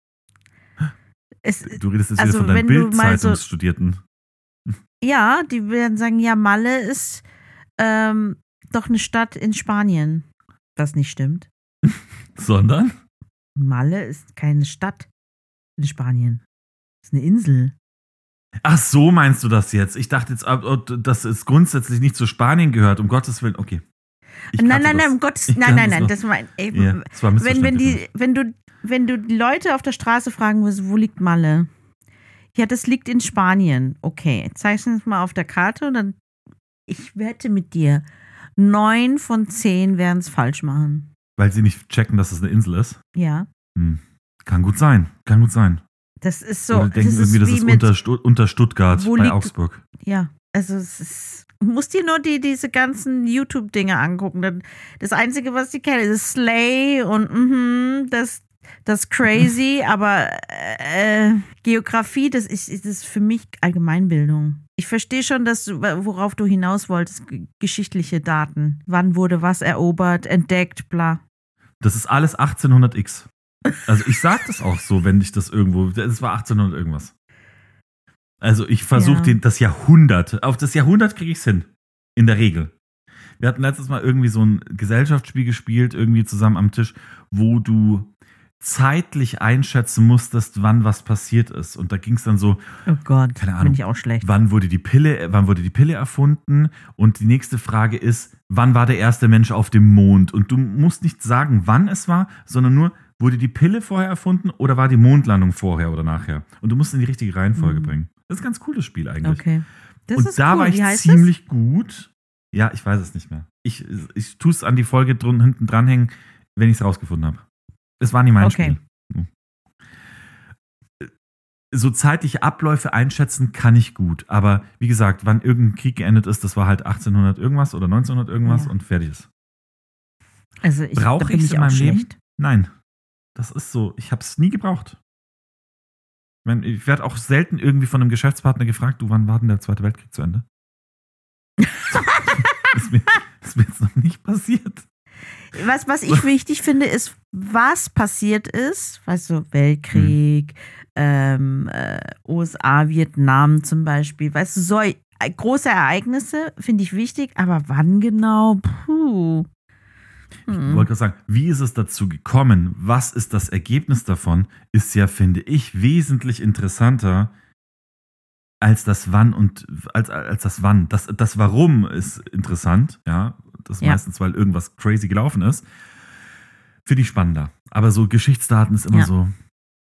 Es, Du redest jetzt Also, wieder von deinen wenn du mal so- Bild-Zeitungsstudierten. ja, die werden sagen, ja, Malle ist ähm, doch eine Stadt in Spanien. Was nicht stimmt. Sondern? Malle ist keine Stadt in Spanien. Das ist eine Insel. Ach so, meinst du das jetzt? Ich dachte jetzt, ob- ob- dass es grundsätzlich nicht zu Spanien gehört, um Gottes Willen. Okay. Ich nein, cutte nein, das. nein, um Gottes, Ich nein, kann nein, das nein, noch. das mein, ey, Ja, das war wenn, wenn missverständlich. die, wenn du, wenn du die Leute auf der Straße fragen würdest, wo liegt Malle? Ja, das liegt in Spanien. Okay, zeichne es mal auf der Karte und dann, ich wette mit dir, neun von zehn werden es falsch machen. Weil sie nicht checken, dass es eine Insel ist. Ja, Hm. Kann gut sein. Kann gut sein. das ist so, Oder das denken ist irgendwie, das wie ist mit, unter, Stu unter Stuttgart Wo bei liegt- Augsburg. ja, also es ist, du musst dir nur die, diese ganzen YouTube-Dinge angucken. Dann- Das Einzige, was ich kenne, ist Slay und mhm, das, das Crazy, aber äh, Geografie, das ist, das ist für mich Allgemeinbildung. Ich verstehe schon, dass du, worauf du hinaus wolltest, g- geschichtliche Daten. Wann wurde was erobert, entdeckt, bla. Das ist alles achtzehnhundert X. Also ich sag das auch so, wenn ich das irgendwo, das war achtzehnhundert irgendwas. Also ich versuche Ja. das Jahrhundert, auf das Jahrhundert kriege ich es hin. In der Regel. Wir hatten letztes Mal irgendwie so ein Gesellschaftsspiel gespielt, irgendwie zusammen am Tisch, wo du zeitlich einschätzen musstest, wann was passiert ist. Und da ging es dann so, Oh Gott, Keine bin Ahnung. ich auch schlecht. wann wurde die Pille, wann wurde die Pille erfunden? Und die nächste Frage ist, wann war der erste Mensch auf dem Mond? Und du musst nicht sagen, wann es war, sondern nur, wurde die Pille vorher erfunden oder war die Mondlandung vorher oder nachher? Und du musst in die richtige Reihenfolge Mhm. bringen. Das ist ein ganz cooles Spiel eigentlich. Okay. Das Und ist da cool. war ich Wie heißt ziemlich gut. Ja, ich weiß es nicht mehr. Ich, ich tue es an die Folge drun, hinten dranhängen, wenn ich es rausgefunden habe. Es war nie mein Okay. Spiel. So zeitliche Abläufe einschätzen kann ich gut. Aber wie gesagt, wann irgendein Krieg geendet ist, das war halt achtzehnhundert irgendwas oder neunzehnhundert irgendwas Ja. und fertig ist. das? Also ich, Brauche da bin ich es ich in auch meinem Leben? schlecht. Nein. Das ist so. Ich habe es nie gebraucht. Ich, mein, ich werde auch selten irgendwie von einem Geschäftspartner gefragt, du, wann war denn der Zweite Weltkrieg zu Ende? Das ist mir, das ist mir jetzt noch nicht passiert. Was, was ich wichtig finde, ist, was passiert ist. Weißt du, Weltkrieg, ähm, äh, U S A, Vietnam zum Beispiel. Weißt du, so äh, große Ereignisse finde ich wichtig, aber wann genau? Puh. Ich Hm. wollte gerade sagen, wie ist es dazu gekommen? Was ist das Ergebnis davon? Ist ja, finde ich, wesentlich interessanter als das Wann und als, als das Wann. Das, das Warum ist interessant, ja. Das Ja. meistens, weil irgendwas crazy gelaufen ist. Finde ich spannender. Aber so Geschichtsdaten ist immer Ja. so.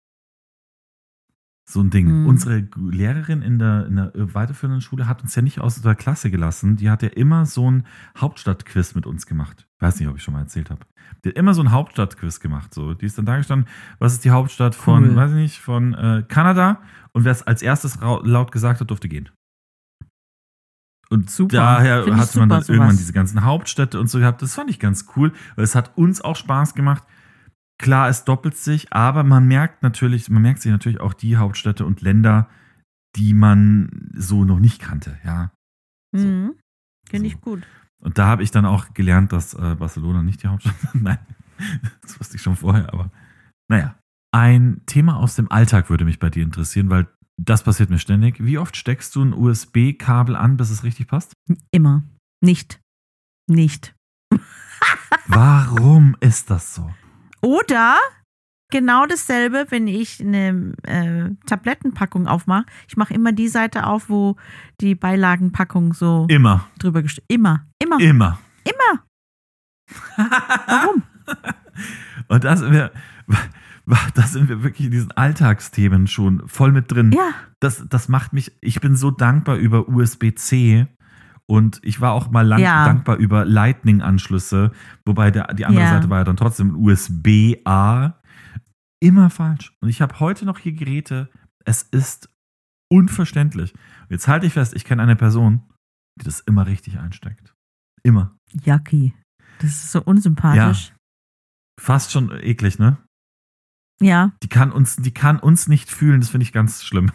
So ein Ding. Mhm. Unsere Lehrerin in der, in der weiterführenden Schule hat uns ja nicht aus der Klasse gelassen. Die hat ja immer so ein Hauptstadtquiz mit uns gemacht. Ich weiß nicht, ob ich schon mal erzählt habe. Die hat immer so ein Hauptstadtquiz gemacht. So. Die ist dann da gestanden, was ist die Hauptstadt von, Cool. weiß ich nicht, von äh, Kanada? Und wer es als erstes rau- laut gesagt hat, durfte gehen. Und Super. daher Find ich hatte man dann super, irgendwann sowas. diese ganzen Hauptstädte und so gehabt. Das fand ich ganz cool, weil es hat uns auch Spaß gemacht. Klar, es doppelt sich, aber man merkt natürlich, man merkt sich natürlich auch die Hauptstädte und Länder, die man so noch nicht kannte, ja. So. Mhm. Finde So. ich gut. Und da habe ich dann auch gelernt, dass äh, Barcelona nicht die Hauptstadt ist. Nein, das wusste ich schon vorher, aber naja. Ein Thema aus dem Alltag würde mich bei dir interessieren, weil das passiert mir ständig. Wie oft steckst du ein U S B-Kabel an, bis es richtig passt? Immer. Nicht. Nicht. Warum ist das so? Oder genau dasselbe, wenn ich eine äh, Tablettenpackung aufmache. Ich mache immer die Seite auf, wo die Beilagenpackung so Immer. drüber gestellt. Immer. Immer. Immer. Immer. Warum? Und da sind wir, da sind wir wirklich in diesen Alltagsthemen schon voll mit drin. Ja. Das, das macht mich, ich bin so dankbar über U S B-C und ich war auch mal lang Ja. dankbar über Lightning-Anschlüsse, wobei der, die andere Ja. Seite war ja dann trotzdem U S B-A. Immer falsch. Und ich habe heute noch hier Geräte, es ist unverständlich. Und jetzt halte ich fest, ich kenne eine Person, die das immer richtig einsteckt. Immer. Yucky. Das ist so unsympathisch. Fast schon eklig, ne? Ja. Die kann uns, die kann uns nicht fühlen, das finde ich ganz schlimm.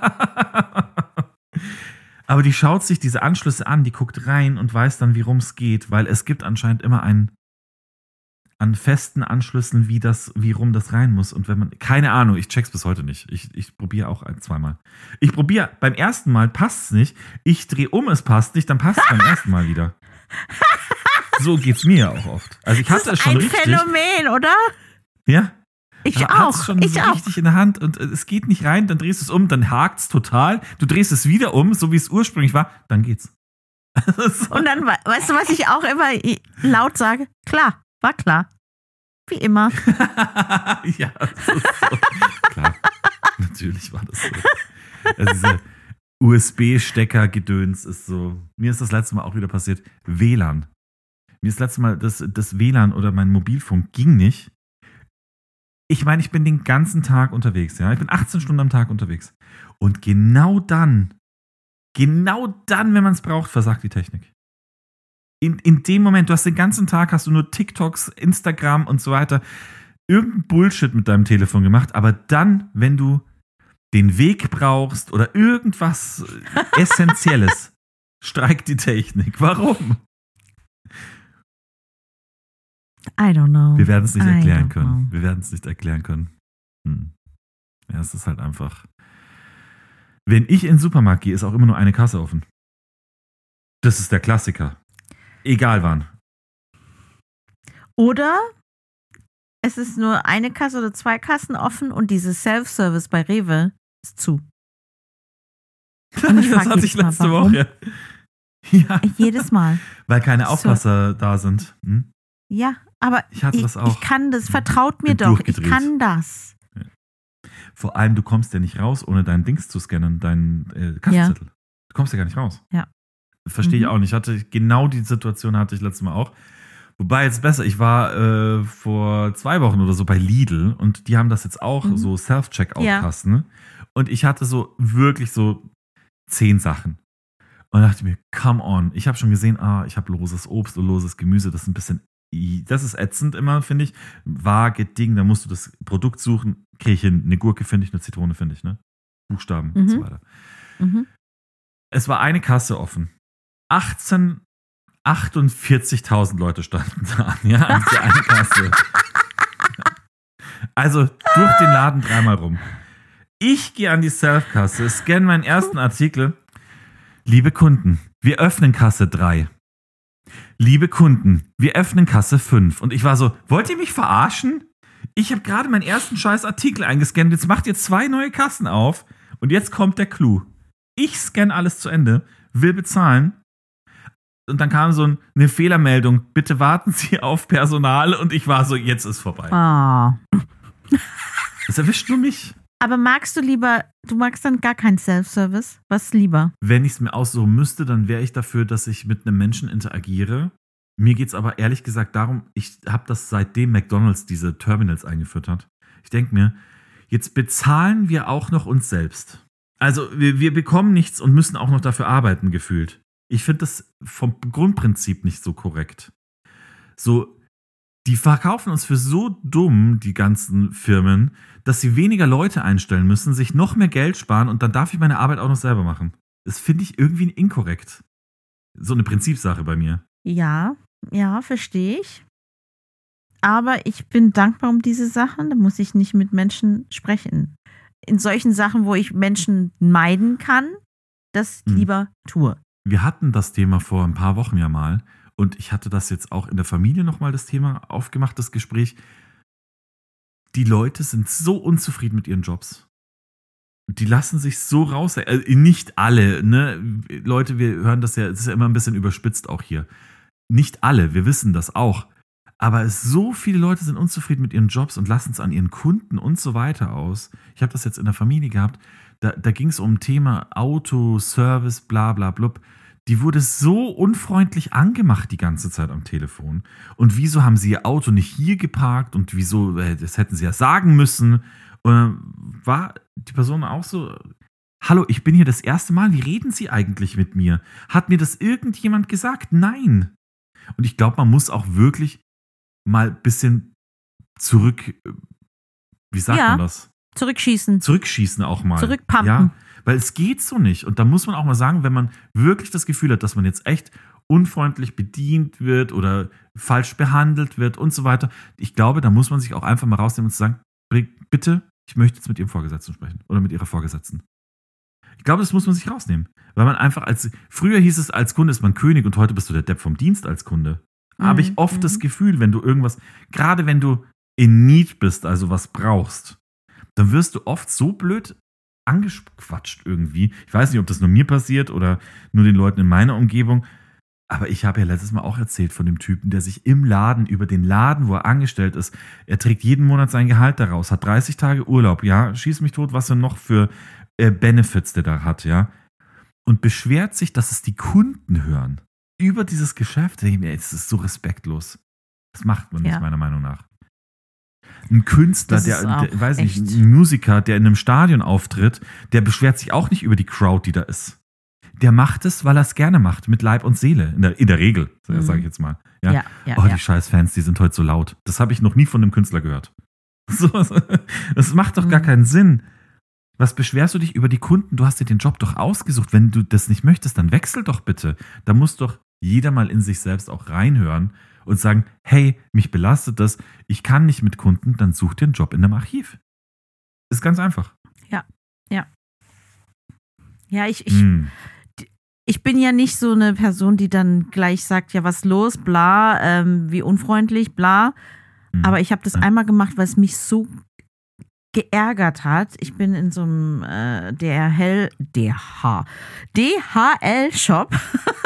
Aber die schaut sich diese Anschlüsse an, die guckt rein und weiß dann, wie rum es geht, weil es gibt anscheinend immer einen an festen Anschlüssen, wie das, wie rum das rein muss. Und wenn man, keine Ahnung, ich check's bis heute nicht. Ich, ich probiere auch ein, zweimal. Ich probiere, beim ersten Mal passt es nicht. Ich drehe um, es passt nicht, dann passt es beim ersten Mal wieder. So geht's mir ja auch oft. Also ich hatte es schon Ein richtig. Phänomen, oder? Ja. Ich Hat's auch. schon Ich so auch. richtig in der Hand und äh, es geht nicht rein, dann drehst du es um, dann hakt's total. Du drehst es wieder um, so wie es ursprünglich war, dann geht's. So. Und dann, we- weißt du, was ich auch immer i- laut sage? Klar, war klar. Wie immer. Ja, das ist so. Klar, natürlich war das so. Also diese U S B-Stecker-Gedöns ist so. Mir ist das letzte Mal auch wieder passiert. W L A N. Mir ist das letzte Mal das, das W L A N oder mein Mobilfunk ging nicht. Ich meine, ich bin den ganzen Tag unterwegs, ja. Ich bin achtzehn Stunden am Tag unterwegs. Und genau dann, genau dann, wenn man es braucht, versagt die Technik. In, in dem Moment, du hast den ganzen Tag, hast du nur TikToks, Instagram und so weiter, irgendein Bullshit mit deinem Telefon gemacht, aber dann, wenn du den Weg brauchst oder irgendwas Essentielles, streikt die Technik. Warum? I don't know. Wir werden es nicht I erklären don't können. know. Wir werden es nicht erklären können. Hm. Ja, es ist halt einfach. Wenn ich in den Supermarkt gehe, ist auch immer nur eine Kasse offen. Das ist der Klassiker. Egal wann. Oder es ist nur eine Kasse oder zwei Kassen offen und dieses Self-Service bei Rewe ist zu. Und ich Das frag hatte ich jedes Mal, letzte warum? Woche. Ja, Jedes Mal. weil keine So. Aufpasser da sind. Hm? Ja, aber Ich hatte ich, das auch. ich kann das, vertraut mir Bin doch, ich durchgedreht. kann das. Vor allem, du kommst ja nicht raus, ohne dein Dings zu scannen, deinen äh, Kassenzettel. Du kommst ja gar nicht raus. Ja. Verstehe ich Mhm. auch nicht. Ich hatte genau die Situation hatte ich letztes Mal auch. Wobei jetzt besser, ich war äh, vor zwei Wochen oder so bei Lidl und die haben das jetzt auch, Mhm. so Self-Checkout-Kassen. Ne? Und ich hatte so wirklich so zehn Sachen. Und dachte ich mir, come on. Ich habe schon gesehen, ah, ich habe loses Obst und loses Gemüse. Das ist ein bisschen, das ist ätzend immer, finde ich. Vage Ding, da musst du das Produkt suchen. Kriege ich hin. Eine Gurke finde ich, eine Zitrone finde ich, ne? Buchstaben und so Mhm. weiter. Mhm. Es war eine Kasse offen. achtzehn, achtundvierzigtausend Leute standen da an, ja, an dieser eine Kasse. Also durch den Laden dreimal rum. Ich gehe an die Self-Kasse, scanne meinen ersten Artikel. Liebe Kunden, wir öffnen Kasse drei. Liebe Kunden, wir öffnen Kasse fünf. Und ich war so, wollt ihr mich verarschen? Ich habe gerade meinen ersten scheiß Artikel eingescannt, jetzt macht ihr zwei neue Kassen auf und jetzt kommt der Clou. Ich scanne alles zu Ende, will bezahlen und dann kam so ein, eine Fehlermeldung, bitte warten Sie auf Personal und ich war so, jetzt ist vorbei. Ah. Das erwischt nur mich. Aber magst du lieber, du magst dann gar keinen Self-Service? Was lieber? Wenn ich es mir aussuchen müsste, dann wäre ich dafür, dass ich mit einem Menschen interagiere. Mir geht es aber ehrlich gesagt darum, ich habe das seitdem McDonald's diese Terminals eingeführt hat. Ich denke mir, jetzt bezahlen wir auch noch uns selbst. Also wir, wir bekommen nichts und müssen auch noch dafür arbeiten, gefühlt. Ich finde das vom Grundprinzip nicht so korrekt. So, die verkaufen uns für so dumm, die ganzen Firmen, dass sie weniger Leute einstellen müssen, sich noch mehr Geld sparen und dann darf ich meine Arbeit auch noch selber machen. Das finde ich irgendwie inkorrekt. So eine Prinzipsache bei mir. Ja, ja, verstehe ich. Aber ich bin dankbar um diese Sachen. Da muss ich nicht mit Menschen sprechen. In solchen Sachen, wo ich Menschen meiden kann, das Hm. lieber tue. Wir hatten das Thema vor ein paar Wochen ja mal und ich hatte das jetzt auch in der Familie nochmal das Thema aufgemacht, das Gespräch. Die Leute sind so unzufrieden mit ihren Jobs. Die lassen sich so raus. Äh, nicht alle, ne? Leute, wir hören das ja, es ist ja immer ein bisschen überspitzt auch hier. Nicht alle, wir wissen das auch. Aber es, so viele Leute sind unzufrieden mit ihren Jobs und lassen es an ihren Kunden und so weiter aus. Ich habe das jetzt in der Familie gehabt. Da, da ging es um ein Thema Auto, Service, bla bla blub. Die wurde so unfreundlich angemacht die ganze Zeit am Telefon. Und wieso haben sie ihr Auto nicht hier geparkt und wieso, äh, das hätten sie ja sagen müssen. Und dann war die Person auch so, hallo, ich bin hier das erste Mal, wie reden Sie eigentlich mit mir? Hat mir das irgendjemand gesagt? Nein. Und ich glaube, man muss auch wirklich mal ein bisschen zurück, wie sagt Ja. man das? Zurückschießen. Zurückschießen auch mal. Zurückpumpen. Ja, weil es geht so nicht. Und da muss man auch mal sagen, wenn man wirklich das Gefühl hat, dass man jetzt echt unfreundlich bedient wird oder falsch behandelt wird und so weiter. Ich glaube, da muss man sich auch einfach mal rausnehmen und sagen, bitte, ich möchte jetzt mit Ihrem Vorgesetzten sprechen oder mit Ihrer Vorgesetzten. Ich glaube, das muss man sich rausnehmen. Weil man einfach als, früher hieß es, als Kunde ist man König und heute bist du der Depp vom Dienst als Kunde. Habe ich oft Mhm. das Gefühl, wenn du irgendwas, gerade wenn du in Need bist, also was brauchst, dann wirst du oft so blöd angequatscht irgendwie. Ich weiß nicht, ob das nur mir passiert oder nur den Leuten in meiner Umgebung. Aber ich habe ja letztes Mal auch erzählt von dem Typen, der sich im Laden, über den Laden, wo er angestellt ist, er trägt jeden Monat sein Gehalt daraus, hat dreißig Tage Urlaub, ja, schieß mich tot, was er noch für äh, Benefits der da hat, ja. Und beschwert sich, dass es die Kunden hören. Über dieses Geschäft, denke ich mir, ey, das ist so respektlos. Das macht man nicht, Ja. meiner Meinung nach. Ein Künstler, Das der, ist auch der weiß nicht, echt- ein Musiker, der in einem Stadion auftritt, der beschwert sich auch nicht über die Crowd, die da ist. Der macht es, weil er es gerne macht, mit Leib und Seele. In der, in der Regel, Mhm. sage ich jetzt mal. Ja? Ja, ja, oh, ja. die scheiß Fans, die sind heute so laut. Das habe ich noch nie von einem Künstler gehört. So, das macht doch gar Mhm. keinen Sinn. Was beschwerst du dich über die Kunden? Du hast dir den Job doch ausgesucht. Wenn du das nicht möchtest, dann wechsel doch bitte. Da muss doch jeder mal in sich selbst auch reinhören und sagen, hey, mich belastet das, ich kann nicht mit Kunden, dann such dir einen Job in einem Archiv. Ist ganz einfach. Ja, ich, ich, Hm. ich bin ja nicht so eine Person, die dann gleich sagt, ja, was los, bla, ähm, wie unfreundlich, bla. Hm. Aber ich habe das Ja. einmal gemacht, weil es mich so geärgert hat. Ich bin in so einem äh, D H L, D H, D H L-Shop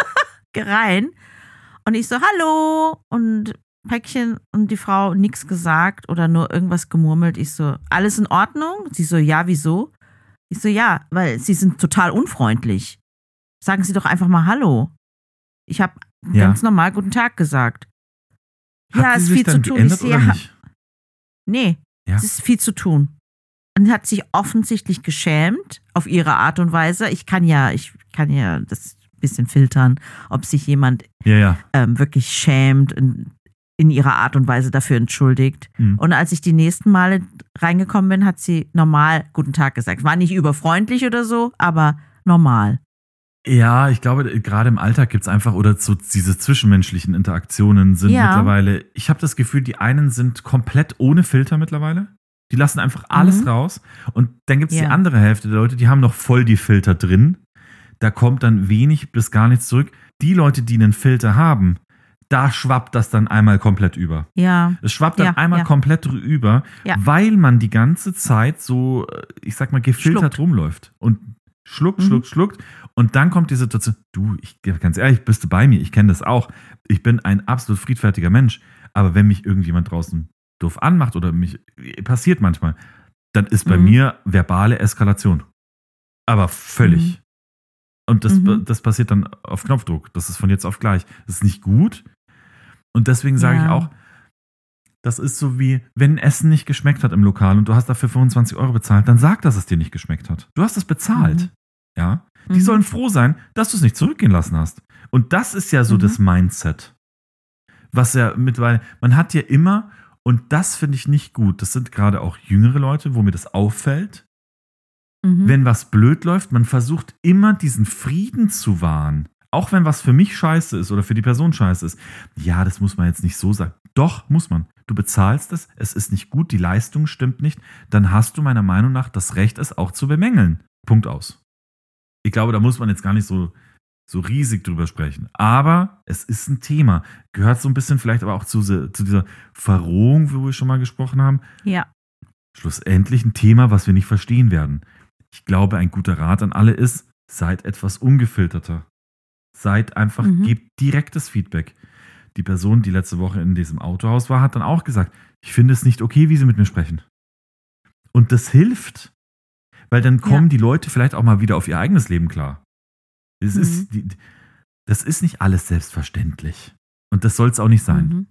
rein und ich so, hallo und Päckchen und die Frau nichts gesagt oder nur irgendwas gemurmelt. Ich so, alles in Ordnung? Sie so, ja, wieso? Ich so, ja, weil sie sind total unfreundlich. Sagen Sie doch einfach mal Hallo. Ich habe Ja. ganz normal Guten Tag gesagt. Hat ja, sie ist sich viel zu dann tun. Ich geändert sehe, oder ha- nicht? nee, Ja. es ist viel zu tun. Und hat sich offensichtlich geschämt auf ihre Art und Weise. Ich kann ja, ich kann ja das ein bisschen filtern, ob sich jemand Ja, ja. ähm, wirklich schämt und in ihrer Art und Weise dafür entschuldigt. Hm. Und als ich die nächsten Male reingekommen bin, hat sie normal Guten Tag gesagt. War nicht überfreundlich oder so, aber normal. Ja, ich glaube, gerade im Alltag gibt es einfach, oder so diese zwischenmenschlichen Interaktionen sind Ja. mittlerweile, ich habe das Gefühl, die einen sind komplett ohne Filter mittlerweile. Die lassen einfach alles Mhm. raus. Und dann gibt es die Ja. andere Hälfte der Leute, die haben noch voll die Filter drin. Da kommt dann wenig bis gar nichts zurück. Die Leute, die einen Filter haben, da schwappt das dann einmal komplett über. Ja, Es schwappt dann Ja, einmal ja. komplett rüber, Ja. weil man die ganze Zeit so, äh, ich sag mal, gefiltert Schluckt. rumläuft. Und schluckt, Mhm. schluckt, schluckt. Und dann kommt die Situation, du, ich, ganz ehrlich, bist du bei mir, ich kenne das auch. Ich bin ein absolut friedfertiger Mensch. Aber wenn mich irgendjemand draußen doof anmacht oder mich, passiert manchmal, dann ist bei Mhm. mir verbale Eskalation. Aber völlig. Mhm. Und das, Mhm. das passiert dann auf Knopfdruck. Das ist von jetzt auf gleich. Das ist nicht gut. Und deswegen sage Ja. ich auch, das ist so wie, wenn Essen nicht geschmeckt hat im Lokal und du hast dafür fünfundzwanzig Euro bezahlt, dann sag, dass es dir nicht geschmeckt hat. Du hast es bezahlt. Mhm. Ja. Die Mhm. sollen froh sein, dass du es nicht zurückgehen lassen hast. Und das ist ja so Mhm. das Mindset. Was ja mittlerweile, man hat ja immer, und das finde ich nicht gut, das sind gerade auch jüngere Leute, wo mir das auffällt, Mhm. wenn was blöd läuft, man versucht immer diesen Frieden zu wahren. Auch wenn was für mich scheiße ist oder für die Person scheiße ist. Ja, das muss man jetzt nicht so sagen. Doch, muss man. Du bezahlst es, es ist nicht gut, die Leistung stimmt nicht. Dann hast du meiner Meinung nach das Recht, es auch zu bemängeln. Punkt aus. Ich glaube, da muss man jetzt gar nicht so, so riesig drüber sprechen. Aber es ist ein Thema. Gehört so ein bisschen vielleicht aber auch zu, zu dieser Verrohung, wo wir schon mal gesprochen haben. Ja. Schlussendlich ein Thema, was wir nicht verstehen werden. Ich glaube, ein guter Rat an alle ist, seid etwas ungefilterter. Seid einfach, Mhm. gebt direktes Feedback. Die Person, die letzte Woche in diesem Autohaus war, hat dann auch gesagt, ich finde es nicht okay, wie sie mit mir sprechen. Und das hilft. Weil dann kommen Ja. die Leute vielleicht auch mal wieder auf ihr eigenes Leben klar. Das, Mhm. ist, die, das ist nicht alles selbstverständlich. Und das soll es auch nicht sein. Mhm.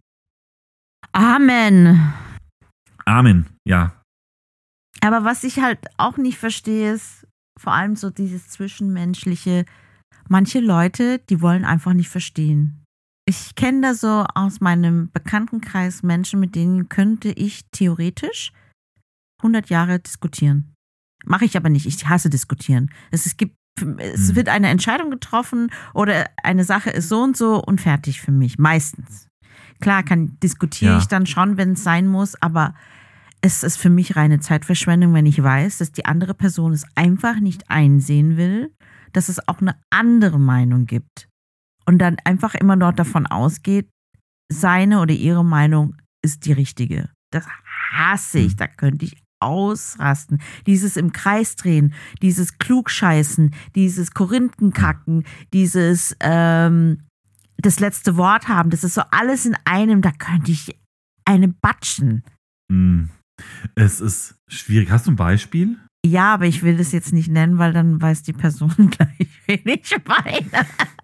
Amen. Amen. Ja. Aber was ich halt auch nicht verstehe, ist vor allem so dieses Zwischenmenschliche. Manche Leute, die wollen einfach nicht verstehen. Ich kenne da so aus meinem Bekanntenkreis Menschen, mit denen könnte ich theoretisch hundert Jahre diskutieren. Mache ich aber nicht. Ich hasse diskutieren. Es, es gibt, es Hm. wird eine Entscheidung getroffen oder eine Sache ist so und so und fertig für mich. Meistens. Klar, kann diskutiere Ja. ich dann schon, wenn es sein muss, aber es ist für mich reine Zeitverschwendung, wenn ich weiß, dass die andere Person es einfach nicht einsehen will, dass es auch eine andere Meinung gibt. Und dann einfach immer dort davon ausgeht, seine oder ihre Meinung ist die richtige. Das hasse ich, Hm. da könnte ich ausrasten. Dieses im Kreis drehen, dieses Klugscheißen, dieses Korinthenkacken, dieses ähm, das letzte Wort haben, das ist so alles in einem, da könnte ich eine batschen. Hm. Es ist schwierig. Hast du ein Beispiel? Ja, aber ich will das jetzt nicht nennen, weil dann weiß die Person gleich, wen ich meine.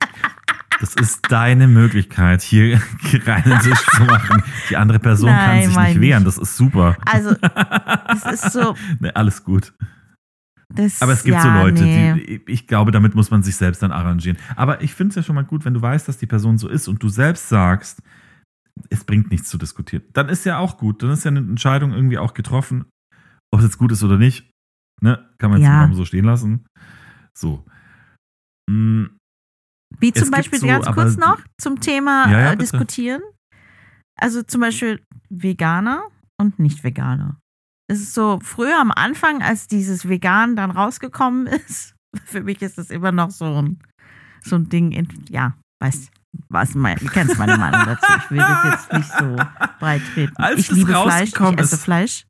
Das ist deine Möglichkeit, hier reinen Tisch zu machen. Die andere Person Nein, kann sich mein nicht wehren. nicht. Das ist super. Also, es ist so. Nee, alles gut. Das, Aber es gibt ja, so Leute, nee. die, ich glaube, damit muss man sich selbst dann arrangieren. Aber ich finde es ja schon mal gut, wenn du weißt, dass die Person so ist und du selbst sagst, es bringt nichts zu diskutieren. Dann ist ja auch gut. Dann ist ja eine Entscheidung irgendwie auch getroffen. Ob es jetzt gut ist oder nicht, ne, kann man jetzt Ja. im Raum so stehen lassen. So. Mm, Wie es zum Beispiel gibt so, ganz kurz aber- noch zum Thema Ja, ja, äh, bitte. diskutieren. Also zum Beispiel Veganer und Nicht-Veganer. Es ist so, früher am Anfang, als dieses Vegan dann rausgekommen ist, für mich ist das immer noch so ein, so ein Ding, in, ja, weißt was mein, du kennst meine Meinung dazu. Ich will das jetzt nicht so breit treten. Als ich das liebe Fleisch, ich rausgekommen esse ist- Fleisch.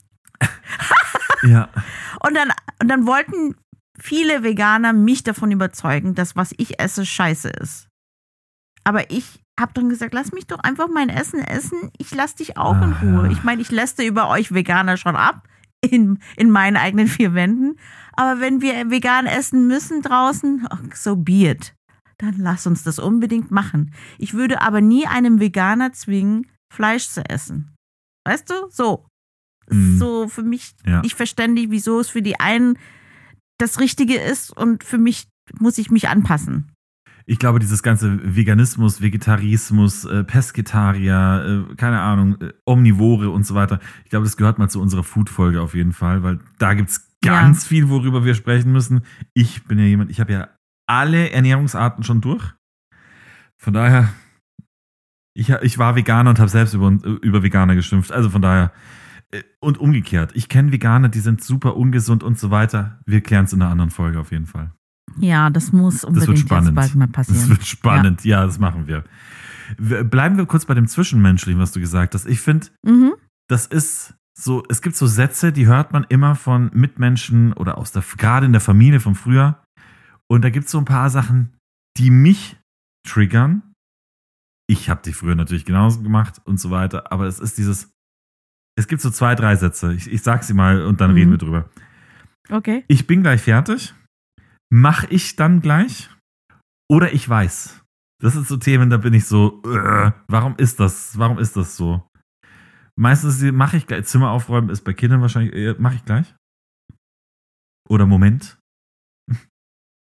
ja. Und dann, und dann wollten viele Veganer mich davon überzeugen, dass was ich esse scheiße ist. Aber ich habe dann gesagt, lass mich doch einfach mein Essen essen. Ich lass dich auch in Ah, Ruhe. ja. Ich meine, ich lässte über euch Veganer schon ab in, in meinen eigenen vier Wänden. Aber wenn wir vegan essen müssen draußen, ach, so be it. Dann lass uns das unbedingt machen. Ich würde aber nie einem Veganer zwingen, Fleisch zu essen. Weißt du? So. Es Mhm. ist so für mich Ja. nicht verständlich, wieso es für die einen das Richtige ist und für mich muss ich mich anpassen. Ich glaube, dieses ganze Veganismus, Vegetarismus, äh, Pesketarier, äh, keine Ahnung, äh, Omnivore und so weiter. Ich glaube, das gehört mal zu unserer Food-Folge auf jeden Fall, weil da gibt es ganz Ja. viel, worüber wir sprechen müssen. Ich bin ja jemand, ich habe ja alle Ernährungsarten schon durch. Von daher, ich, ich war Veganer und habe selbst über, über Veganer geschimpft. Also von daher, äh, und umgekehrt. Ich kenne Veganer, die sind super ungesund und so weiter. Wir klären es in einer anderen Folge auf jeden Fall. Ja, das muss Das unbedingt wird jetzt spannend. bald mal Das passieren. wird spannend. Ja, das machen wir. Wir- Bleiben wir kurz bei dem Zwischenmenschlichen, was du gesagt hast. Ich finde, Mhm. das ist so, es gibt so Sätze, die hört man immer von Mitmenschen oder aus der, gerade in der Familie von früher. Und da gibt es so ein paar Sachen, die mich triggern. Ich habe die früher natürlich genauso gemacht und so weiter. Aber es ist dieses, es gibt so zwei, drei Sätze. Ich, ich sag sie mal und dann Mhm. reden wir drüber. Okay. Ich bin gleich fertig. Mach ich dann gleich? Oder ich weiß. Das sind so Themen, da bin ich so, äh, warum ist das? Warum ist das so? Meistens mache ich gleich, Zimmer aufräumen ist bei Kindern wahrscheinlich, äh, mache ich gleich. Oder Moment.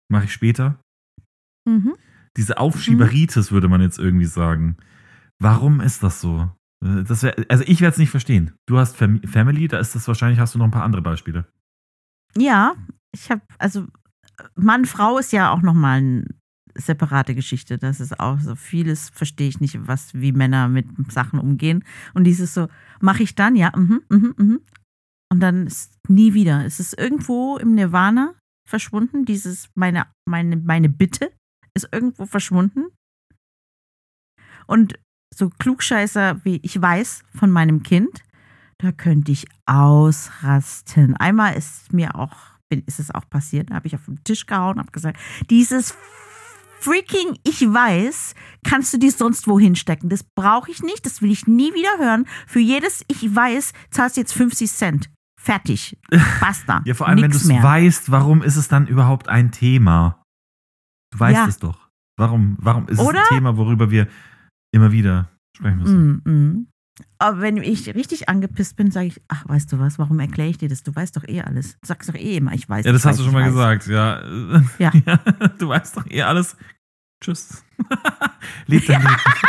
Mache ich später. Mhm. Diese Aufschieberitis würde man jetzt irgendwie sagen. Warum ist das so? Das wär, also ich werde es nicht verstehen. Du hast Fam- Family, da ist das wahrscheinlich, hast du noch ein paar andere Beispiele. Ja, ich habe, also Mann, Frau ist ja auch nochmal eine separate Geschichte. Das ist auch so vieles, verstehe ich nicht, was wie Männer mit Sachen umgehen. Und dieses so, mache ich dann, ja, mhm, mhm, mhm. Und dann ist nie wieder. Es ist irgendwo im Nirvana verschwunden, dieses, meine, meine, meine Bitte ist irgendwo verschwunden. Und so Klugscheißer, wie ich weiß von meinem Kind, da könnte ich ausrasten. Einmal ist mir auch, ist es auch passiert, da habe ich auf den Tisch gehauen und habe gesagt, dieses freaking Ich weiß, kannst du dir sonst wohin stecken. Das brauche ich nicht, das will ich nie wieder hören. Für jedes Ich weiß zahlst du jetzt fünfzig Cent. Fertig. Basta. Ja, vor allem, wenn du Nix es mehr. weißt, warum ist es dann überhaupt ein Thema? Du weißt Ja. es doch. Warum, warum ist Oder? es ein Thema, worüber wir immer wieder sprechen müssen? Mm, mm. Aber wenn ich richtig angepisst bin, sage ich, ach, weißt du was, warum erkläre ich dir das? Du weißt doch eh alles. Du sagst doch eh immer, ich weiß. Ja, das ich hast weiß, du schon mal ich weiß. gesagt, ja. Ja. ja. Du weißt doch eh alles. Tschüss. Leb dein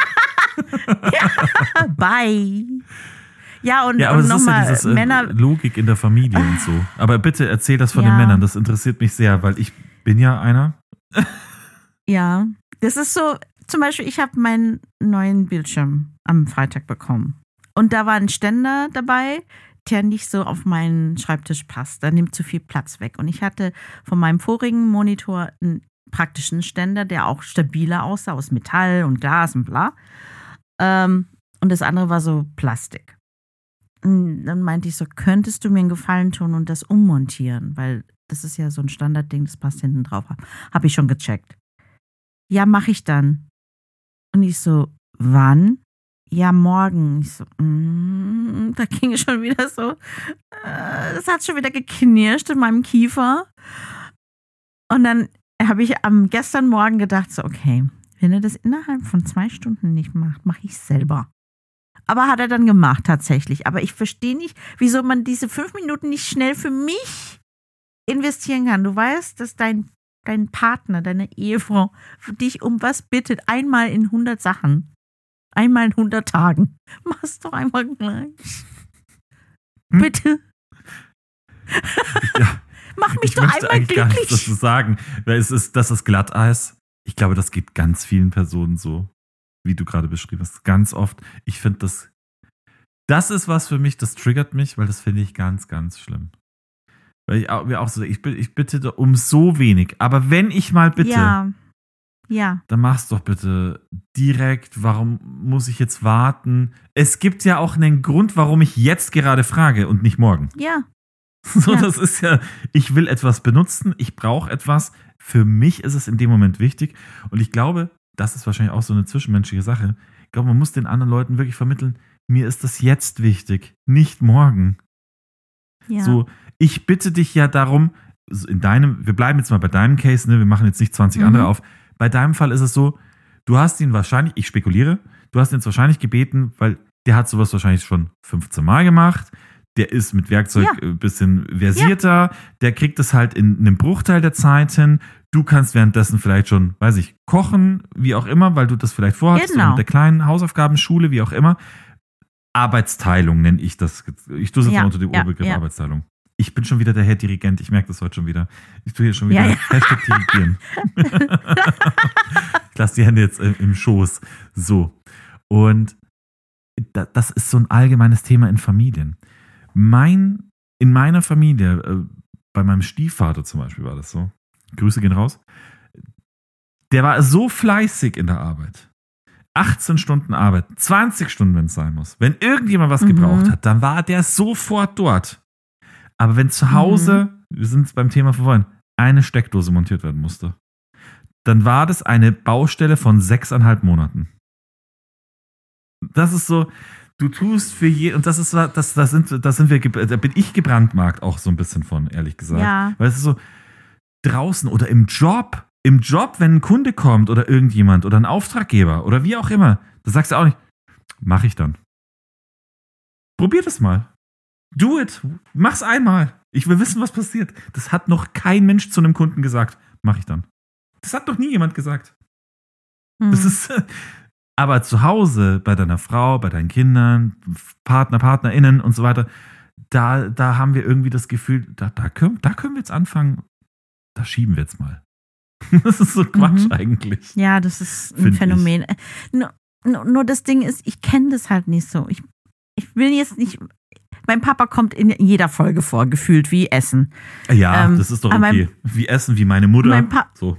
Leben. Bye. Ja, und, Ja, aber und das ist ja nochmal, dieses äh, Männer, Logik in der Familie und so. Aber bitte erzähl das von Ja. den Männern, das interessiert mich sehr, weil ich bin ja einer. ja, das ist so, zum Beispiel, ich habe meinen neuen Bildschirm am Freitag bekommen. Und da war ein Ständer dabei, der nicht so auf meinen Schreibtisch passt. Der nimmt zu viel Platz weg. Und ich hatte von meinem vorigen Monitor einen praktischen Ständer, der auch stabiler aussah, aus Metall und Glas und bla. Ähm, und das andere war so Plastik. Und dann meinte ich so, könntest du mir einen Gefallen tun und das ummontieren? Weil das ist ja so ein Standardding, das passt hinten drauf. Habe ich schon gecheckt. Ja, mache ich dann. Und ich so, wann? Ja, morgen. Ich so, mm, da ging es schon wieder so, äh, es hat schon wieder geknirscht in meinem Kiefer. Und dann habe ich am gestern Morgen gedacht, so, okay, wenn er das innerhalb von zwei Stunden nicht macht, mache ich es selber. Aber hat er dann gemacht, tatsächlich. Aber ich verstehe nicht, wieso man diese fünf Minuten nicht schnell für mich investieren kann. Du weißt, dass dein, dein Partner, deine Ehefrau für dich um was bittet. Einmal in hundert Sachen. Einmal in hundert Tagen. Mach's doch einmal gleich. Hm? Bitte. Ja. Mach mich Ich doch möchte einmal eigentlich gar nichts glücklich. dazu sagen, weil es ist, das ist Glatteis. Ich glaube, das geht ganz vielen Personen so, wie du gerade beschrieben hast. Ganz oft. Ich finde das, das ist was für mich, das triggert mich, weil das finde ich ganz, ganz schlimm. Weil ich auch, mir auch so, ich, ich bitte um so wenig. Aber wenn ich mal bitte, Ja. Ja. dann mach's doch bitte direkt. Warum muss ich jetzt warten? Es gibt ja auch einen Grund, warum ich jetzt gerade frage und nicht morgen. Ja. So, Ja. das ist ja, ich will etwas benutzen, ich brauche etwas. Für mich ist es in dem Moment wichtig. Und ich glaube, das ist wahrscheinlich auch so eine zwischenmenschliche Sache. Ich glaube, man muss den anderen Leuten wirklich vermitteln, mir ist das jetzt wichtig, nicht morgen. Ja. So, ich bitte dich ja darum, so in deinem, wir bleiben jetzt mal bei deinem Case, ne, wir machen jetzt nicht zwanzig Mhm. andere auf. Bei deinem Fall ist es so, du hast ihn wahrscheinlich, ich spekuliere, du hast ihn jetzt wahrscheinlich gebeten, weil der hat sowas wahrscheinlich schon fünfzehn Mal gemacht. Der ist mit Werkzeug Ja. ein bisschen versierter, der kriegt es halt in einem Bruchteil der Zeit hin. Du kannst währenddessen vielleicht schon, weiß ich, kochen, wie auch immer, weil du das vielleicht vorhattest, Genau. oder mit der kleinen Hausaufgabenschule, wie auch immer. Arbeitsteilung nenne ich das. Ich tue es jetzt Ja, mal unter dem ja, Oberbegriff ja. Arbeitsteilung. Ich bin schon wieder der Herr Dirigent, ich merke das heute schon wieder. Ich tue hier schon wieder Ja, ja. Hashtag dirigieren. Ich lasse die Hände jetzt im, im Schoß. So. Und da, das ist so ein allgemeines Thema in Familien. Mein, in meiner Familie, äh, bei meinem Stiefvater zum Beispiel war das so. Grüße gehen raus. Der war so fleißig in der Arbeit. achtzehn Stunden Arbeit, zwanzig Stunden, wenn es sein muss. Wenn irgendjemand was Mhm. gebraucht hat, dann war der sofort dort. Aber wenn zu Hause, wir sind beim Thema von vorhin, eine Steckdose montiert werden musste, dann war das eine Baustelle von sechseinhalb Monaten. Das ist so, du tust für je, und das ist, das, das sind, das sind wir, da bin ich gebrandmarkt auch so ein bisschen von, ehrlich gesagt. Ja. Weil es ist so, draußen oder im Job, im Job, wenn ein Kunde kommt oder irgendjemand oder ein Auftraggeber oder wie auch immer, da sagst du auch nicht, mach ich dann. Probier das mal. Do it. Mach's einmal. Ich will wissen, was passiert. Das hat noch kein Mensch zu einem Kunden gesagt. Mach ich dann. Das hat doch nie jemand gesagt. Hm. Das ist, aber zu Hause, bei deiner Frau, bei deinen Kindern, Partner, PartnerInnen und so weiter, da, da haben wir irgendwie das Gefühl, da, da, können, da können wir jetzt anfangen, da schieben wir jetzt mal. Das ist so Quatsch Mhm. eigentlich. Ja, das ist ein Find Phänomen. Nur, nur, nur das Ding ist, ich kenne das halt nicht so. Ich, ich will jetzt nicht. Mein Papa kommt in jeder Folge vor, gefühlt wie Essen. Ja, Ähm, das ist doch aber okay. Wie Essen, wie meine Mutter. Mein, pa so.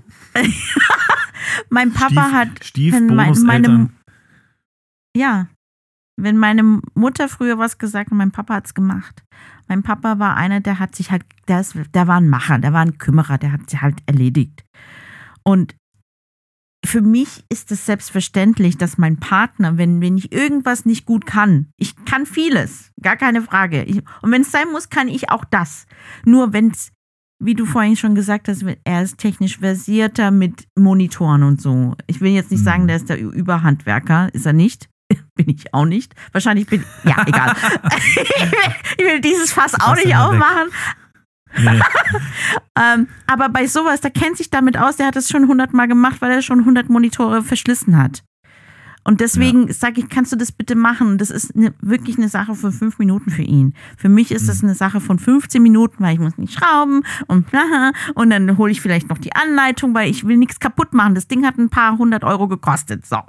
mein Papa Stief, hat. Stief, wenn mein- Bonuseltern. meine, ja, wenn meine Mutter früher was gesagt hat, mein Papa hat es gemacht. Mein Papa war einer, der hat sich halt, der, ist, der war ein Macher, der war ein Kümmerer, der hat sich halt erledigt. Und für mich ist es selbstverständlich, dass mein Partner, wenn, wenn ich irgendwas nicht gut kann, ich kann vieles, gar keine Frage. Ich, und wenn es sein muss, kann ich auch das. Nur wenn es, wie du vorhin schon gesagt hast, er ist technisch versierter mit Monitoren und so. Ich will jetzt nicht sagen, der ist der Überhandwerker, ist er nicht. Bin ich auch nicht. Wahrscheinlich bin ich, ja, egal. ich, will, ich will dieses Fass auch nicht aufmachen. Nee. ähm, aber bei sowas, der kennt sich damit aus, der hat es schon hundertmal gemacht, weil er schon hundert Monitore verschlissen hat. Und deswegen ja. sage ich, kannst du das bitte machen? Das ist eine, wirklich eine Sache von fünf Minuten für ihn. Für mich ist das eine Sache von fünfzehn Minuten, weil ich muss nicht schrauben und bla, und dann hole ich vielleicht noch die Anleitung, weil ich will nichts kaputt machen. Das Ding hat ein paar hundert Euro gekostet. So.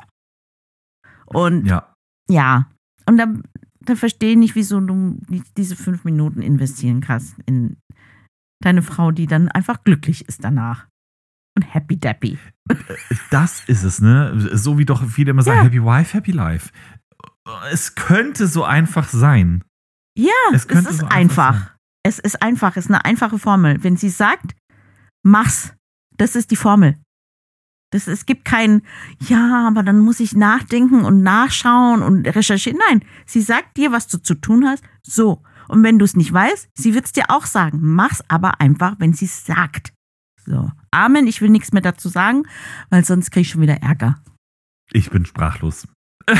Und ja, ja. und da, da verstehe ich nicht, wieso du diese fünf Minuten investieren kannst in deine Frau, die dann einfach glücklich ist danach. Und happy dappy. Das ist es, ne? So wie doch viele immer sagen, ja. Happy Wife, Happy Life. Es könnte so einfach sein. Ja, es, es ist so einfach. einfach. Es ist einfach, es ist eine einfache Formel. Wenn sie sagt, mach's. Das ist die Formel. Das, es gibt kein, ja, aber dann muss ich nachdenken und nachschauen und recherchieren. Nein, sie sagt dir, was du zu tun hast. So. Und wenn du es nicht weißt, sie wird es dir auch sagen. Mach's aber einfach, wenn sie es sagt. So. Amen, ich will nichts mehr dazu sagen, weil sonst kriege ich schon wieder Ärger. Ich bin sprachlos. Nee,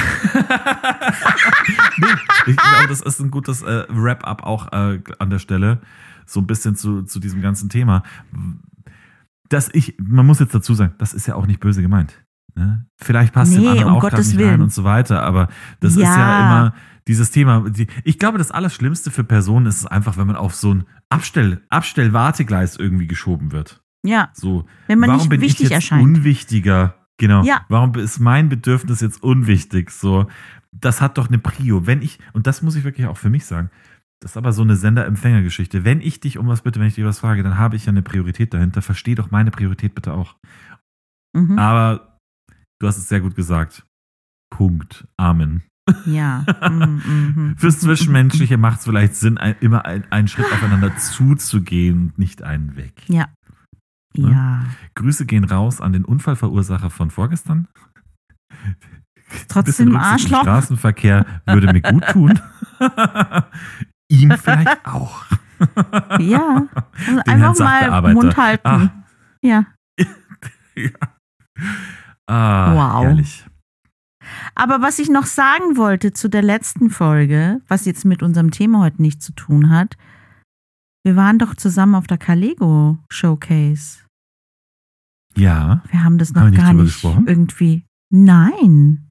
ich glaube, das ist ein gutes äh, Wrap-up auch äh, an der Stelle. So ein bisschen zu, zu diesem ganzen Thema. Dass ich, man muss jetzt dazu sagen, das ist ja auch nicht böse gemeint. Ne? Vielleicht passt nee, dem anderen um auch gerade nicht Willen. rein und so weiter, aber das ja. ist ja immer dieses Thema. Die, ich glaube, das Allerschlimmste für Personen ist es einfach, wenn man auf so ein Abstell, Abstell-Wartegleis irgendwie geschoben wird. Ja, so, wenn man warum nicht bin wichtig ich jetzt erscheint. Unwichtiger? Genau. Ja. Warum ist mein Bedürfnis jetzt unwichtig? So, das hat doch eine Prio. Wenn ich, und das muss ich wirklich auch für mich sagen, das ist aber so eine Sender-Empfänger-Geschichte. Wenn ich dich um was bitte, wenn ich dir was frage, dann habe ich ja eine Priorität dahinter. Versteh doch meine Priorität bitte auch. Mhm. Aber du hast es sehr gut gesagt. Punkt. Amen. Ja. Mhm, Fürs Zwischenmenschliche macht es vielleicht Sinn, ein, immer ein, einen Schritt aufeinander zuzugehen und nicht einen weg. Ja. Ja. Ja. Grüße gehen raus an den Unfallverursacher von vorgestern. Trotzdem Rücksicht Arschloch. im Straßenverkehr würde mir gut tun. Ihm vielleicht auch. Ja. Also Den Herrn einfach mal Sachbearbeiter. Mund halten. Ah. Ja. Ja. Ah, Wow. herrlich. Aber was ich noch sagen wollte zu der letzten Folge, was jetzt mit unserem Thema heute nichts zu tun hat, wir waren doch zusammen auf der Calego Showcase. Ja. Wir haben das noch Haben wir nicht gar drüber nicht gesprochen? irgendwie. Nein.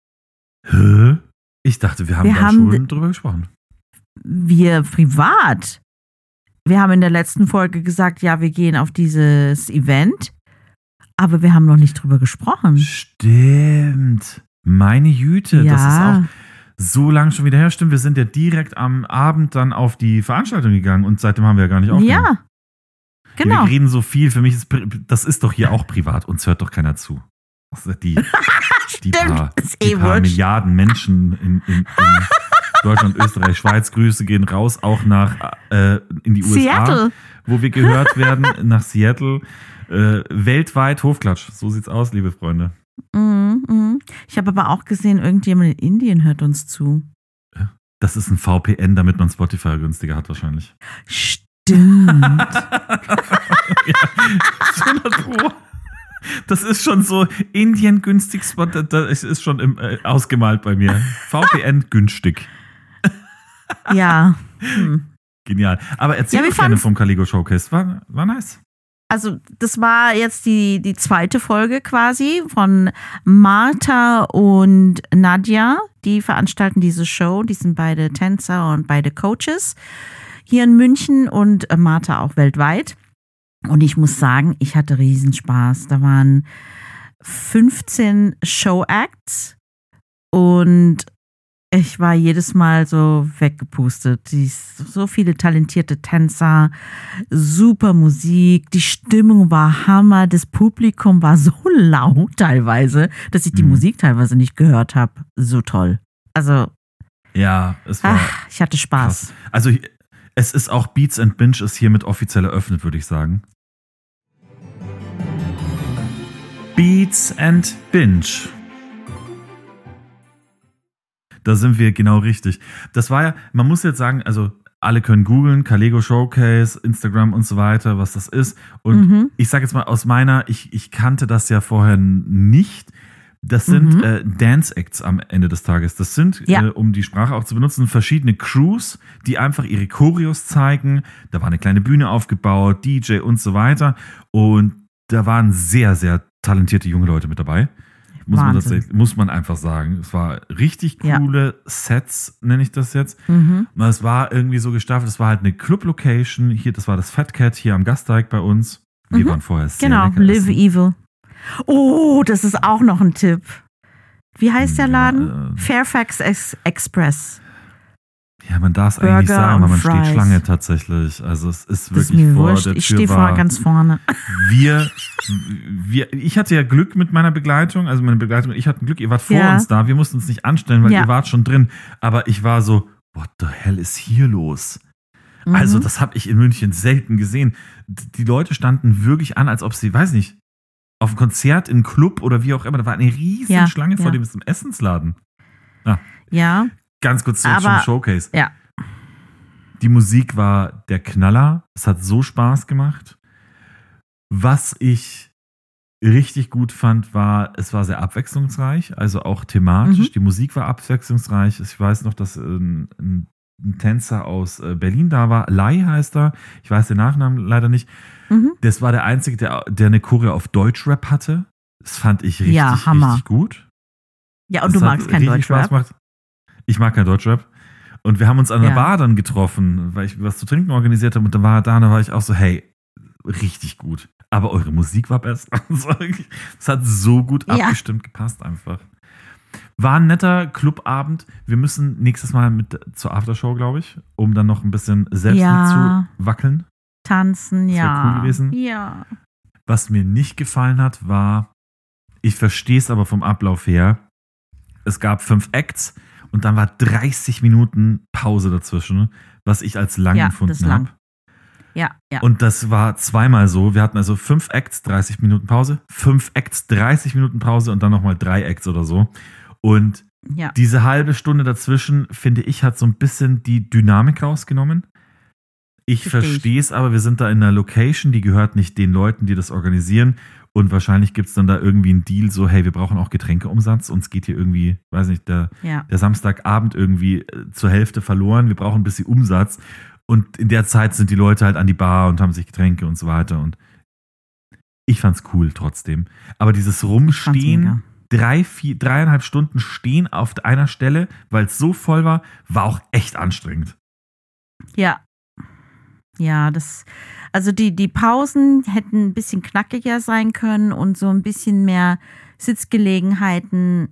Hä? Ich dachte, wir haben Wir da haben schon drüber gesprochen. Wir privat. Wir haben in der letzten Folge gesagt, ja, wir gehen auf dieses Event, aber wir haben noch nicht drüber gesprochen. Stimmt. Meine Güte, Ja. das ist auch so lange schon wieder her. Stimmt, wir sind ja direkt am Abend dann auf die Veranstaltung gegangen und seitdem haben wir ja gar nicht aufgenommen. Ja. Genau. Wir reden so viel, für mich ist, das ist doch hier auch privat, uns hört doch keiner zu. Die, die paar, ist die eh paar wurscht. Milliarden Menschen in, in, in Deutschland, Österreich, Schweiz, Grüße gehen raus, auch nach äh, in die U S A, Seattle. wo wir gehört werden, nach Seattle. Äh, weltweit Hofklatsch, so sieht's aus, liebe Freunde. Mhm, mhm. Ich habe aber auch gesehen, irgendjemand in Indien hört uns zu. Das ist ein V P N, damit man Spotify günstiger hat wahrscheinlich. Stimmt. Ja, hundert Pro. Das ist schon so Indien günstig Spot, das ist schon im, äh, ausgemalt bei mir. V P N günstig. Ja. Hm. Genial. Aber erzähl Ja, wie doch gerne fand's? vom Calego Showcase. War, war nice. also das war jetzt die, die zweite Folge quasi von Martha und Nadja. Die veranstalten diese Show. Die sind beide Tänzer und beide Coaches hier in München und Martha auch weltweit. Und ich muss sagen, ich hatte Riesenspaß. Da waren fünfzehn Show-Acts und ich war jedes Mal so weggepustet. Die, so viele talentierte Tänzer, super Musik, die Stimmung war Hammer, das Publikum war so laut teilweise, dass ich die mhm. Musik teilweise nicht gehört habe. So toll. Also, ja, es war ach, ich hatte Spaß. Krass. Also es ist auch Beats and Binge ist hiermit offiziell eröffnet, würde ich sagen. Beats and Binge. Da sind wir genau richtig. Das war ja, man muss jetzt sagen, also alle können googeln, Kalego Showcase, Instagram und so weiter, was das ist. Und mhm. ich sage jetzt mal aus meiner, ich, ich kannte das ja vorher nicht. Das sind mhm. äh, Dance-Acts am Ende des Tages. Das sind, ja. äh, um die Sprache auch zu benutzen, verschiedene Crews, die einfach ihre Choreos zeigen. Da war eine kleine Bühne aufgebaut, D J und so weiter. Und da waren sehr, sehr talentierte junge Leute mit dabei. Muss man, tatsächlich, muss man einfach sagen. Es war richtig coole ja. Sets, nenne ich das jetzt. Mhm. Es war irgendwie so gestaffelt. Es war halt eine Club-Location. Hier, das war das Fat Cat hier am Gasteig bei uns. Wir mhm. waren vorher sehr genau, lecker Live essen. Evil. Oh, das ist auch noch ein Tipp. Wie heißt der Laden? Ja, äh, Fairfax Ex- Express. Ja, man darf es eigentlich nicht sagen, weil man Fries. steht Schlange tatsächlich. Also es ist wirklich ist mir vor wurscht. der Tür. Ich stehe vor ganz vorne. Wir, wir, ich hatte ja Glück mit meiner Begleitung, also meine Begleitung, ich hatte Glück, ihr wart vor ja. uns da, wir mussten uns nicht anstellen, weil ja. ihr wart schon drin. Aber ich war so, what the hell ist hier los? Mhm. Also das habe ich in München selten gesehen. Die Leute standen wirklich an, als ob sie, weiß nicht, auf einem Konzert, in einem Club oder wie auch immer, da war eine riesen ja. Schlange vor ja. dem Essensladen. Ah. Ja. Ganz kurz zurück zum Showcase. Ja. Die Musik war der Knaller. Es hat so Spaß gemacht. Was ich richtig gut fand, war, es war sehr abwechslungsreich, also auch thematisch. Mhm. Die Musik war abwechslungsreich. Ich weiß noch, dass ein, ein, ein Tänzer aus Berlin da war. Lai heißt er. Ich weiß den Nachnamen leider nicht. Mhm. Das war der Einzige, der, der eine Choreo auf Deutschrap hatte. Das fand ich richtig, ja, Hammer. richtig gut. Ja, und das du magst kein Deutschrap. Ich mag kein Deutschrap. Und wir haben uns an der ja. Bar dann getroffen, weil ich was zu trinken organisiert habe. Und da war da, da war ich auch so, hey, richtig gut. Aber eure Musik war besser. Es hat so gut ja. abgestimmt gepasst einfach. War ein netter Clubabend. Wir müssen nächstes Mal mit zur Aftershow, glaube ich, um dann noch ein bisschen selbst ja. mitzuwackeln. Tanzen, das ja. Cool gewesen. Ja. Was mir nicht gefallen hat, war, ich verstehe es aber vom Ablauf her, es gab fünf Acts. Und dann war dreißig Minuten Pause dazwischen, was ich als lang ja, empfunden lang. habe. Ja, ja. Und das war zweimal so. Wir hatten also fünf Acts, dreißig Minuten Pause, fünf Acts, dreißig Minuten Pause und dann nochmal drei Acts oder so. Und ja. diese halbe Stunde dazwischen, finde ich, hat so ein bisschen die Dynamik rausgenommen. Ich verstehe es, aber wir sind da in einer Location, die gehört nicht den Leuten, die das organisieren. Und wahrscheinlich gibt es dann da irgendwie einen Deal, so, hey, wir brauchen auch Getränkeumsatz. Uns geht hier irgendwie, weiß nicht, der, ja. der Samstagabend irgendwie zur Hälfte verloren. Wir brauchen ein bisschen Umsatz. Und in der Zeit sind die Leute halt an die Bar und haben sich Getränke und so weiter. Und ich fand's cool trotzdem. Aber dieses Rumstehen, drei, vier, dreieinhalb Stunden stehen auf einer Stelle, weil es so voll war, war auch echt anstrengend. Ja. Ja, das, also die, die Pausen hätten ein bisschen knackiger sein können und so ein bisschen mehr Sitzgelegenheiten.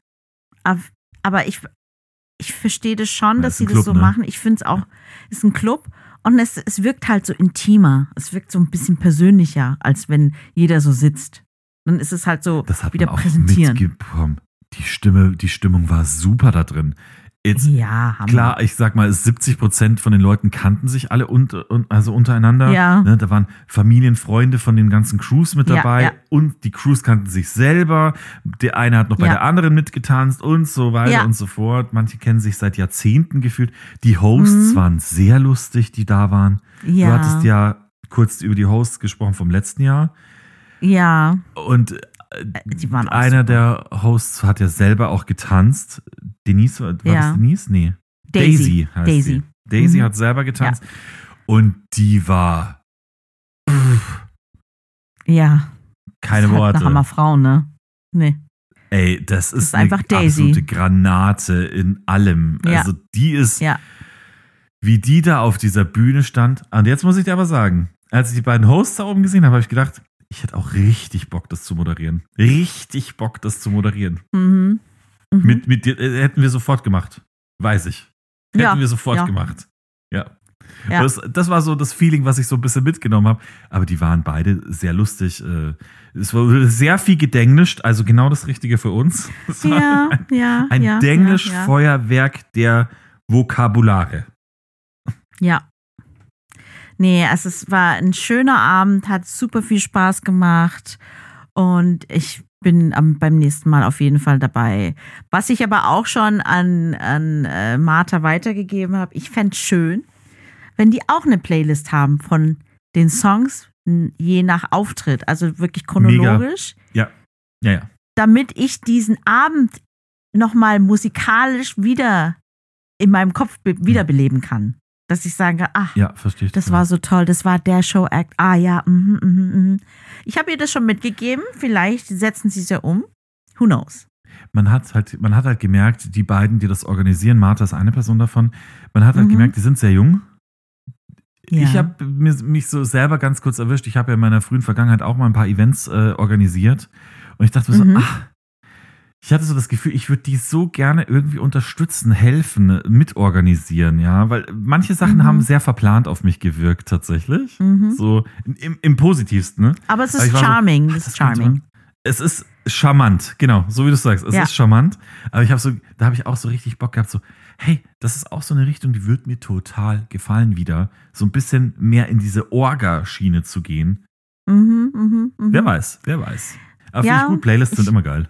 Aber ich, ich verstehe das schon, ja, dass sie Club, das so ne? machen. Ich finde es auch, es ist ein Club und es, es wirkt halt so intimer. Es wirkt so ein bisschen persönlicher, als wenn jeder so sitzt. Dann ist es halt so das hat wieder man auch präsentieren. Mitbekommen. Die Stimme, die Stimmung war super da drin. Jetzt, ja, Hammer. Klar, ich sag mal, siebzig Prozent von den Leuten kannten sich alle unter, also untereinander. Ja. Ne, da waren Familien, Freunde von den ganzen Crews mit dabei ja, ja. und die Crews kannten sich selber. Der eine hat noch bei ja. der anderen mitgetanzt und so weiter ja. und so fort. Manche kennen sich seit Jahrzehnten gefühlt. Die Hosts mhm. waren sehr lustig, die da waren. Ja. Du hattest ja kurz über die Hosts gesprochen vom letzten Jahr. Ja. Und die waren einer der Hosts hat ja selber auch getanzt. Denise, war ja. das Denise? Nee. Daisy, Daisy heißt Daisy. sie. Daisy mhm. hat selber getanzt. Ja. Und die war pff, Ja. Keine ist halt Worte. Eine Hammerfrau, ne? Nee. Ey, das ist, Das ist eine einfach Daisy. absolute Granate in allem. Ja. Also die ist, Ja. wie die da auf dieser Bühne stand. Und jetzt muss ich dir aber sagen, als ich die beiden Hosts da oben gesehen habe, habe ich gedacht, ich hätte auch richtig Bock, das zu moderieren. Richtig Bock, das zu moderieren. Mhm. Mhm. Mit, mit dir, äh, hätten wir sofort gemacht. Weiß ich. Hätten Ja, wir sofort ja. gemacht. Ja. Ja. Das, das war so das Feeling, was ich so ein bisschen mitgenommen habe. Aber die waren beide sehr lustig. äh, Es wurde sehr viel gedenglischt, also genau das Richtige für uns. Es war Ja, ein, ja, ein ja, Denglisch-Feuerwerk der Vokabulare. Ja. Nee, also es war ein schöner Abend, hat super viel Spaß gemacht und ich bin am, beim nächsten Mal auf jeden Fall dabei. Was ich aber auch schon an, an äh, Martha weitergegeben habe, ich fände es schön, wenn die auch eine Playlist haben von den Songs n- je nach Auftritt, also wirklich chronologisch, Ja, ja, ja. damit ich diesen Abend nochmal musikalisch wieder in meinem Kopf be- wiederbeleben kann. Dass ich sage, ach, Ja, verstehe ich. das total. war so toll, das war der Show-Act. Ah ja, mhm, mhm, mhm. Ich habe ihr das schon mitgegeben, vielleicht setzen sie es ja um. Who knows? Man hat halt, man hat halt gemerkt, die beiden, die das organisieren, Martha ist eine Person davon, man hat halt Mhm. gemerkt, die sind sehr jung. Ja. Ich habe mich so selber ganz kurz erwischt. Ich habe ja in meiner frühen Vergangenheit auch mal ein paar Events äh, organisiert. Und ich dachte mir Mhm. so, ach, ich hatte so das Gefühl, ich würde die so gerne irgendwie unterstützen, helfen, mitorganisieren, ja. Weil manche Sachen Mhm. haben sehr verplant auf mich gewirkt, tatsächlich. Mhm. So im, im Positivsten, ne? Aber es Aber ist ich war so, charming, ach, das ist das könnte charming. man- Es ist charmant, genau, so wie du sagst. Es Ja. ist charmant. Aber ich habe so, da habe ich auch so richtig Bock gehabt, so, hey, das ist auch so eine Richtung, die wird mir total gefallen wieder. So ein bisschen mehr in diese Orga-Schiene zu gehen. Mhm, mhm, mhm. Wer weiß, wer weiß. Aber Ja, finde ich gut, Playlists sind ich- immer geil.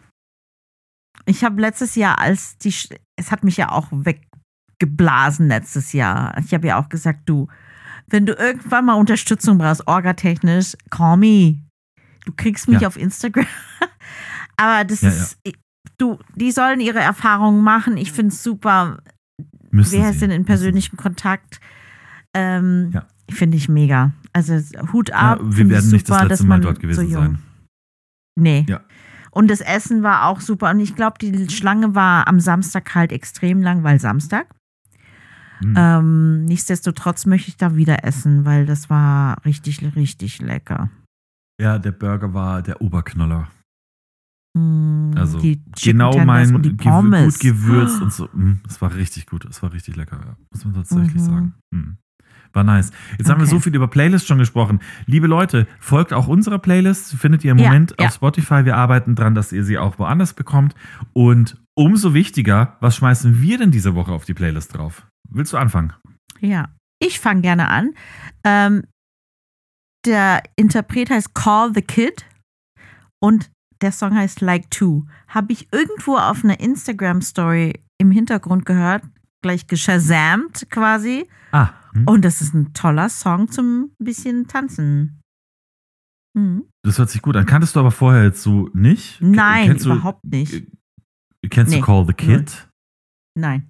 Ich habe letztes Jahr, als die, Sch- es hat mich ja auch weggeblasen letztes Jahr. Ich habe ja auch gesagt, du, wenn du irgendwann mal Unterstützung brauchst, orgatechnisch, call me. Du kriegst mich Ja. auf Instagram. Aber das Ja, ist, du, die sollen ihre Erfahrungen machen. Ich finde es super. Müssen Wir sie. sind in persönlichem Kontakt. Ähm, Ja. Finde ich mega. Also Hut Ja, ab. wir find ich werden nicht das super, letzte dass Mal man dort gewesen so jung- sein. Nee. Ja. Und das Essen war auch super. Und ich glaube, die Schlange war am Samstag halt extrem lang, weil Samstag. Hm. Ähm, nichtsdestotrotz möchte ich da wieder essen, weil das war richtig, richtig lecker. Ja, der Burger war der Oberknoller. Mm, Also die Chicken genau Tenders mein und die gew- Pommes. gut gewürzt und so. Mm, Es war richtig gut. Es war richtig lecker, ja. Muss man tatsächlich Mhm. sagen. Mm. War nice. Jetzt haben wir Okay. so viel über Playlists schon gesprochen. Liebe Leute, folgt auch unserer Playlist. Findet ihr im Ja, Moment ja. auf Spotify. Wir arbeiten dran, dass ihr sie auch woanders bekommt. Und umso wichtiger, was schmeißen wir denn diese Woche auf die Playlist drauf? Willst du anfangen? Ja, ich fange gerne an. Ähm, der Interpret heißt Call the Kid und der Song heißt Like Two. Habe ich irgendwo auf einer Instagram-Story im Hintergrund gehört, gleich geshazamt quasi. Ah. hm. Und das ist ein toller Song zum bisschen tanzen. Mhm. Das hört sich gut an. Kanntest du aber vorher jetzt so nicht? K- Nein, kennst du- überhaupt nicht. äh, Kennst Nee. du Call the Kid? Nein.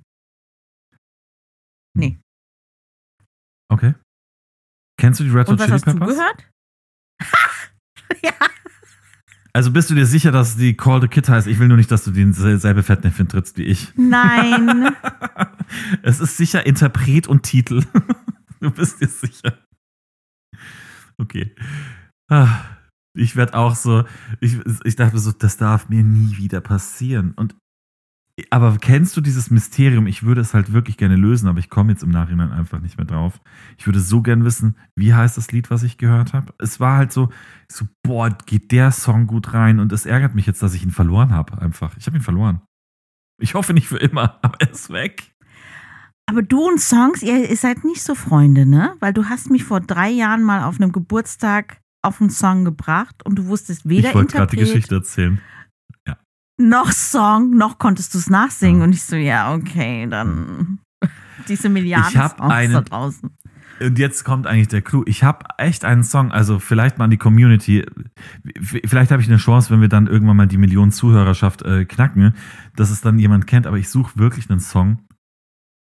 Nee. Okay. Kennst du die Red Und Hot was Chili hast du Peppers? gehört? Ja. Also bist du dir sicher, dass die Call the Kid heißt? Ich will nur nicht, dass du denselbe Fettnäpfchen trittst wie ich. Nein. Es ist sicher Interpret und Titel. Du bist dir sicher. Okay. Ah, Ich werde auch so, ich, ich dachte so, das darf mir nie wieder passieren. Und aber kennst du dieses Mysterium? Ich würde es halt wirklich gerne lösen, aber ich komme jetzt im Nachhinein einfach nicht mehr drauf. Ich würde so gern wissen, wie heißt das Lied, was ich gehört habe? Es war halt so, so, boah, geht der Song gut rein und es ärgert mich jetzt, dass ich ihn verloren habe, einfach. Ich habe ihn verloren. Ich hoffe nicht für immer, aber er ist weg. Aber du und Songs, ihr, ihr seid nicht so Freunde, ne? Weil du hast mich vor drei Jahren mal auf einem Geburtstag auf einen Song gebracht und du wusstest weder Ich wollte gerade die Interpret Geschichte erzählen. noch Song, noch konntest du es nachsingen. Ja. Und ich so, ja, okay, dann diese Milliarden Ich hab Songs einen- da draußen. Und jetzt kommt eigentlich der Clou. Ich habe echt einen Song, also vielleicht mal an die Community. V- Vielleicht habe ich eine Chance, wenn wir dann irgendwann mal die Millionen Zuhörerschaft äh, knacken, dass es dann jemand kennt. Aber ich suche wirklich einen Song,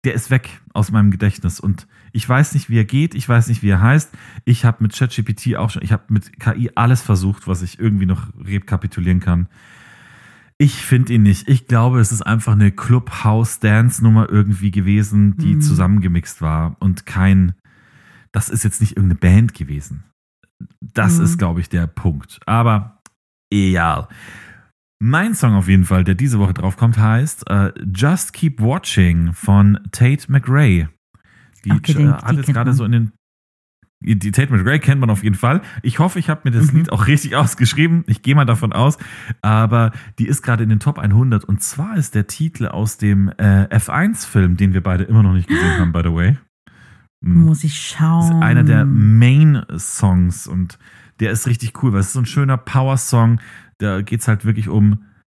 der ist weg aus meinem Gedächtnis und ich weiß nicht, wie er geht, ich weiß nicht, wie er heißt. Ich habe mit ChatGPT auch schon, ich habe mit K I alles versucht, was ich irgendwie noch rekapitulieren kann. Ich finde ihn nicht. Ich glaube, es ist einfach eine Clubhouse-Dance-Nummer irgendwie gewesen, die mhm. zusammengemixt war und kein, das ist jetzt nicht irgendeine Band gewesen. Das mhm. ist, glaube ich, der Punkt. Aber egal. Mein Song auf jeden Fall, der diese Woche drauf kommt, heißt uh, Just Keep Watching von Tate McRae. Die okay, den, hat die jetzt gerade so in den Die Tate McRae kennt man auf jeden Fall. Ich hoffe, ich habe mir das mhm. Lied auch richtig ausgeschrieben. Ich gehe mal davon aus. Aber die ist gerade in den Top hundert. Und zwar ist der Titel aus dem äh, F eins Film, den wir beide immer noch nicht gesehen haben, by the way. Muss ich schauen. Das ist einer der Main-Songs. Und der ist richtig cool, weil es ist so ein schöner Power-Song. Da geht es halt wirklich um.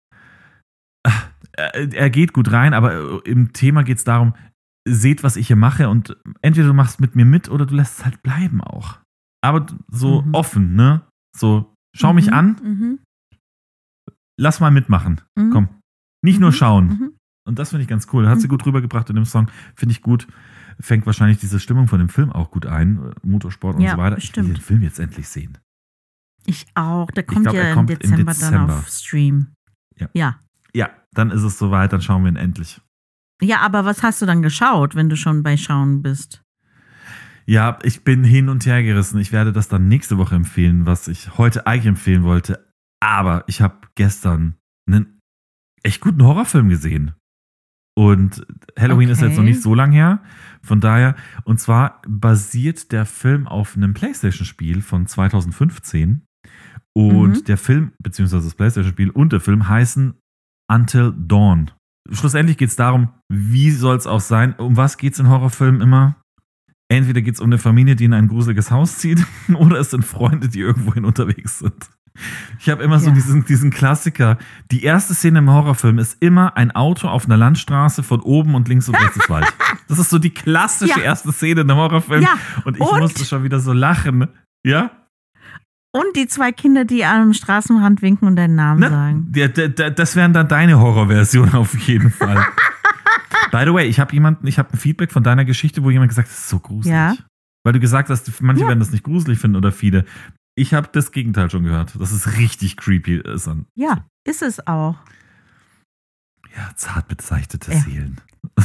Er geht gut rein, aber im Thema geht es darum, seht, was ich hier mache und entweder du machst mit mir mit oder du lässt es halt bleiben auch. Aber so mhm. offen, ne? So, schau mhm. mich an, mhm. lass mal mitmachen. Mhm. Komm, nicht nur schauen. Mhm. Und das finde ich ganz cool. Hat sie gut rübergebracht in dem Song. Finde ich gut. Fängt wahrscheinlich diese Stimmung von dem Film auch gut ein. Motorsport und ja, so weiter. Stimmt. Ich will den Film jetzt endlich sehen. Ich auch. Der kommt glaub, ja kommt im, Dezember im Dezember dann auf Stream. Ja. ja. Ja, dann ist es soweit. Dann schauen wir ihn endlich. Ja, aber was hast du dann geschaut, wenn du schon bei Schauen bist? Ja, ich bin hin und her gerissen. Ich werde das dann nächste Woche empfehlen, was ich heute eigentlich empfehlen wollte. Aber ich habe gestern einen echt guten Horrorfilm gesehen. Und Halloween okay. ist jetzt noch nicht so lang her. Von daher, und zwar basiert der Film auf einem PlayStation-Spiel von zwanzig fünfzehn. Und mhm. der Film, beziehungsweise das PlayStation-Spiel und der Film heißen Until Dawn. Schlussendlich geht es darum, wie soll es auch sein, um was geht es in Horrorfilmen immer? Entweder geht es um eine Familie, die in ein gruseliges Haus zieht, oder es sind Freunde, die irgendwohin unterwegs sind. Ich habe immer ja. so diesen, diesen Klassiker. Die erste Szene im Horrorfilm ist immer ein Auto auf einer Landstraße von oben und links und rechts ist Wald. Das ist so die klassische ja. erste Szene im Horrorfilm. Ja. Und ich und? musste schon wieder so lachen. Ja? Und die zwei Kinder, die am Straßenrand winken und deinen Namen ne? sagen. Der, der, der, das wären dann deine Horrorversion auf jeden Fall. By the way, ich habe jemanden, ich habe ein Feedback von deiner Geschichte, wo jemand gesagt hat, das ist so gruselig. Ja. Weil du gesagt hast, manche ja. werden das nicht gruselig finden oder viele. Ich habe das Gegenteil schon gehört, dass es richtig creepy ist. Ja, ist es auch. Ja, zart bezeichnete ja. Seelen.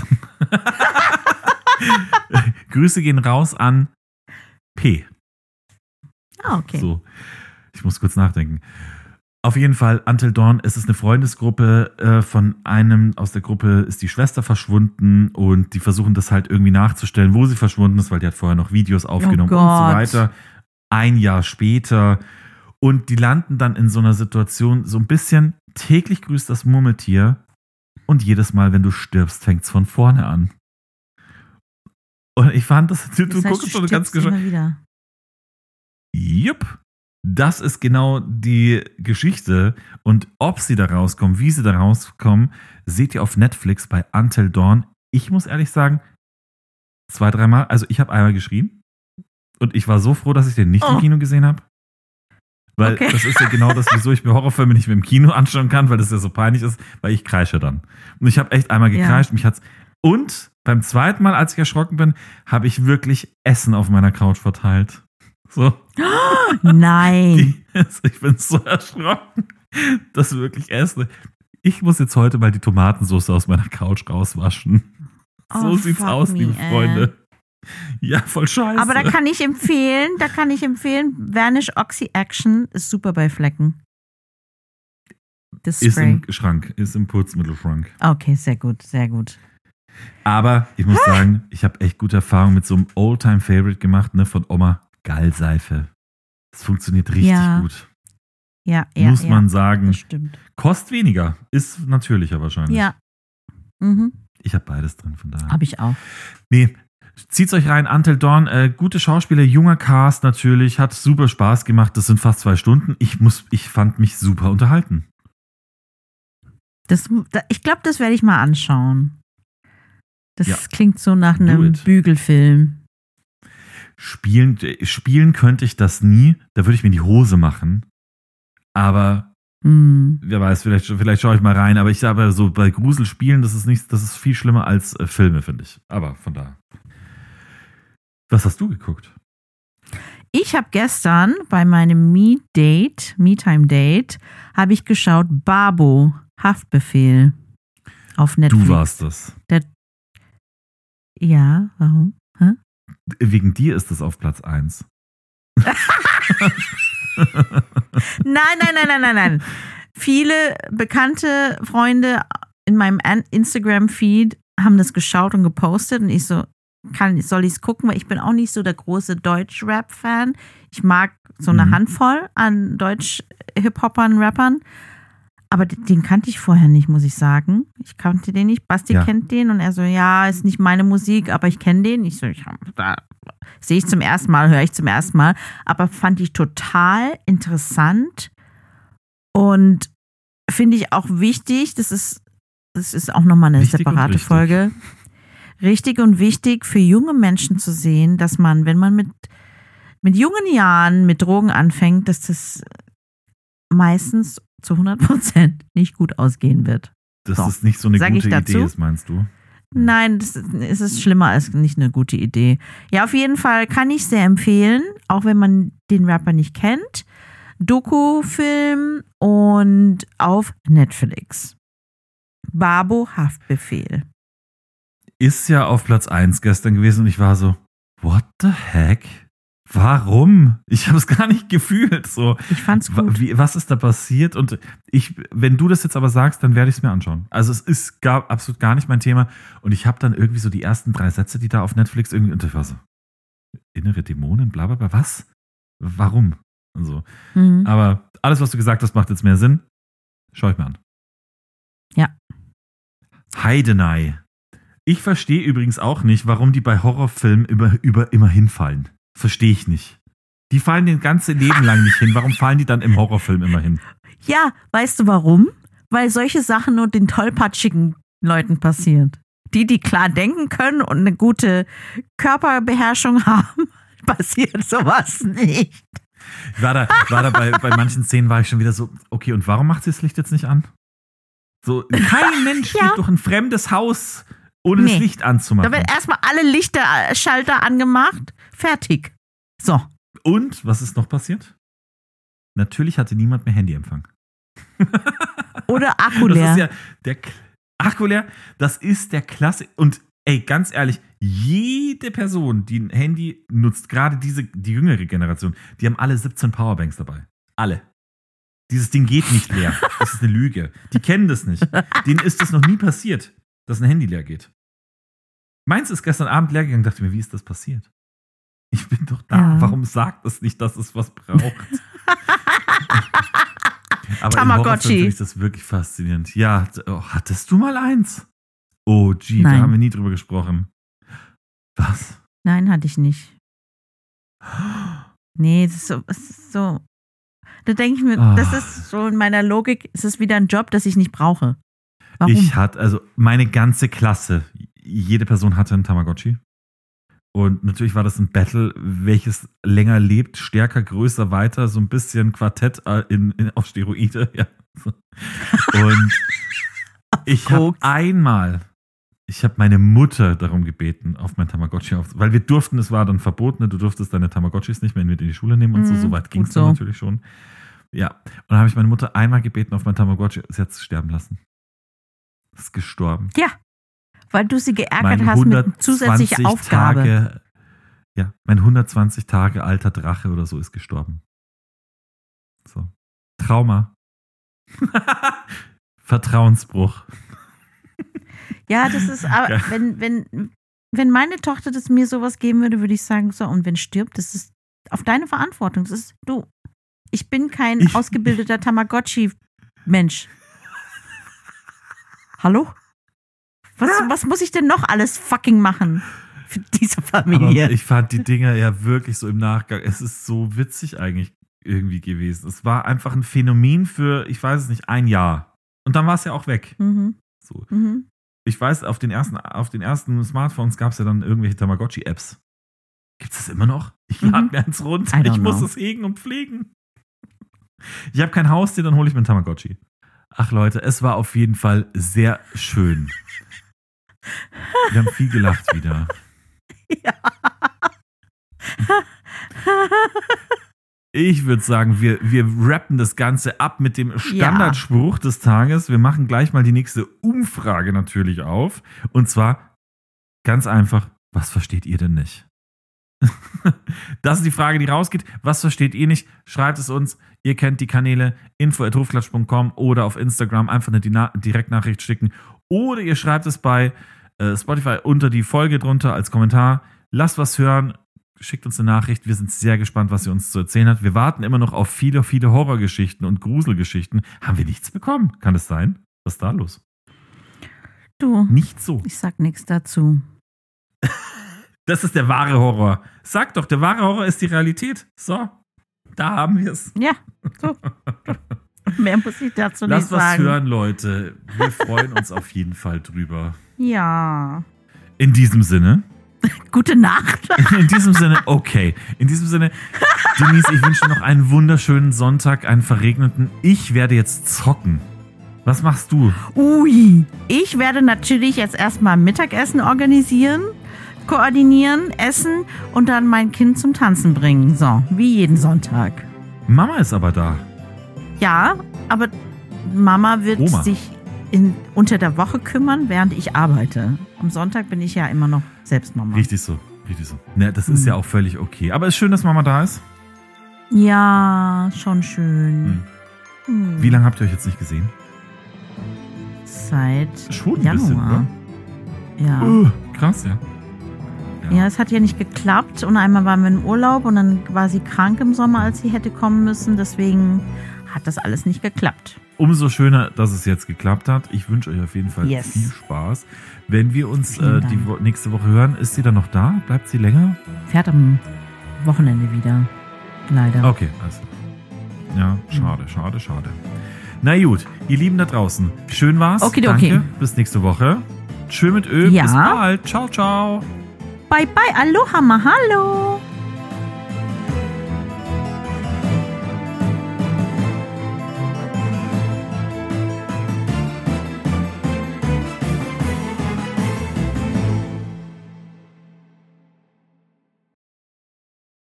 Grüße gehen raus an P. Ah, okay. So, ich muss kurz nachdenken. Auf jeden Fall, Until Dawn, es ist eine Freundesgruppe. Äh, von einem aus der Gruppe ist die Schwester verschwunden und die versuchen das halt irgendwie nachzustellen, wo sie verschwunden ist, weil die hat vorher noch Videos aufgenommen oh und so weiter. Ein Jahr später. Und die landen dann in so einer Situation, so ein bisschen täglich grüßt das Murmeltier und jedes Mal, wenn du stirbst, fängt es von vorne an. Und ich fand das, du, das heißt, guckst du schon ganz gespannt. Jupp. Das ist genau die Geschichte. Und ob sie da rauskommen, wie sie da rauskommen, seht ihr auf Netflix bei Until Dawn. Ich muss ehrlich sagen, zwei, dreimal, also ich habe einmal geschrien und ich war so froh, dass ich den nicht oh. im Kino gesehen habe. Weil okay. das ist ja genau das, wieso ich mir Horrorfilme nicht mehr im Kino anschauen kann, weil das ja so peinlich ist, weil ich kreische dann. Und ich habe echt einmal gekreischt. Ja. Mich hat's und beim zweiten Mal, als ich erschrocken bin, habe ich wirklich Essen auf meiner Couch verteilt. So. Oh, nein. Die, ich bin so erschrocken, dass wirklich Essen. Ich muss jetzt heute mal die Tomatensauce aus meiner Couch rauswaschen. So oh, sieht's aus, me, liebe Freunde. Ja, voll scheiße. Aber da kann ich empfehlen, da kann ich empfehlen, Vanish Oxy Action ist super bei Flecken. Das ist Spray. im Schrank, ist im Putzmittelschrank. Okay, sehr gut, sehr gut. Aber ich muss sagen, ich habe echt gute Erfahrungen mit so einem Oldtime-Favorite gemacht, ne, von Oma. Gallseife. Das funktioniert richtig ja. gut. Ja, ja. Muss ja, man sagen. Das stimmt. Kostet weniger. Ist natürlicher wahrscheinlich. Ja. Mhm. Ich habe beides drin, von daher. Habe ich auch. Nee, zieht's euch rein. Until Dawn, äh, gute Schauspieler, junger Cast natürlich, hat super Spaß gemacht. Das sind fast zwei Stunden. Ich muss, ich fand mich super unterhalten. Das, ich glaube, das werde ich mal anschauen. Das ja. klingt so nach einem Bügelfilm. Spielen, spielen könnte ich das nie. Da würde ich mir die Hose machen. Aber Hm. Wer weiß, vielleicht, vielleicht schaue ich mal rein, aber ich habe so bei Gruselspielen, das ist nicht, das ist viel schlimmer als äh, Filme, finde ich. Aber von da. Was hast du geguckt? Ich habe gestern bei meinem Me-Date, Me-Time-Date, habe ich geschaut Babo, Haftbefehl auf Netflix. Du warst das. Der, ja, warum? Hä? Wegen dir ist das auf Platz eins. Nein, nein, nein, nein, nein, nein. Viele bekannte Freunde in meinem Instagram-Feed haben das geschaut und gepostet und ich so, kann, soll ich es gucken, weil ich bin auch nicht so der große Deutsch-Rap-Fan. Ich mag so eine Mhm. Handvoll an Deutsch-Hip-Hopern, Rappern, aber den, den kannte ich vorher nicht, muss ich sagen. Ich kannte den nicht. Basti Ja. kennt den und er so, ja, ist nicht meine Musik, aber ich kenne den. Ich so, ich da sehe ich zum ersten Mal, höre ich zum ersten Mal, aber fand ich total interessant und finde ich auch wichtig, das ist, das ist auch nochmal eine Wichtig und separate richtig. Folge, richtig und wichtig für junge Menschen zu sehen, dass man, wenn man mit, mit jungen Jahren mit Drogen anfängt, dass das meistens zu hundert Prozent nicht gut ausgehen wird. Dass So. das nicht so eine Sag ich gute dazu? Idee ist, meinst du? Nein, das ist, es ist schlimmer als nicht eine gute Idee. Ja, auf jeden Fall kann ich sehr empfehlen, auch wenn man den Rapper nicht kennt. Doku-Film und auf Netflix. Babo Haftbefehl. Ist ja auf Platz eins gestern gewesen und ich war so, what the heck? Warum? Ich habe es gar nicht gefühlt. So, Ich fand's wa- gut. wie, was ist da passiert? Und ich, wenn du das jetzt aber sagst, dann werde ich es mir anschauen. Also es ist gar, absolut gar nicht mein Thema. Und ich habe dann irgendwie so die ersten drei Sätze, die da auf Netflix irgendwie, und ich war so, innere Dämonen, bla bla bla, was? Warum? Und so. Mhm. Aber alles, was du gesagt hast, macht jetzt mehr Sinn. Schau ich mir an. Ja. Heidenei. Ich verstehe übrigens auch nicht, warum die bei Horrorfilmen über, über immer hinfallen. Verstehe ich nicht. Die fallen den ganze Leben lang nicht hin. Warum fallen die dann im Horrorfilm immer hin? Ja, weißt du warum? Weil solche Sachen nur den tollpatschigen Leuten passiert. Die, die klar denken können und eine gute Körperbeherrschung haben, passiert sowas nicht. Ich war da, war da bei, bei manchen Szenen war ich schon wieder so, okay, und warum macht sie das Licht jetzt nicht an? So, kein Mensch Ja. geht durch ein fremdes Haus, ohne Nee. das Licht Da anzumachen. wird erstmal alle Lichterschalter angemacht. Fertig. So. Und, was ist noch passiert? Natürlich hatte niemand mehr Handyempfang. Oder Akku Das leer. ist ja der K- Akku leer, das ist der Klasse. Und ey, ganz ehrlich, jede Person, die ein Handy nutzt, gerade diese, die jüngere Generation, die haben alle siebzehn Powerbanks dabei. Alle. Dieses Ding geht nicht leer. Das ist eine Lüge. Die kennen das nicht. Denen ist das noch nie passiert, dass ein Handy leer geht. Meins ist gestern Abend leer gegangen. Dachte mir, wie ist das passiert? Ich bin doch da. Ja. Warum sagt es nicht, dass es was braucht? Aber Tamagotchi. im Horrorfilm finde ich das wirklich faszinierend. Ja, oh, hattest du mal eins? Oh, gee, Nein. da haben wir nie drüber gesprochen. Was? Nein, hatte ich nicht. Nee, das ist so. Das ist so. Da denke ich mir, Ah. das ist so in meiner Logik, es ist wieder ein Job, das ich nicht brauche. Warum? Ich hatte, also meine ganze Klasse, jede Person hatte einen Tamagotchi. Und natürlich war das ein Battle, welches länger lebt, stärker, größer, weiter, so ein bisschen Quartett äh, in, in, auf Steroide. Ja. So. Und ich habe Koks. einmal, ich habe meine Mutter darum gebeten, auf mein Tamagotchi auf, weil wir durften, es war dann verboten, du durftest deine Tamagotchis nicht mehr mit in die Schule nehmen und so, Mhm, so weit ging es gut dann so. natürlich schon. Ja, und dann habe ich meine Mutter einmal gebeten, auf mein Tamagotchi, sie hat es sterben lassen. Ist gestorben. Ja, weil du sie geärgert Mein hast mit hundertzwanzig zusätzlicher Aufgabe. Tage, ja, mein hundertzwanzig Tage alter Drache oder so ist gestorben. So. Trauma. Vertrauensbruch. Ja, das ist, aber Ja. wenn, wenn, wenn meine Tochter das mir sowas geben würde, würde ich sagen, so, und wenn stirbt, das ist auf deine Verantwortung. Das ist du. Ich bin kein Ich- ausgebildeter Tamagotchi-Mensch. Hallo? Was, was muss ich denn noch alles fucking machen für diese Familie? Aber ich fand die Dinger ja wirklich so im Nachgang. Es ist so witzig eigentlich irgendwie gewesen. Es war einfach ein Phänomen für, ich weiß es nicht, ein Jahr. Und dann war es ja auch weg. Mhm, So. mhm. Ich weiß, auf den ersten, auf den ersten Smartphones gab es ja dann irgendwelche Tamagotchi-Apps. Gibt es das immer noch? Ich lade Mhm. mir eins runter. I don't Ich muss know. es hegen und pflegen. Ich habe kein Haustier, dann hole ich mir einen Tamagotchi. Ach Leute, es war auf jeden Fall sehr schön. Wir haben viel gelacht wieder. Ja. Ich würde sagen, wir, wir rappen das Ganze ab mit dem Standardspruch des Tages. Wir machen gleich mal die nächste Umfrage natürlich auf. Und zwar ganz einfach, was versteht ihr denn nicht? Das ist die Frage, die rausgeht. Was versteht ihr nicht? Schreibt es uns. Ihr kennt die Kanäle info at hofklatsch punkt com oder auf Instagram einfach eine Direktnachricht schicken. Oder ihr schreibt es bei äh, Spotify unter die Folge drunter als Kommentar. Lasst was hören. Schickt uns eine Nachricht. Wir sind sehr gespannt, was ihr uns zu erzählen habt. Wir warten immer noch auf viele, viele Horrorgeschichten und Gruselgeschichten. Haben wir nichts bekommen? Kann es sein? Was ist da los? Du. Nicht so. Ich sag nichts dazu. Das ist der wahre Horror. Sag doch, der wahre Horror ist die Realität. So, da haben wir es. Ja, so. Mehr muss ich dazu Lass nicht sagen. Lass was hören, Leute. Wir freuen uns auf jeden Fall drüber. Ja. In diesem Sinne. Gute Nacht. In diesem Sinne, okay. In diesem Sinne, Denise, ich wünsche dir noch einen wunderschönen Sonntag, einen verregneten. Ich werde jetzt zocken. Was machst du? Ui. Ich werde natürlich jetzt erstmal Mittagessen organisieren, koordinieren, essen und dann mein Kind zum Tanzen bringen. So, wie jeden Sonntag. Mama ist aber da. Ja, aber Mama wird Oma. sich in, unter der Woche kümmern, während ich arbeite. Am Sonntag bin ich ja immer noch selbst Mama. Richtig so, richtig so. Ne, das ist hm. ja auch völlig okay. Aber es ist schön, dass Mama da ist. Ja, schon schön. Hm. Hm. Wie lange habt ihr euch jetzt nicht gesehen? Seit Schon ein Januar. bisschen, oder? Ja. Uh, krass, ja. ja. Ja, es hat ja nicht geklappt und einmal waren wir im Urlaub und dann war sie krank im Sommer, als sie hätte kommen müssen. Deswegen hat das alles nicht geklappt. Umso schöner, dass es jetzt geklappt hat. Ich wünsche euch auf jeden Fall yes. viel Spaß. Wenn wir uns äh, die Wo- nächste Woche hören, ist sie dann noch da? Bleibt sie länger? Fährt am Wochenende wieder. Leider. Okay, also. Ja, schade, schade, schade. Na gut, ihr Lieben da draußen, schön war's. Okay, Danke, okay. Bis nächste Woche. Schön mit Öl, Ja. bis bald. Ciao, ciao. Bye, bye, aloha, mahalo.